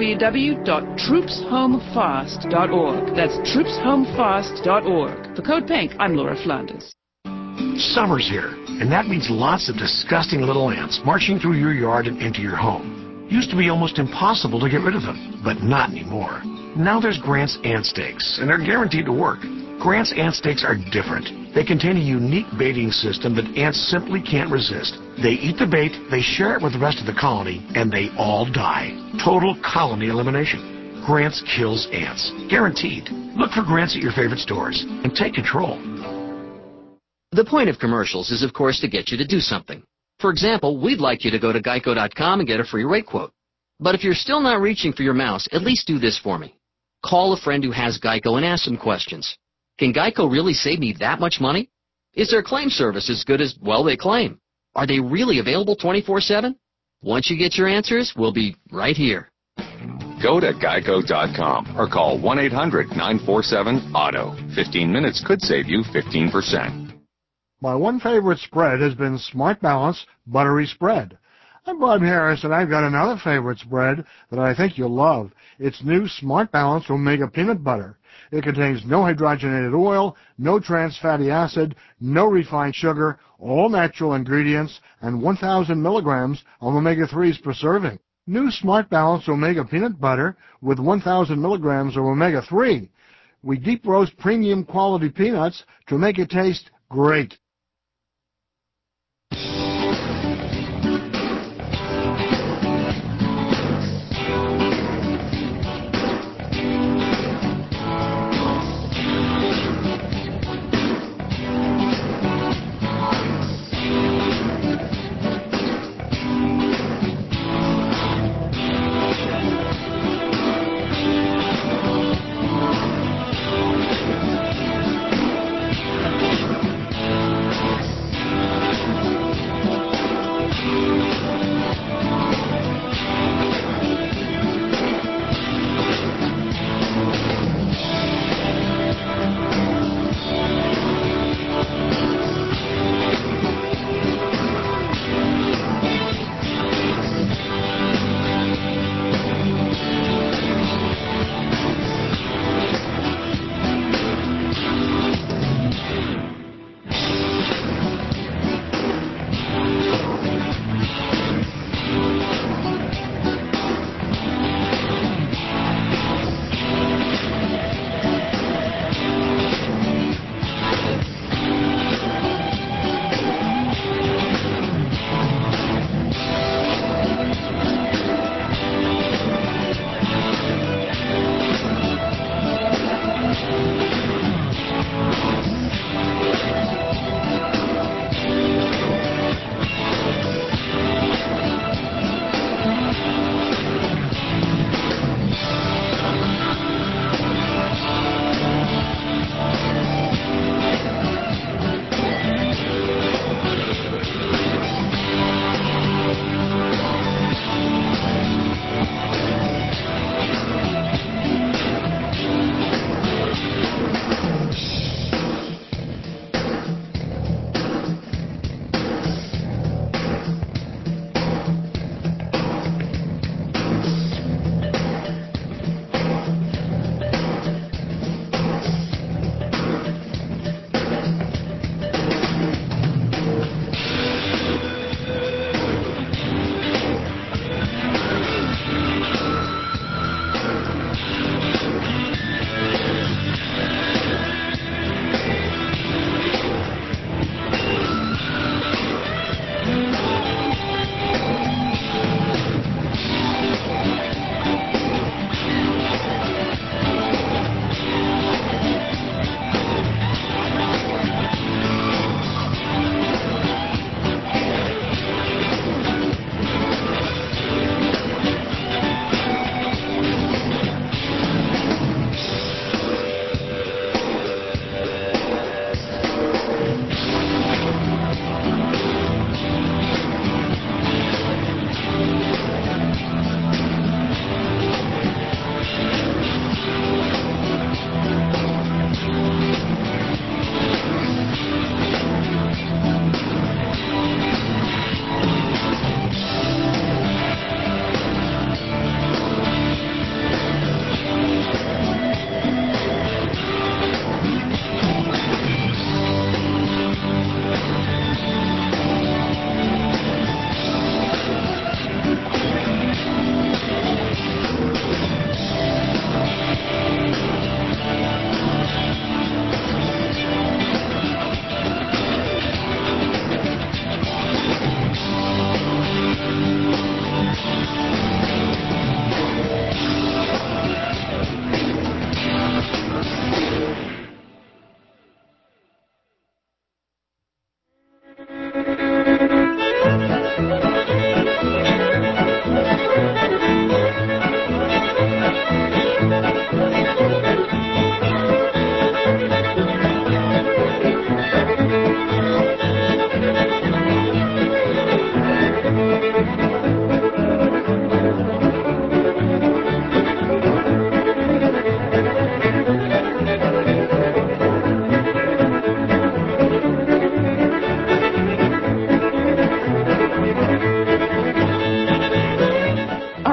www.troopshomefast.org. That's troopshomefast.org. For Code Pink, I'm Laura Flanders. Summer's here, and that means lots of disgusting little ants marching through your yard and into your home. Used to be almost impossible to get rid of them, but not anymore. Now there's Grant's Ant Stakes, and they're guaranteed to work. Grant's Ant Stakes are different. They contain a unique baiting system that ants simply can't resist. They eat the bait, they share it with the rest of the colony, and they all die. Total colony elimination. Grant's kills ants. Guaranteed. Look for Grant's at your favorite stores, and take control. The point of commercials is, of course, to get you to do something. For example, we'd like you to go to geico.com and get a free rate quote. But if you're still not reaching for your mouse, at least do this for me. Call a friend who has Geico and ask some questions. Can Geico really save me that much money? Is their claim service as good as, well, they claim? Are they really available 24/7? Once you get your answers, we'll be right here. Go to geico.com or call 1-800-947-AUTO. 15 minutes could save you 15%. My one favorite spread has been Smart Balance Buttery Spread. I'm Bob Harris, and I've got another favorite spread that I think you'll love. It's new Smart Balance Omega Peanut Butter. It contains no hydrogenated oil, no trans fatty acid, no refined sugar, all natural ingredients, and 1,000 milligrams of omega-3s per serving. New Smart Balance Omega Peanut Butter with 1,000 milligrams of omega-3. We deep roast premium quality peanuts to make it taste great.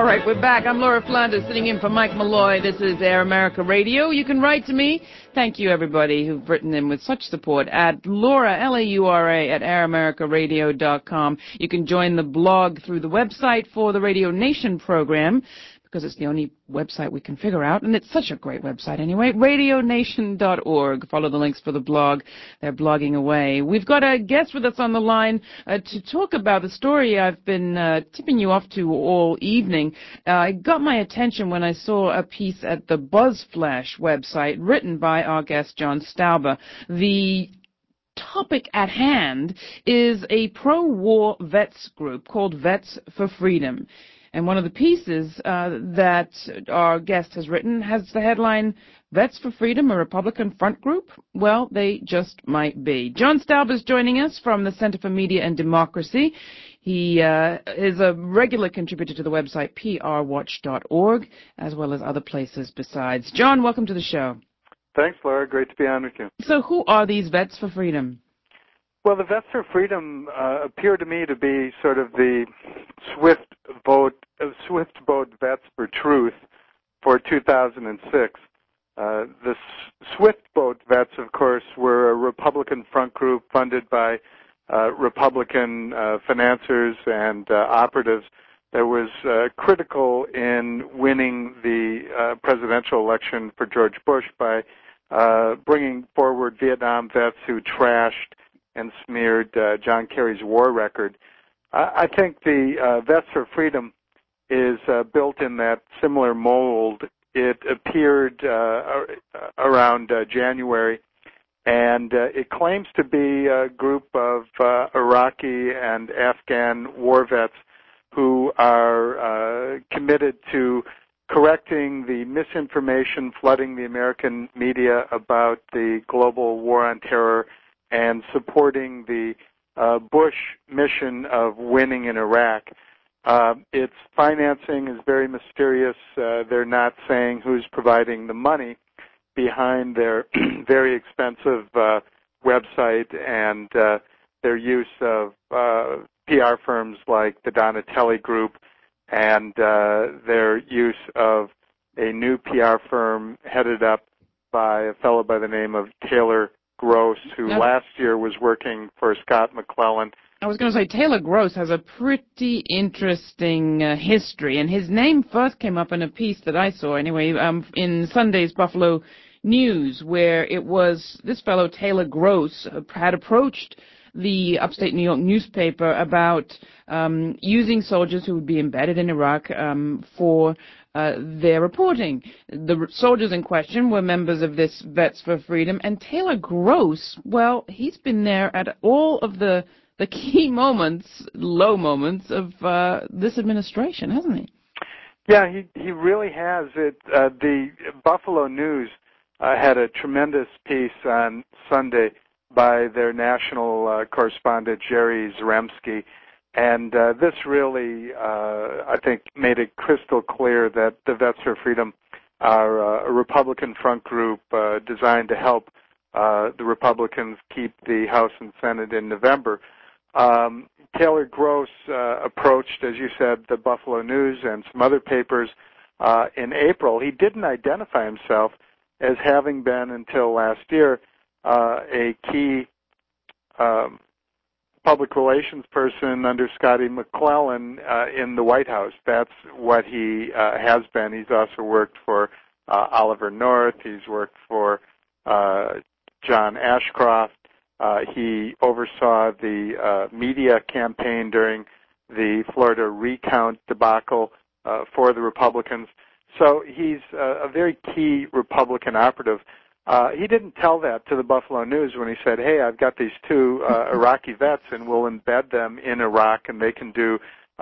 All right, we're back. I'm Laura Flanders, sitting in for Mike Malloy. This is Air America Radio. You can write to me. Thank you, everybody who've written in with such support at Laura, L-A-U-R-A, at AirAmericaRadio.com. You can join the blog through the website for the Radio Nation program, because it's the only website we can figure out, and it's such a great website anyway, radionation.org. Follow the links for the blog. They're blogging away. We've got a guest with us on the line to talk about the story I've been tipping you off to all evening. It got my attention when I saw a piece at the BuzzFlash website written by our guest, John Stauber. The topic at hand is a pro-war vets group called Vets for Freedom. And one of the pieces that our guest has written has the headline, Vets for Freedom, a Republican front group? Well, they just might be. John Stauber is joining us from the Center for Media and Democracy. He is a regular contributor to the website prwatch.org, as well as other places besides. John, welcome to the show. Thanks, Laura. Great to be on with you. So who are these Vets for Freedom? Well, the Vets for Freedom appear to me to be sort of the swift vote Vets for Truth for 2006. The Swift Vote Vets, of course, were a Republican front group funded by Republican financiers and operatives that was critical in winning the presidential election for George Bush by bringing forward Vietnam vets who trashed and smeared John Kerry's war record. I think the Vets for Freedom is built in that similar mold. It appeared around January, and it claims to be a group of Iraqi and Afghan war vets who are committed to correcting the misinformation flooding the American media about the global war on terror and supporting the Bush mission of winning in Iraq. Its financing is very mysterious. They're not saying who's providing the money behind their very expensive website and their use of PR firms like the Donatelli Group and their use of a new PR firm headed up by a fellow by the name of Taylor Gross, who last year was working for Scott McClellan. I was going to say, Taylor Gross has a pretty interesting history, and his name first came up in a piece that I saw, anyway, in Sunday's Buffalo News, where it was this fellow, Taylor Gross, had approached the upstate New York newspaper about using soldiers who would be embedded in Iraq for their reporting. The soldiers in question were members of this Vets for Freedom, and Taylor Gross, well, he's been there at all of the key moments, low moments of this administration, hasn't he? Yeah, he really has. The Buffalo News had a tremendous piece on Sunday by their national correspondent, Jerry Zaremski. And this really, I think, made it crystal clear that the Vets for Freedom are a Republican front group designed to help the Republicans keep the House and Senate in November. Taylor Gross approached, as you said, the Buffalo News and some other papers in April. He didn't identify himself as having been, until last year, a key public relations person under Scotty McClellan in the White House. That's what he has been. He's also worked for Oliver North. He's worked for John Ashcroft. He oversaw the media campaign during the Florida recount debacle for the Republicans. So he's a very key Republican operative. He didn't tell that to the Buffalo News when he said, hey, I've got these two Iraqi vets and we'll embed them in Iraq and they can do,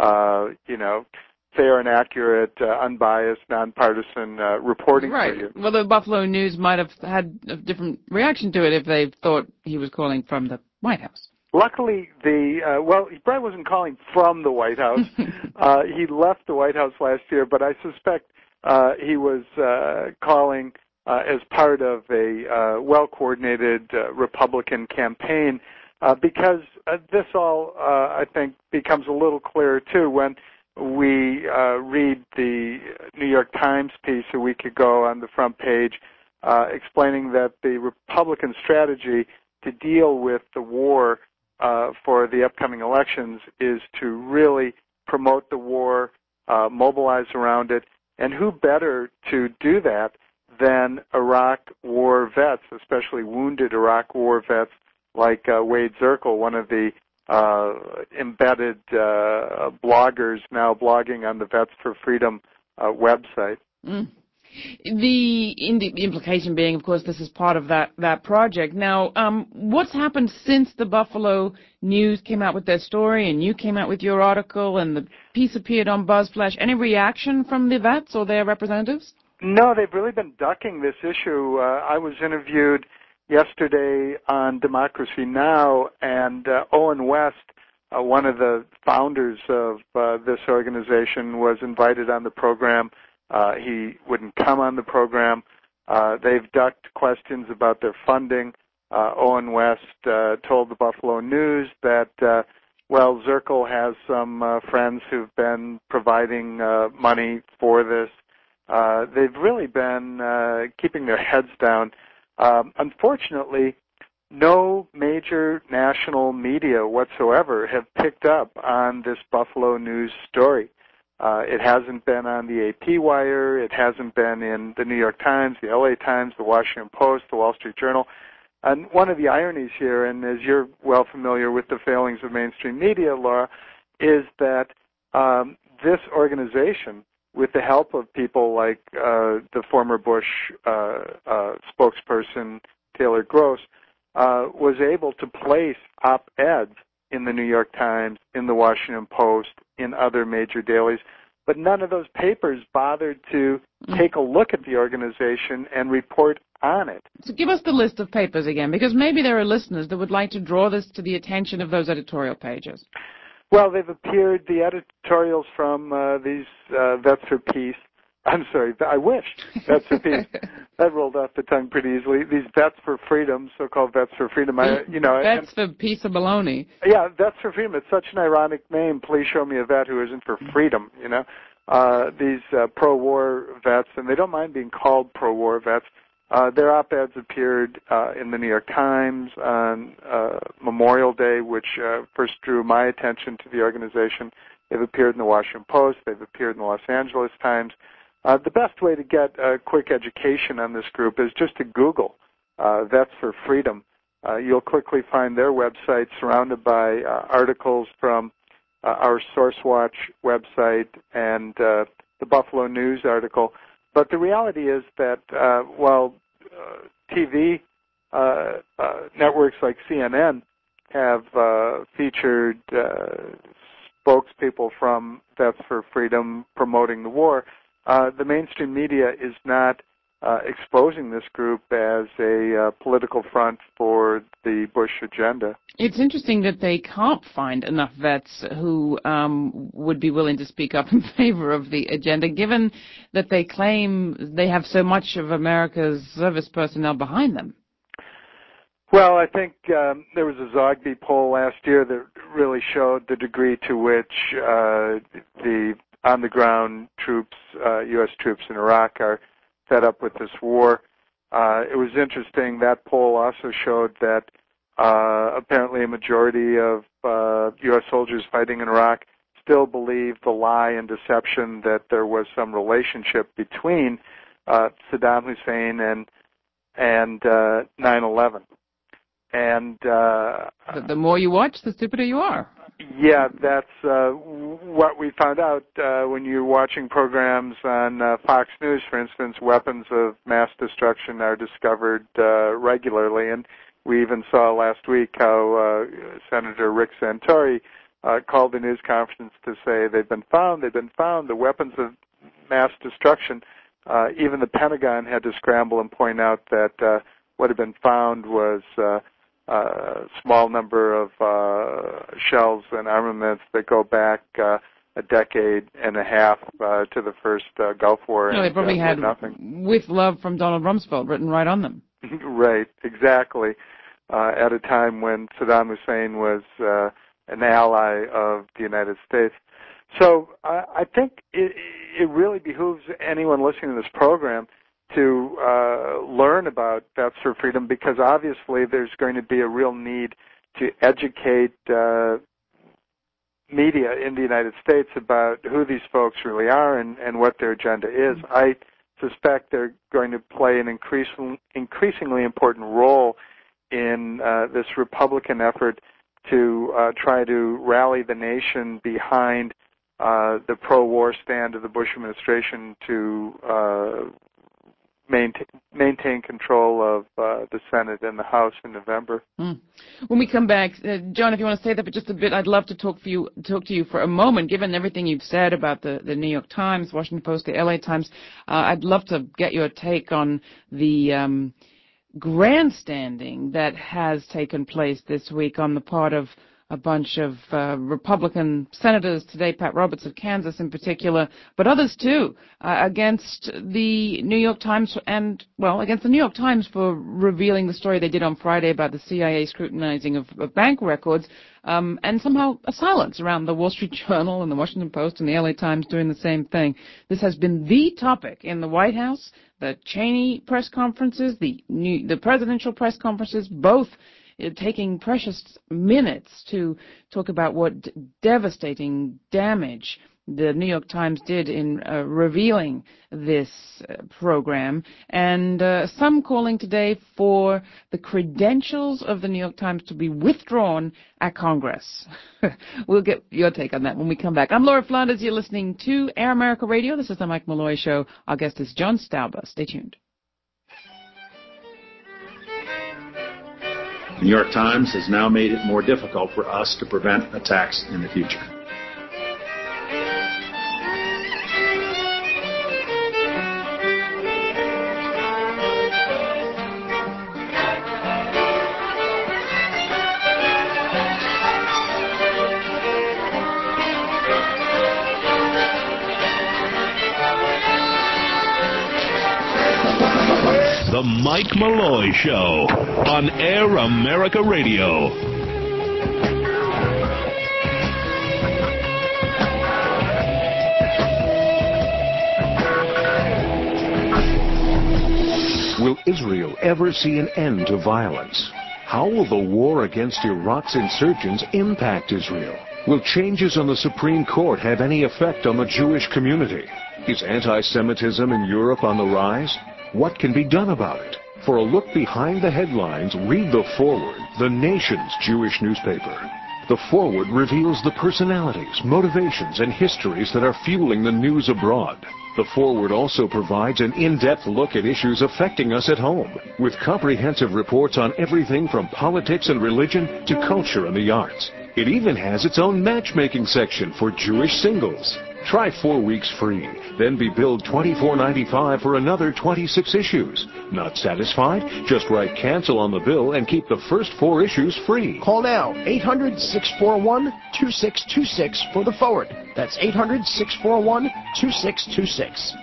fair and accurate, unbiased, nonpartisan reporting for you. Well, the Buffalo News might have had a different reaction to it if they thought he was calling from the White House. Luckily, he probably wasn't calling from the White House. He left the White House last year, but I suspect he was calling as part of a well-coordinated Republican campaign because this all, I think, becomes a little clearer, too. When we read the New York Times piece a week ago on the front page explaining that the Republican strategy to deal with the war for the upcoming elections is to really promote the war, mobilize around it, and who better to do that than Iraq War vets, especially wounded Iraq War vets like Wade Zirkle, one of the embedded bloggers now blogging on the Vets for Freedom website. Mm. The implication being, of course, this is part of that project. Now, what's happened since the Buffalo News came out with their story and you came out with your article and the piece appeared on BuzzFlash? Any reaction from the vets or their representatives? No, they've really been ducking this issue. I was interviewed yesterday on Democracy Now! And Owen West, one of the founders of this organization, was invited on the program. He wouldn't come on the program. They've ducked questions about their funding. Owen West told the Buffalo News that, Zirkle has some friends who've been providing money for this. They've really been keeping their heads down. Unfortunately, no major national media whatsoever have picked up on this Buffalo News story. It hasn't been on the AP Wire. It hasn't been in the New York Times, the LA Times, the Washington Post, the Wall Street Journal. And one of the ironies here, and as you're well familiar with the failings of mainstream media, Laura, is that this organization, with the help of people like the former Bush spokesperson Taylor Gross, was able to place op-eds in the New York Times, in the Washington Post, in other major dailies, but none of those papers bothered to take a look at the organization and report on it. So give us the list of papers again, because maybe there are listeners that would like to draw this to the attention of those editorial pages. Well, they've appeared, the editorials from these Vets for Peace. I'm sorry, I wish. Vets for Peace. That rolled off the tongue pretty easily. These Vets for Freedom, so-called Vets for Freedom. Vets for Peace of Baloney. Yeah, Vets for Freedom. It's such an ironic name. Please show me a vet who isn't for freedom, These pro-war vets, and they don't mind being called pro-war vets. Their op-eds appeared in the New York Times on Memorial Day, which first drew my attention to the organization. They've appeared in the Washington Post. They've appeared in the Los Angeles Times. The best way to get a quick education on this group is just to Google Vets for Freedom. You'll quickly find their website surrounded by articles from our SourceWatch website and the Buffalo News article. But the reality is that while TV networks like CNN have featured spokespeople from Vets for Freedom promoting the war, the mainstream media is not exposing this group as a political front for the Bush agenda. It's interesting that they can't find enough vets who would be willing to speak up in favor of the agenda, given that they claim they have so much of America's service personnel behind them. Well, I think there was a Zogby poll last year that really showed the degree to which the on-the-ground troops, U.S. troops in Iraq, are fed up with this war. It was interesting. That poll also showed that apparently a majority of U.S. soldiers fighting in Iraq still believe the lie and deception that there was some relationship between Saddam Hussein and 9/11. And the more you watch, the stupider you are. Yeah, that's what we found out when you're watching programs on Fox News, for instance. Weapons of mass destruction are discovered regularly, and we even saw last week how Senator Rick Santorum called a news conference to say they've been found, the weapons of mass destruction. Even the Pentagon had to scramble and point out that what had been found was a small number of shells and armaments that go back a decade and a half to the first Gulf War. No, they probably had nothing. With Love from Donald Rumsfeld written right on them. Right, exactly. At a time when Saddam Hussein was an ally of the United States. So I think it really behooves anyone listening to this program to learn about Vets for Freedom, because obviously there's going to be a real need to educate media in the United States about who these folks really are and what their agenda is. I suspect they're going to play an increasingly important role in this Republican effort to try to rally the nation behind the pro-war stand of the Bush administration to maintain control of the Senate and the House in November. When we come back, John, if you want to say that for just a bit, I'd love to talk to you for a moment. Given everything you've said about the New York Times, Washington Post, the LA Times, I'd love to get your take on the grandstanding that has taken place this week on the part of a bunch of Republican senators today, Pat Roberts of Kansas in particular, but others too, against the New York Times against the New York Times for revealing the story they did on Friday about the CIA scrutinizing of bank records, and somehow a silence around the Wall Street Journal and the Washington Post and the LA Times doing the same thing. This has been the topic in the White House, the Cheney press conferences, the presidential press conferences, both taking precious minutes to talk about what devastating damage the New York Times did in revealing this program, and some calling today for the credentials of the New York Times to be withdrawn at Congress. We'll get your take on that when we come back. I'm Laura Flanders. You're listening to Air America Radio. This is the Mike Malloy Show. Our guest is John Stauber. Stay tuned. The New York Times has now made it more difficult for us to prevent attacks in the future. The Mike Malloy Show on Air America Radio. Will Israel ever see an end to violence? How will the war against Iraq's insurgents impact Israel? Will changes on the Supreme Court have any effect on the Jewish community? Is anti-Semitism in Europe on the rise? What can be done about it? For a look behind the headlines, read The Forward, the nation's Jewish newspaper. The Forward reveals the personalities, motivations, and histories that are fueling the news abroad. The Forward also provides an in-depth look at issues affecting us at home, with comprehensive reports on everything from politics and religion to culture and the arts. It even has its own matchmaking section for Jewish singles. Try 4 weeks free, then be billed $24.95 for another 26 issues. Not satisfied? Just write cancel on the bill and keep the first 4 issues free. Call now, 800-641-2626 for the Forward. That's 800-641-2626.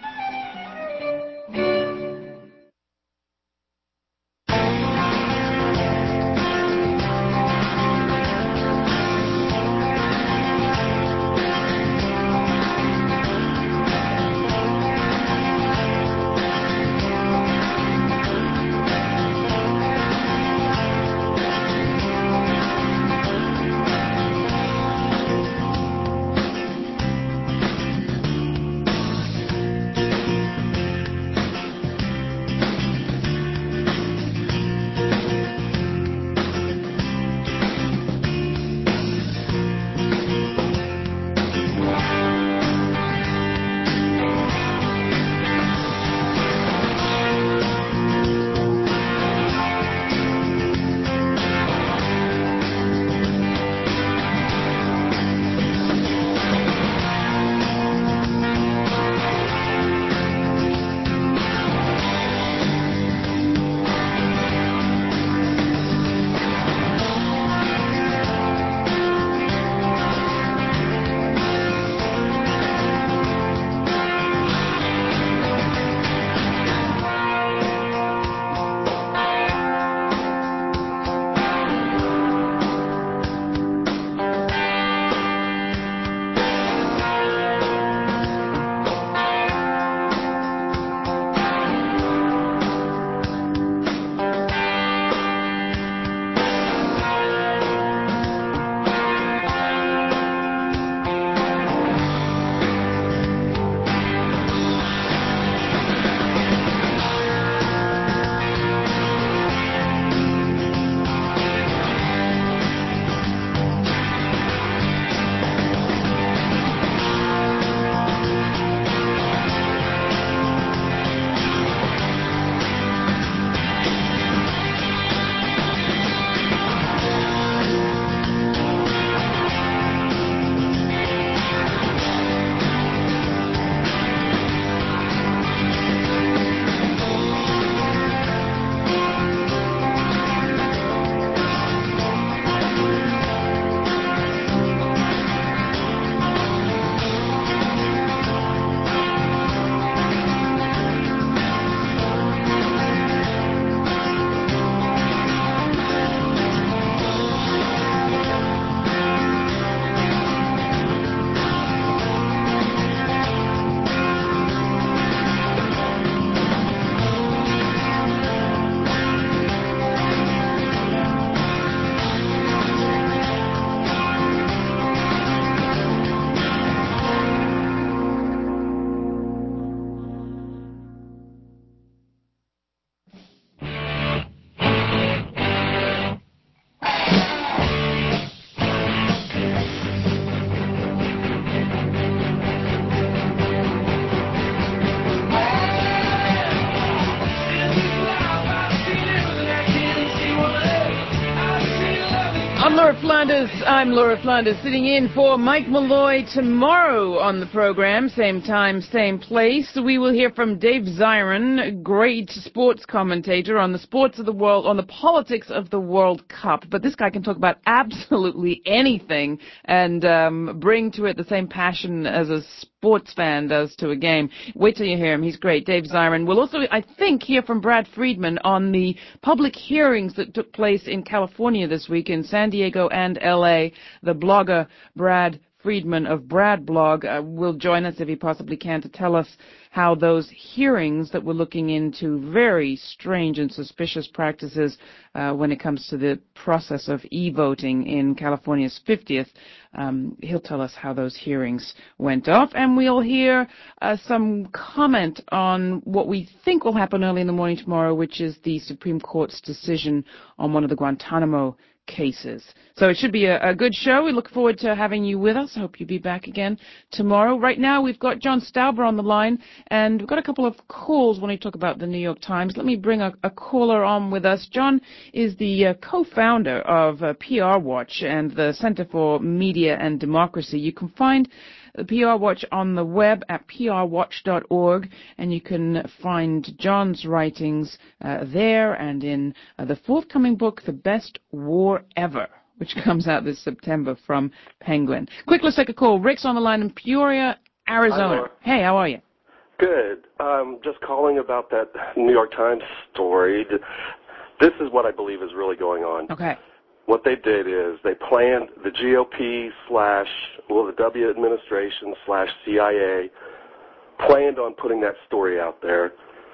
Laura Flanders. I'm Laura Flanders, sitting in for Mike Malloy tomorrow on the program. Same time, same place. We will hear from Dave Zirin, great sports commentator on the sports of the world, on the politics of the World Cup. But this guy can talk about absolutely anything and bring to it the same passion as a sports fan does to a game. Wait till you hear him. He's great. Dave Zirin. We'll also, I think, hear from Brad Friedman on the public hearings that took place in California this week, in San Diego and L.A. The blogger Brad Friedman of Brad Blog will join us if he possibly can to tell us how those hearings that were looking into very strange and suspicious practices when it comes to the process of e-voting in California's 50th. He'll tell us how those hearings went off, and we'll hear some comment on what we think will happen early in the morning tomorrow, which is the Supreme Court's decision on one of the Guantanamo cases. So it should be a good show. We look forward to having you with us. I hope you'll be back again tomorrow. Right now, we've got John Stauber on the line, and we've got a couple of calls when we talk about the New York Times. Let me bring a caller on with us. John is the co-founder of PR Watch and the Center for Media and Democracy. You can find the PR Watch on the web at prwatch.org, and you can find John's writings there and in the forthcoming book, The Best War Ever, which comes out this September from Penguin. Quick, let's take a call. Rick's on the line in Peoria, Arizona. Hey, how are you? Good. Just calling about that New York Times story. This is what I believe is really going on. Okay. What they did is they planned the GOP the W administration / CIA planned on putting that story out there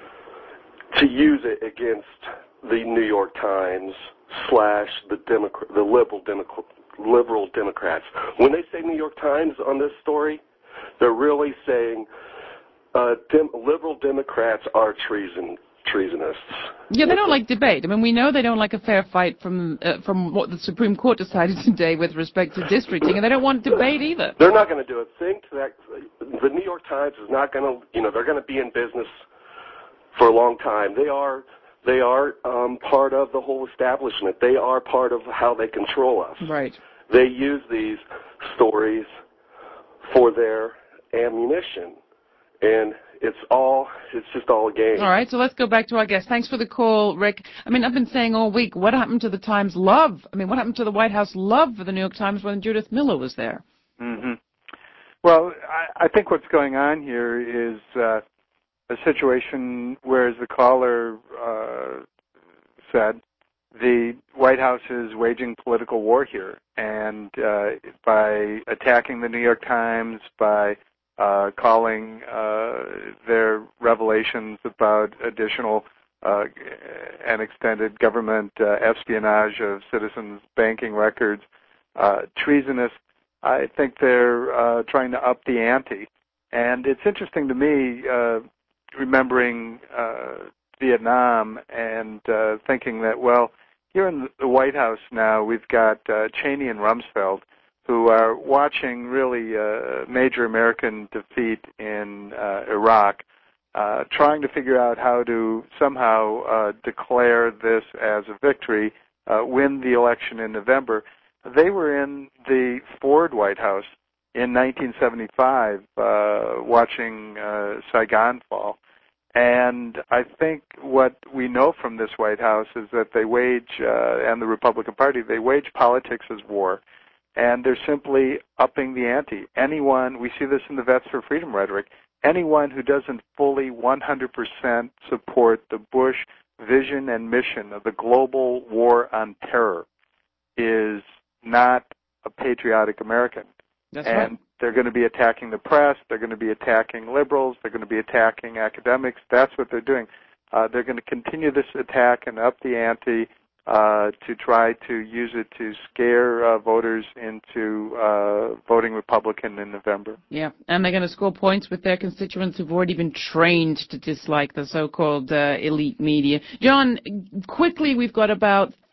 to use it against the New York Times / the liberal Democrats. When they say New York Times on this story, they're really saying liberal Democrats are treasonous. Yeah, they don't like debate. I mean, we know they don't like a fair fight from what the Supreme Court decided today with respect to districting, and they don't want debate either. They're not going to do a thing to that. The New York Times is not going to, they're going to be in business for a long time. They are part of the whole establishment. They are part of how they control us. Right. They use these stories for their ammunition, and it's just all a game. All right, so let's go back to our guest. Thanks for the call, Rick. I mean, I've been saying all week, what happened to the Times love? I mean, what happened to the White House love for the New York Times when Judith Miller was there? Mm-hmm. Well, I think what's going on here is a situation where, as the caller said, the White House is waging political war here, and by attacking the New York Times, by calling their revelations about additional and extended government espionage of citizens' banking records treasonous. I think they're trying to up the ante. And it's interesting to me, remembering Vietnam and thinking that, well, here in the White House now we've got Cheney and Rumsfeld, who are watching really a major American defeat in Iraq, trying to figure out how to somehow declare this as a victory, win the election in November. They were in the Ford White House in 1975 watching Saigon fall. And I think what we know from this White House is that they wage, and the Republican Party, they wage politics as war. And they're simply upping the ante. Anyone, we see this in the Vets for Freedom rhetoric, anyone who doesn't fully 100% support the Bush vision and mission of the global war on terror is not a patriotic American. That's and right. They're going to be attacking the press. They're going to be attacking liberals. They're going to be attacking academics. That's what they're doing. They're going to continue this attack and up the ante to try to use it to scare voters into voting Republican in November. Yeah, and they're going to score points with their constituents who've already been trained to dislike the so-called elite media. John, quickly, we've got about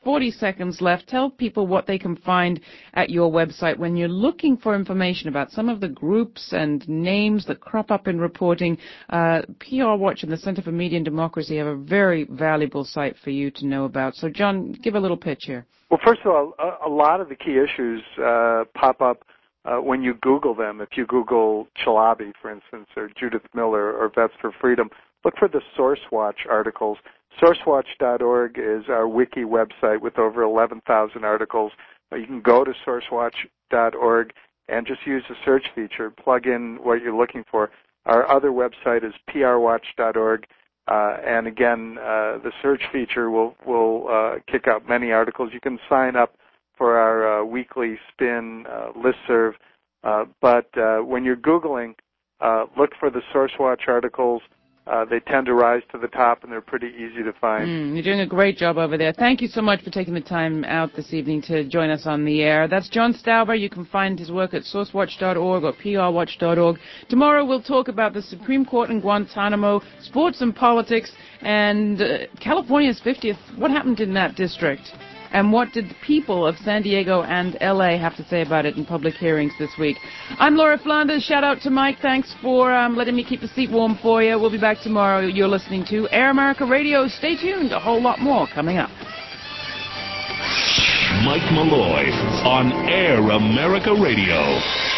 40 seconds left. Tell people what they can find at your website when you're looking for information about some of the groups and names that crop up in reporting. PR Watch and the Center for Media and Democracy have a very valuable site for you to know about. So, John, give a little pitch here. Well, first of all, a lot of the key issues pop up when you Google them. If you Google Chalabi, for instance, or Judith Miller or Vets for Freedom, look for the SourceWatch articles. SourceWatch.org is our wiki website with over 11,000 articles. You can go to SourceWatch.org and just use the search feature, plug in what you're looking for. Our other website is PRWatch.org. And again, the search feature will kick out many articles. You can sign up for our weekly spin listserv. But when you're Googling, look for the SourceWatch articles. They tend to rise to the top, and they're pretty easy to find. You're doing a great job over there. Thank you so much for taking the time out this evening to join us on the air. That's John Stauber. You can find his work at sourcewatch.org or prwatch.org. Tomorrow we'll talk about the Supreme Court in Guantanamo, sports and politics, and California's 50th. What happened in that district? And what did the people of San Diego and L.A. have to say about it in public hearings this week? I'm Laura Flanders. Shout out to Mike. Thanks for letting me keep the seat warm for you. We'll be back tomorrow. You're listening to Air America Radio. Stay tuned. A whole lot more coming up. Mike Malloy on Air America Radio.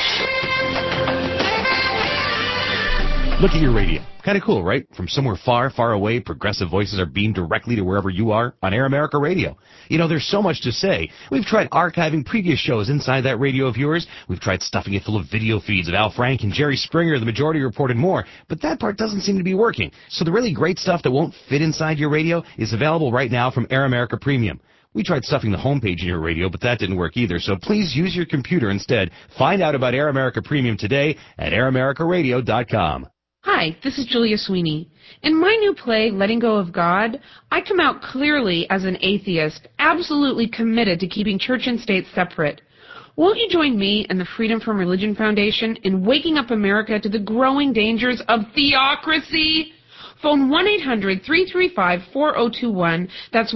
Look at your radio. Kind of cool, right? From somewhere far, far away, progressive voices are beamed directly to wherever you are on Air America Radio. You know, there's so much to say. We've tried archiving previous shows inside that radio of yours. We've tried stuffing it full of video feeds of Al Frank and Jerry Springer, the Majority Report, and more. But that part doesn't seem to be working. So the really great stuff that won't fit inside your radio is available right now from Air America Premium. We tried stuffing the homepage in your radio, but that didn't work either. So please use your computer instead. Find out about Air America Premium today at AirAmericaRadio.com. Hi, this is Julia Sweeney. In my new play, Letting Go of God, I come out clearly as an atheist, absolutely committed to keeping church and state separate. Won't you join me and the Freedom from Religion Foundation in waking up America to the growing dangers of theocracy? Phone 1-800-335-4021. That's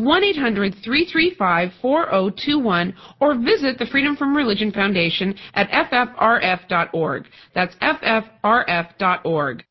1-800-335-4021. Or visit the Freedom from Religion Foundation at ffrf.org. That's ffrf.org.